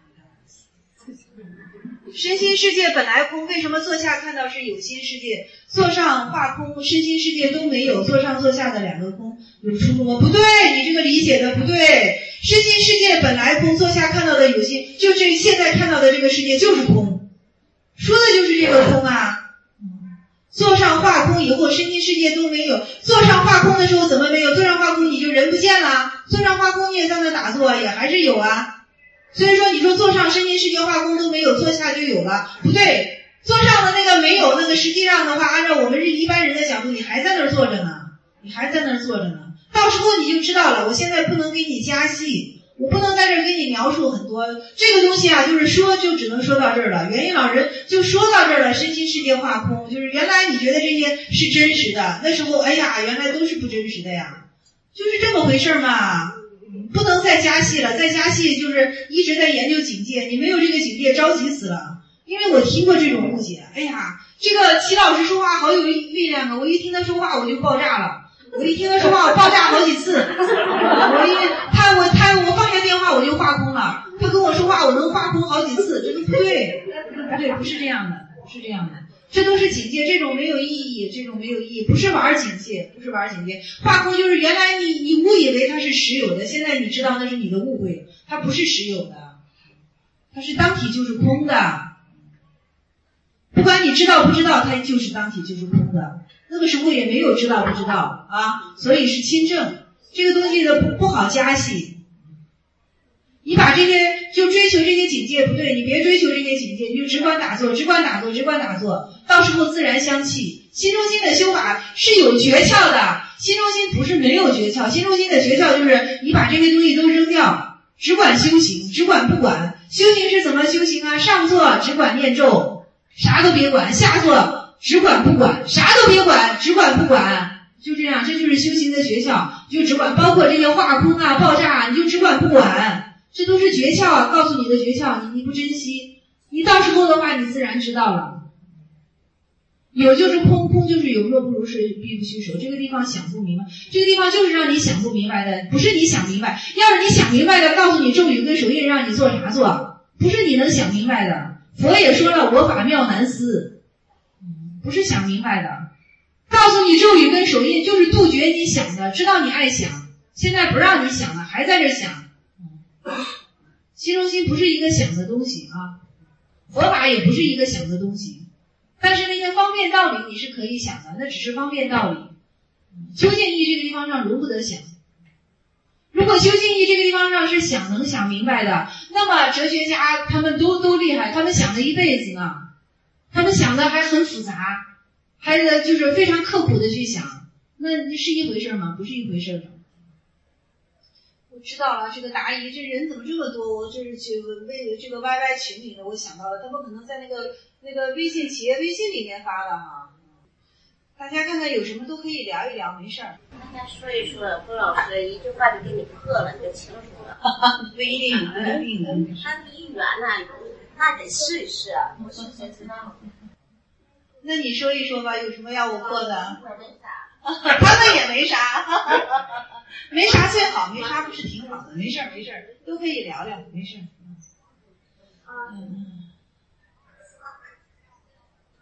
S1: 身心世界本来空，为什么坐下看到是有心世界？坐上化空，身心世界都没有，坐上坐下的两个空有出入吗？不对，你这个理解的不对。身心世界本来空，坐下看到的有心，就这现在看到的这个世界就是空，说的就是这个空啊。坐上化空以后，身心世界都没有。坐上化空的时候怎么没有？坐上化空你就人不见了。坐上化空你也在那打坐，也还是有啊。所以说你说坐上身心世界化空都没有，坐下就有了，不对。坐上的那个没有，那个实际上的话，按照我们是一般人的角度，你还在那儿坐着呢，你还在那儿坐着呢。到时候你就知道了。我现在不能给你加戏，我不能在这儿给你描述很多这个东西啊，就是说就只能说到这儿了。元音老人就说到这儿了，身心世界化空，就是原来你觉得这些是真实的，那时候哎呀，原来都是不真实的呀，就是这么回事嘛。不能再加戏了，再加戏就是一直在研究警戒，你没有这个警戒着急死了。因为我听过这种误解，哎呀，这个齐老师说话好有力量啊，我一听他说话我就爆炸了。我一听他说话，我爆炸好几次。我一他我他我放下电话我就化空了。他跟我说话，我能化空好几次，这个不对，不对，不是这样的，不是这样的。这都是警戒，这种没有意义，这种没有意义，不是玩警戒，不是玩警戒。化空就是原来你你误以为它是实有的，现在你知道那是你的误会，它不是实有的，它是当体就是空的。不管你知道不知道，它就是当体就是空的。那个时候也没有知道不知道啊，所以是亲证。这个东西的不不好加戏。你把这些就追求这些警戒不对，你别追求这些警戒，你就只管打坐，只管打坐，只管打坐，到时候自然相契。心中心的修法是有诀窍的，心中心不是没有诀窍，心中心的诀窍就是你把这些东西都扔掉，只管修行，只管不管。修行是怎么修行啊？上座只管念咒，啥都别管；下座只管不管，啥都别管，只管不管。就这样，这就是修行的诀窍，就只管，包括这些化空啊、爆炸啊，你就只管不管。这都是诀窍啊，告诉你的诀窍，你你不珍惜，你到时候的话，你自然知道了。有就是空，空就是有，若不如是，必不虚手。这个地方想不明白，这个地方就是让你想不明白的，不是你想明白。要是你想明白的，告诉你咒语跟手印，让你做啥做，不是你能想明白的。佛也说了，我法妙难思，不是想明白的。告诉你咒语跟手印，就是杜绝你想的，知道你爱想，现在不让你想了，还在这想。心中心不是一个想的东西啊，佛法也不是一个想的东西，但是那些方便道理你是可以想的，那只是方便道理。究竟义这个地方上容不得想。如果究竟义这个地方上是想能想明白的，那么哲学家他们都都厉害，他们想了一辈子呢，他们想的还很复杂，还就是非常刻苦的去想，那是一回事吗？不是一回事的。我知道了，这个答疑，这人怎么这么多？我这是去为这个 Y Y 群里的，我想到了，他们可能在那个那个微信企业微信里面发了哈。大家看看有什么都可以聊一聊，没事儿。
S9: 大家说一说，郭老师一句话就给你破了，你就清楚了。
S8: 不一定，不一定的。
S9: 他离远呢，那得试一试，不试谁知道？
S8: 那你说一说吧，有什么要我破的？
S9: 我没啥。
S8: 他们也没啥，没啥最好，没啥不是挺好的，没事儿没事儿，都可以聊聊，没事儿。嗯。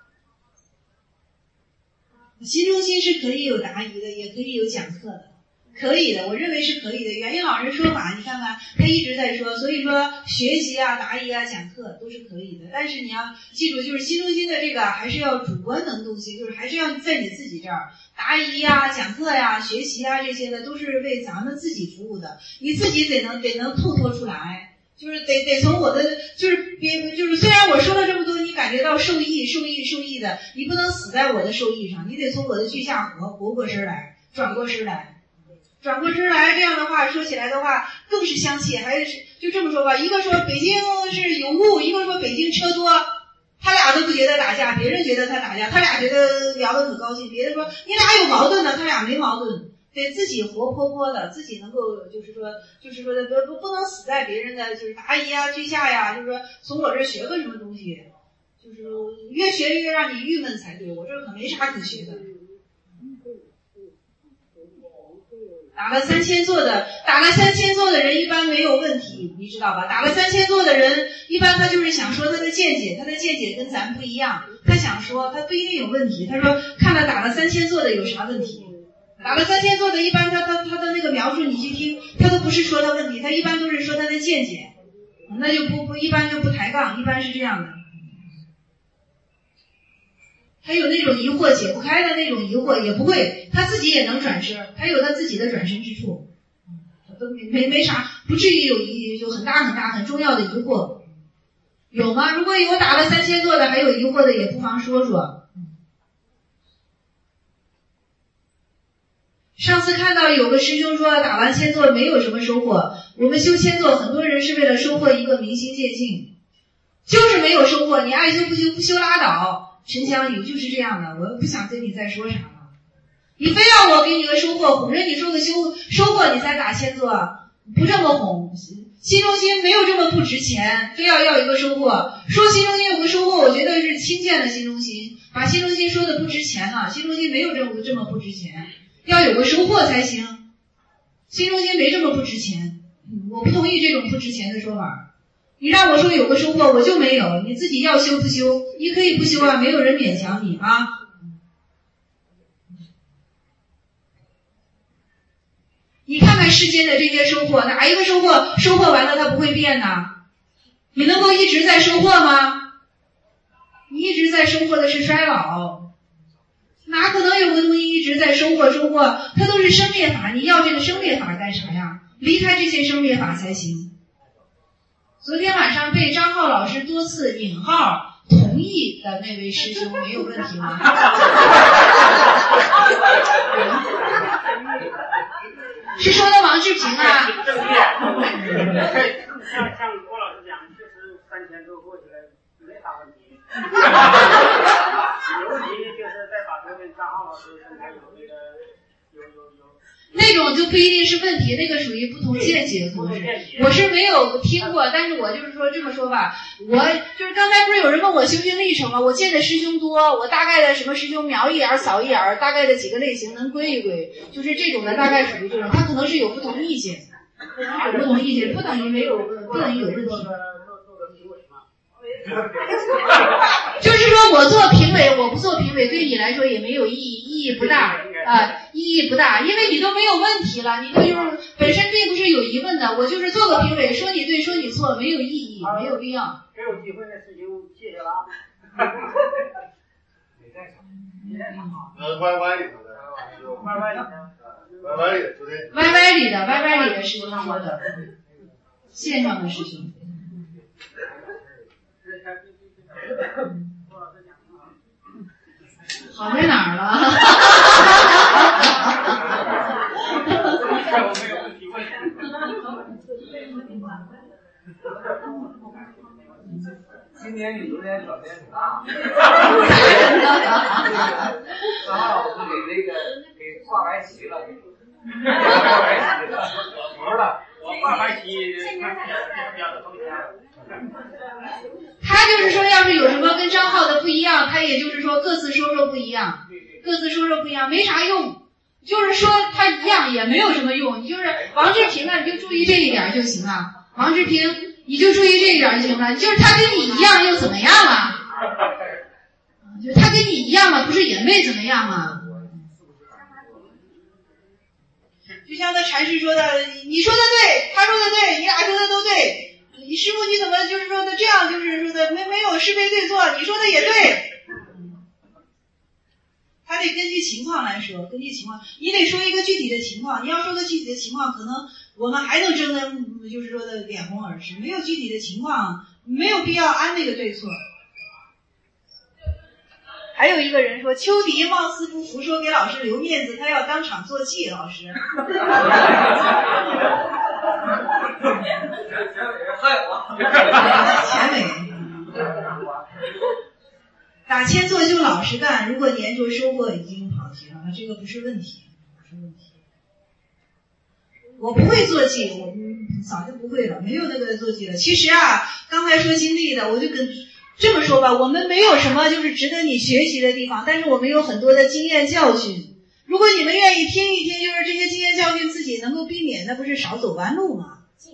S8: 心中心是可以有答疑的，也可以有讲课的， 可以的，我认为是可以的。元英老师说法，你看看他一直在说，所以说学习啊、答疑啊、讲课都是可以的。但是你要记住，就是新中心的这个还是要主观能动性，就是还是要在你自己这儿答疑呀、讲课呀、学习啊这些的，都是为咱们自己服务的。你自己得能得能透脱出来，就是得得从我的就是别就是虽然我说了这么多，你感觉到受益、受益、受益的，你不能死在我的受益上，你得从我的句下活活过身来，转过身来。转过身来，这样的话说起来的话更是相契，还是就这么说吧，一个说北京是有雾，一个说北京车多，他俩都不觉得打架，别人觉得他打架，他俩觉得聊得可高兴，别人说你俩有矛盾呢，他俩没矛盾，得自己活泼泼的，自己能够就是说就是说不不不能死在别人的就是答疑啊、句下呀，就是说从我这学个什么东西，就是越学越让你郁闷才对，我这可没啥可学的。打了三千座的，打了三千座的人一般没有问题，你知道吧？打了三千座的人，一般他就是想说他的见解，他的见解跟咱不一样，他想说他不一定有问题。他说看了打了三千座的有啥问题？打了三千座的，一般他他他的那个描述你去听，他都不是说他问题，他一般都是说他的见解，那就不不一般就不抬杠，一般是这样的。还有那种疑惑解不开的那种疑惑也不会，他自己也能转身，他有他自己的转身之处，都没没没啥，不至于有一有很大很大很重要的疑惑，有吗？如果有打了三千座的还有疑惑的，也不妨说说。上次看到有个师兄说打完千座没有什么收获，我们修千座很多人是为了收获一个明心见性，就是没有收获，你爱修不修不修拉倒。陈香宇就是这样的，我不想跟你再说啥了。你非要我给你个收获，哄着你说个收收获，你才打千座，不这么哄。新中心没有这么不值钱，非要要一个收获。说新中心有个收获，我觉得是轻贱了新中心，把新中心说的不值钱了。新中心没有这么这么不值钱，要有个收获才行。新中心没这么不值钱，我不同意这种不值钱的说法。你让我说有个收获，我就没有。你自己要修不修，你可以不修啊，没有人勉强你啊。你看看世间的这些收获，哪一个收获收获完了它不会变呢？你能够一直在收获吗？你一直在收获的是衰老，哪可能有个东西一直在收获收获？它都是生灭法，你要这个生灭法干啥呀？离开这些生灭法才行。昨天晚上被张浩老师多次引号同意的那位师兄没有问题吗？是说的王志平啊？
S2: 正面，像像郭老师讲，确实三千多过去了，没啥问题。尤其就是在把昨天张浩老师身上有那个有有有。
S8: 那种就不一定是问题，那个属于不同见解，可能是我是没有听过，但是我就是说这么说吧，我就是刚才不是有人问我修行历程吗？我见的师兄多，我大概的什么师兄瞄一眼扫一眼，大概的几个类型能归一归，就是这种的大概属于这种，他可能是有不同意见，有不同意见不等于没有不等于有问题。就是说我做评委，我不做评委，对你来说也没有意义，意义不大啊、呃，意义不大，因为你都没有问题了，你都就是本身并不是有疑问的，我就是做个评委，说你对，说你错，没有意义，没有必要。
S2: 给有机会的事情，谢谢了。没在场，没在场啊。呃，Y Y 里头的，有 Y Y 里的 ，Y Y 里的，昨天
S8: Y Y 里的 Y Y 里的师兄说的，线上的师兄。好在哪儿了？
S7: 今年你昨天表现挺大。张浩老师给那个给挂白旗了，挂白旗了，服了，我挂白旗，
S8: 他就是说，要是有什么跟张浩的不一样，他也就是说各自说说不一样，各自说说不一样，没啥用。就是说他一样也没有什么用，你就是王志平呢，你就注意这一点就行了。王志平，你就注意这一点就行了。就是他跟你一样又怎么样了？就他跟你一样嘛，不是也没怎么样嘛？ 就像那禅师说的，你说的对，他说的对，你俩说的都对。你师父你怎么就是说的这样，就是说的没没有是非对错，你说的也对。他得根据情况来说，根据情况，你得说一个具体的情况。你要说个具体的情况，可能我们还能争得就是说的脸红耳赤。没有具体的情况，没有必要安那个对错。还有一个人说，秋迪貌似不服，说给老师留面子，他要当场做记。老师，钱伟，打千做就老实干，如果粘着收获已经跑题了，那这个不是问题，不是问题。我不会做记，我早就不会了，没有那个做记了。其实啊，刚才说经历的，我就跟这么说吧，我们没有什么就是值得你学习的地方，但是我们有很多的经验教训。如果你们愿意听一听，就是这些经验教训自己能够避免，那不是少走弯路吗？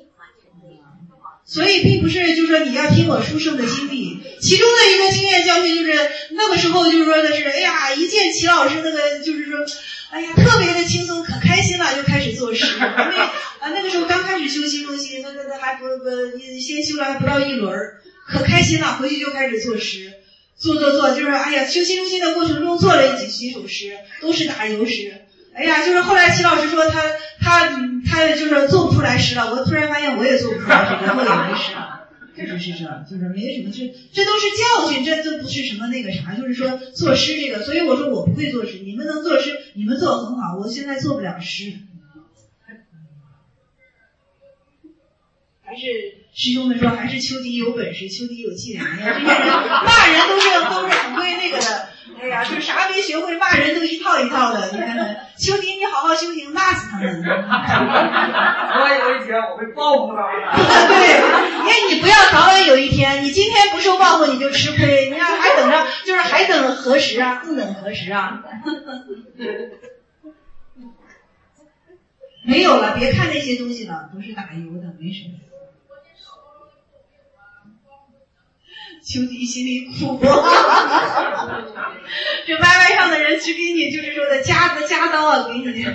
S8: 所以并不是就是说你要听我书圣的经历，其中的一个经验教训就是那个时候就是说的是，哎呀，一见齐老师那个就是说，哎呀，特别的轻松，可开心了，就开始作诗。因为啊那个时候刚开始修心中心，那那那还不不先修了还不到一轮，可开心了，回去就开始作诗，做做做，就是哎呀，修心中心的过程中做了几几首诗，都是打油诗。哎呀，就是后来齐老师说他他他就是做不出来诗了，我突然发现我也做不出来诗，以后也没诗了，就是这，就是没什么，这这都是教训，这这不是什么那个啥，就是说作诗这个，所以我说我不会作诗，你们能作诗，你们做得很好，我现在做不了诗。还是师兄们说，还是秋迪有本事，秋迪有伎俩。你看这些人骂人都是都是很会那个的，哎呀，就是啥没学会，骂人都一套一套的。你看看秋迪，你好好修行，骂死他们。
S7: 我有一天我会报复他们。
S8: 对，因为你不要早晚有一天，你今天不受报复你就吃亏，你看还等着，就是还等何时啊？更等何时啊？没有了，别看那些东西了，都是打油的，没什么。秋迪心里苦，这 Y Y 上的人只给你就是说的加的加刀啊，给你。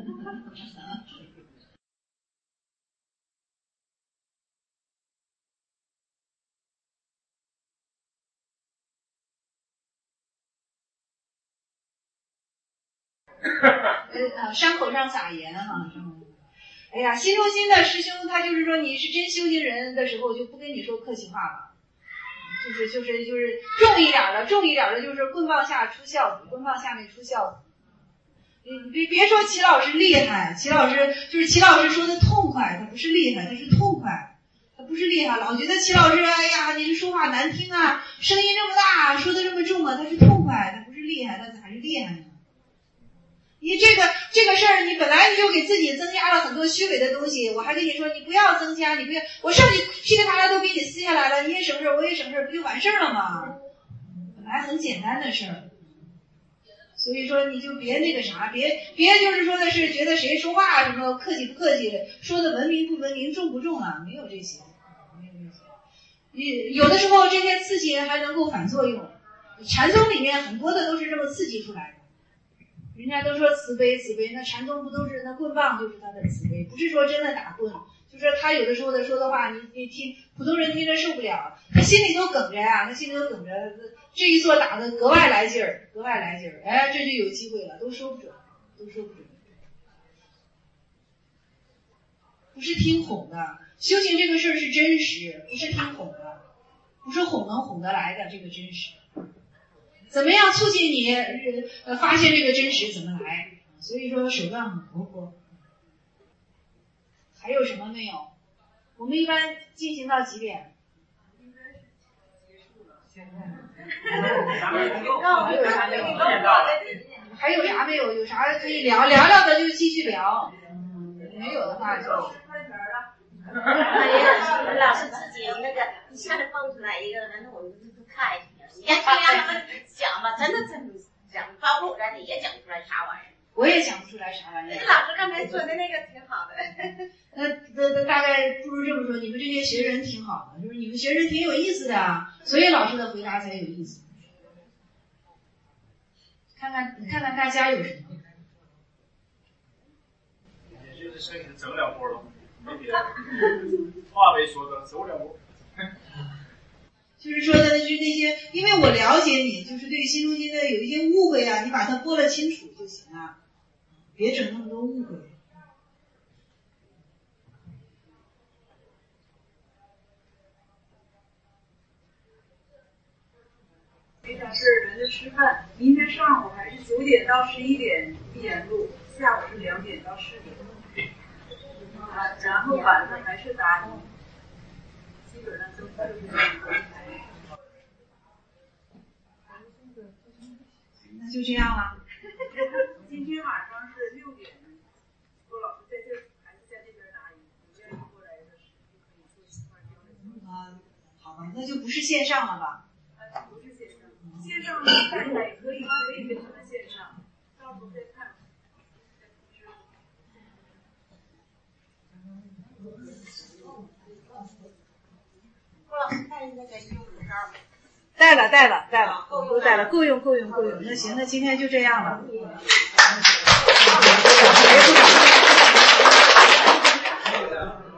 S8: 呃，伤口上撒盐哈。哎呀，心中心的师兄，他就是说你是真修行人的时候，就不跟你说客气话了。就是就是就是重一点的，重一点的，就是棍棒下出孝子，棍棒下面出孝子。你别别说齐老师厉害，齐老师就是齐老师说的痛快，他不是厉害，他是痛快，他不是厉害。老觉得齐老师，哎呀，你这说话难听啊，声音这么大，说的这么重啊，他是痛快，他不是厉害，他咋是厉害呢？你这个这个事儿，你本来你就给自己增加了很多虚伪的东西，我还跟你说你不要增加，你不要，我上去噼里啪啦都给你撕下来了，你也省事，我也省事，不就完事儿了吗？本来很简单的事儿，所以说你就别那个啥，别别就是说的是觉得谁说话什么客气不客气，说的文明不文明，重不重啊？没有这些，没有这些。你有的时候这些刺激还能够反作用，禅宗里面很多的都是这么刺激出来的。人家都说慈悲慈悲，那禅宗不都是那棍棒就是他的慈悲，不是说真的打棍，就是他有的时候的说的话，你你听普通人听着受不了，他心里都梗着呀，他心里都梗着，这一做打的格外来劲儿，格外来劲儿，哎，这就有机会了，都说不准，都说不准，不是听哄的，修行这个事儿是真实，不是听哄的，不是哄能哄得来的，这个真实。怎么样促进你呃发现这个真实怎么来？所以说手段很活泼。还有什么没有？我们一般进行到几点？还有啥没有？有啥可以聊聊聊的就继续聊，嗯，没有的话就。
S9: 老师自己那个一下子蹦出来一个，然后我就看一下。你让他们讲吧，真的真的讲，包括我在里也讲不出来啥玩意儿。
S8: 我也讲不出来啥玩意儿。
S9: 老师刚才说的那个挺好的。
S8: 那那大概不如这么说，你们这些学生挺好的，就是你们学生挺有意思的，所以老师的回答才有意思。看看看看大家有什么。
S5: 声音整两波了，没别的，话没说的，走两波。
S1: 就是说的是那些，因为我了解你，就是对新中心的有一些误会啊，你把它拨了清楚就行了，别整那么多误会。
S10: 非常是人的吃饭，明天上午还是九点到十一点闭眼录，下午是两点到四点，啊，然后晚上还是答疑，基本上都是这个安排。
S1: 那就这样了。
S10: 今天晚上是六点，郭老师在这还是在这边答疑，你愿意过来的时候可以坐一块交流。
S1: 啊，好吧，那就不是线上了吧？
S10: 啊，不是线上，线上看一下也可以，可以跟他们线上，到时候再看。
S9: 郭老师带那个医用口罩吗？
S1: 带了带了带了，都带了，够用够用够用。那行，那今天就这样了。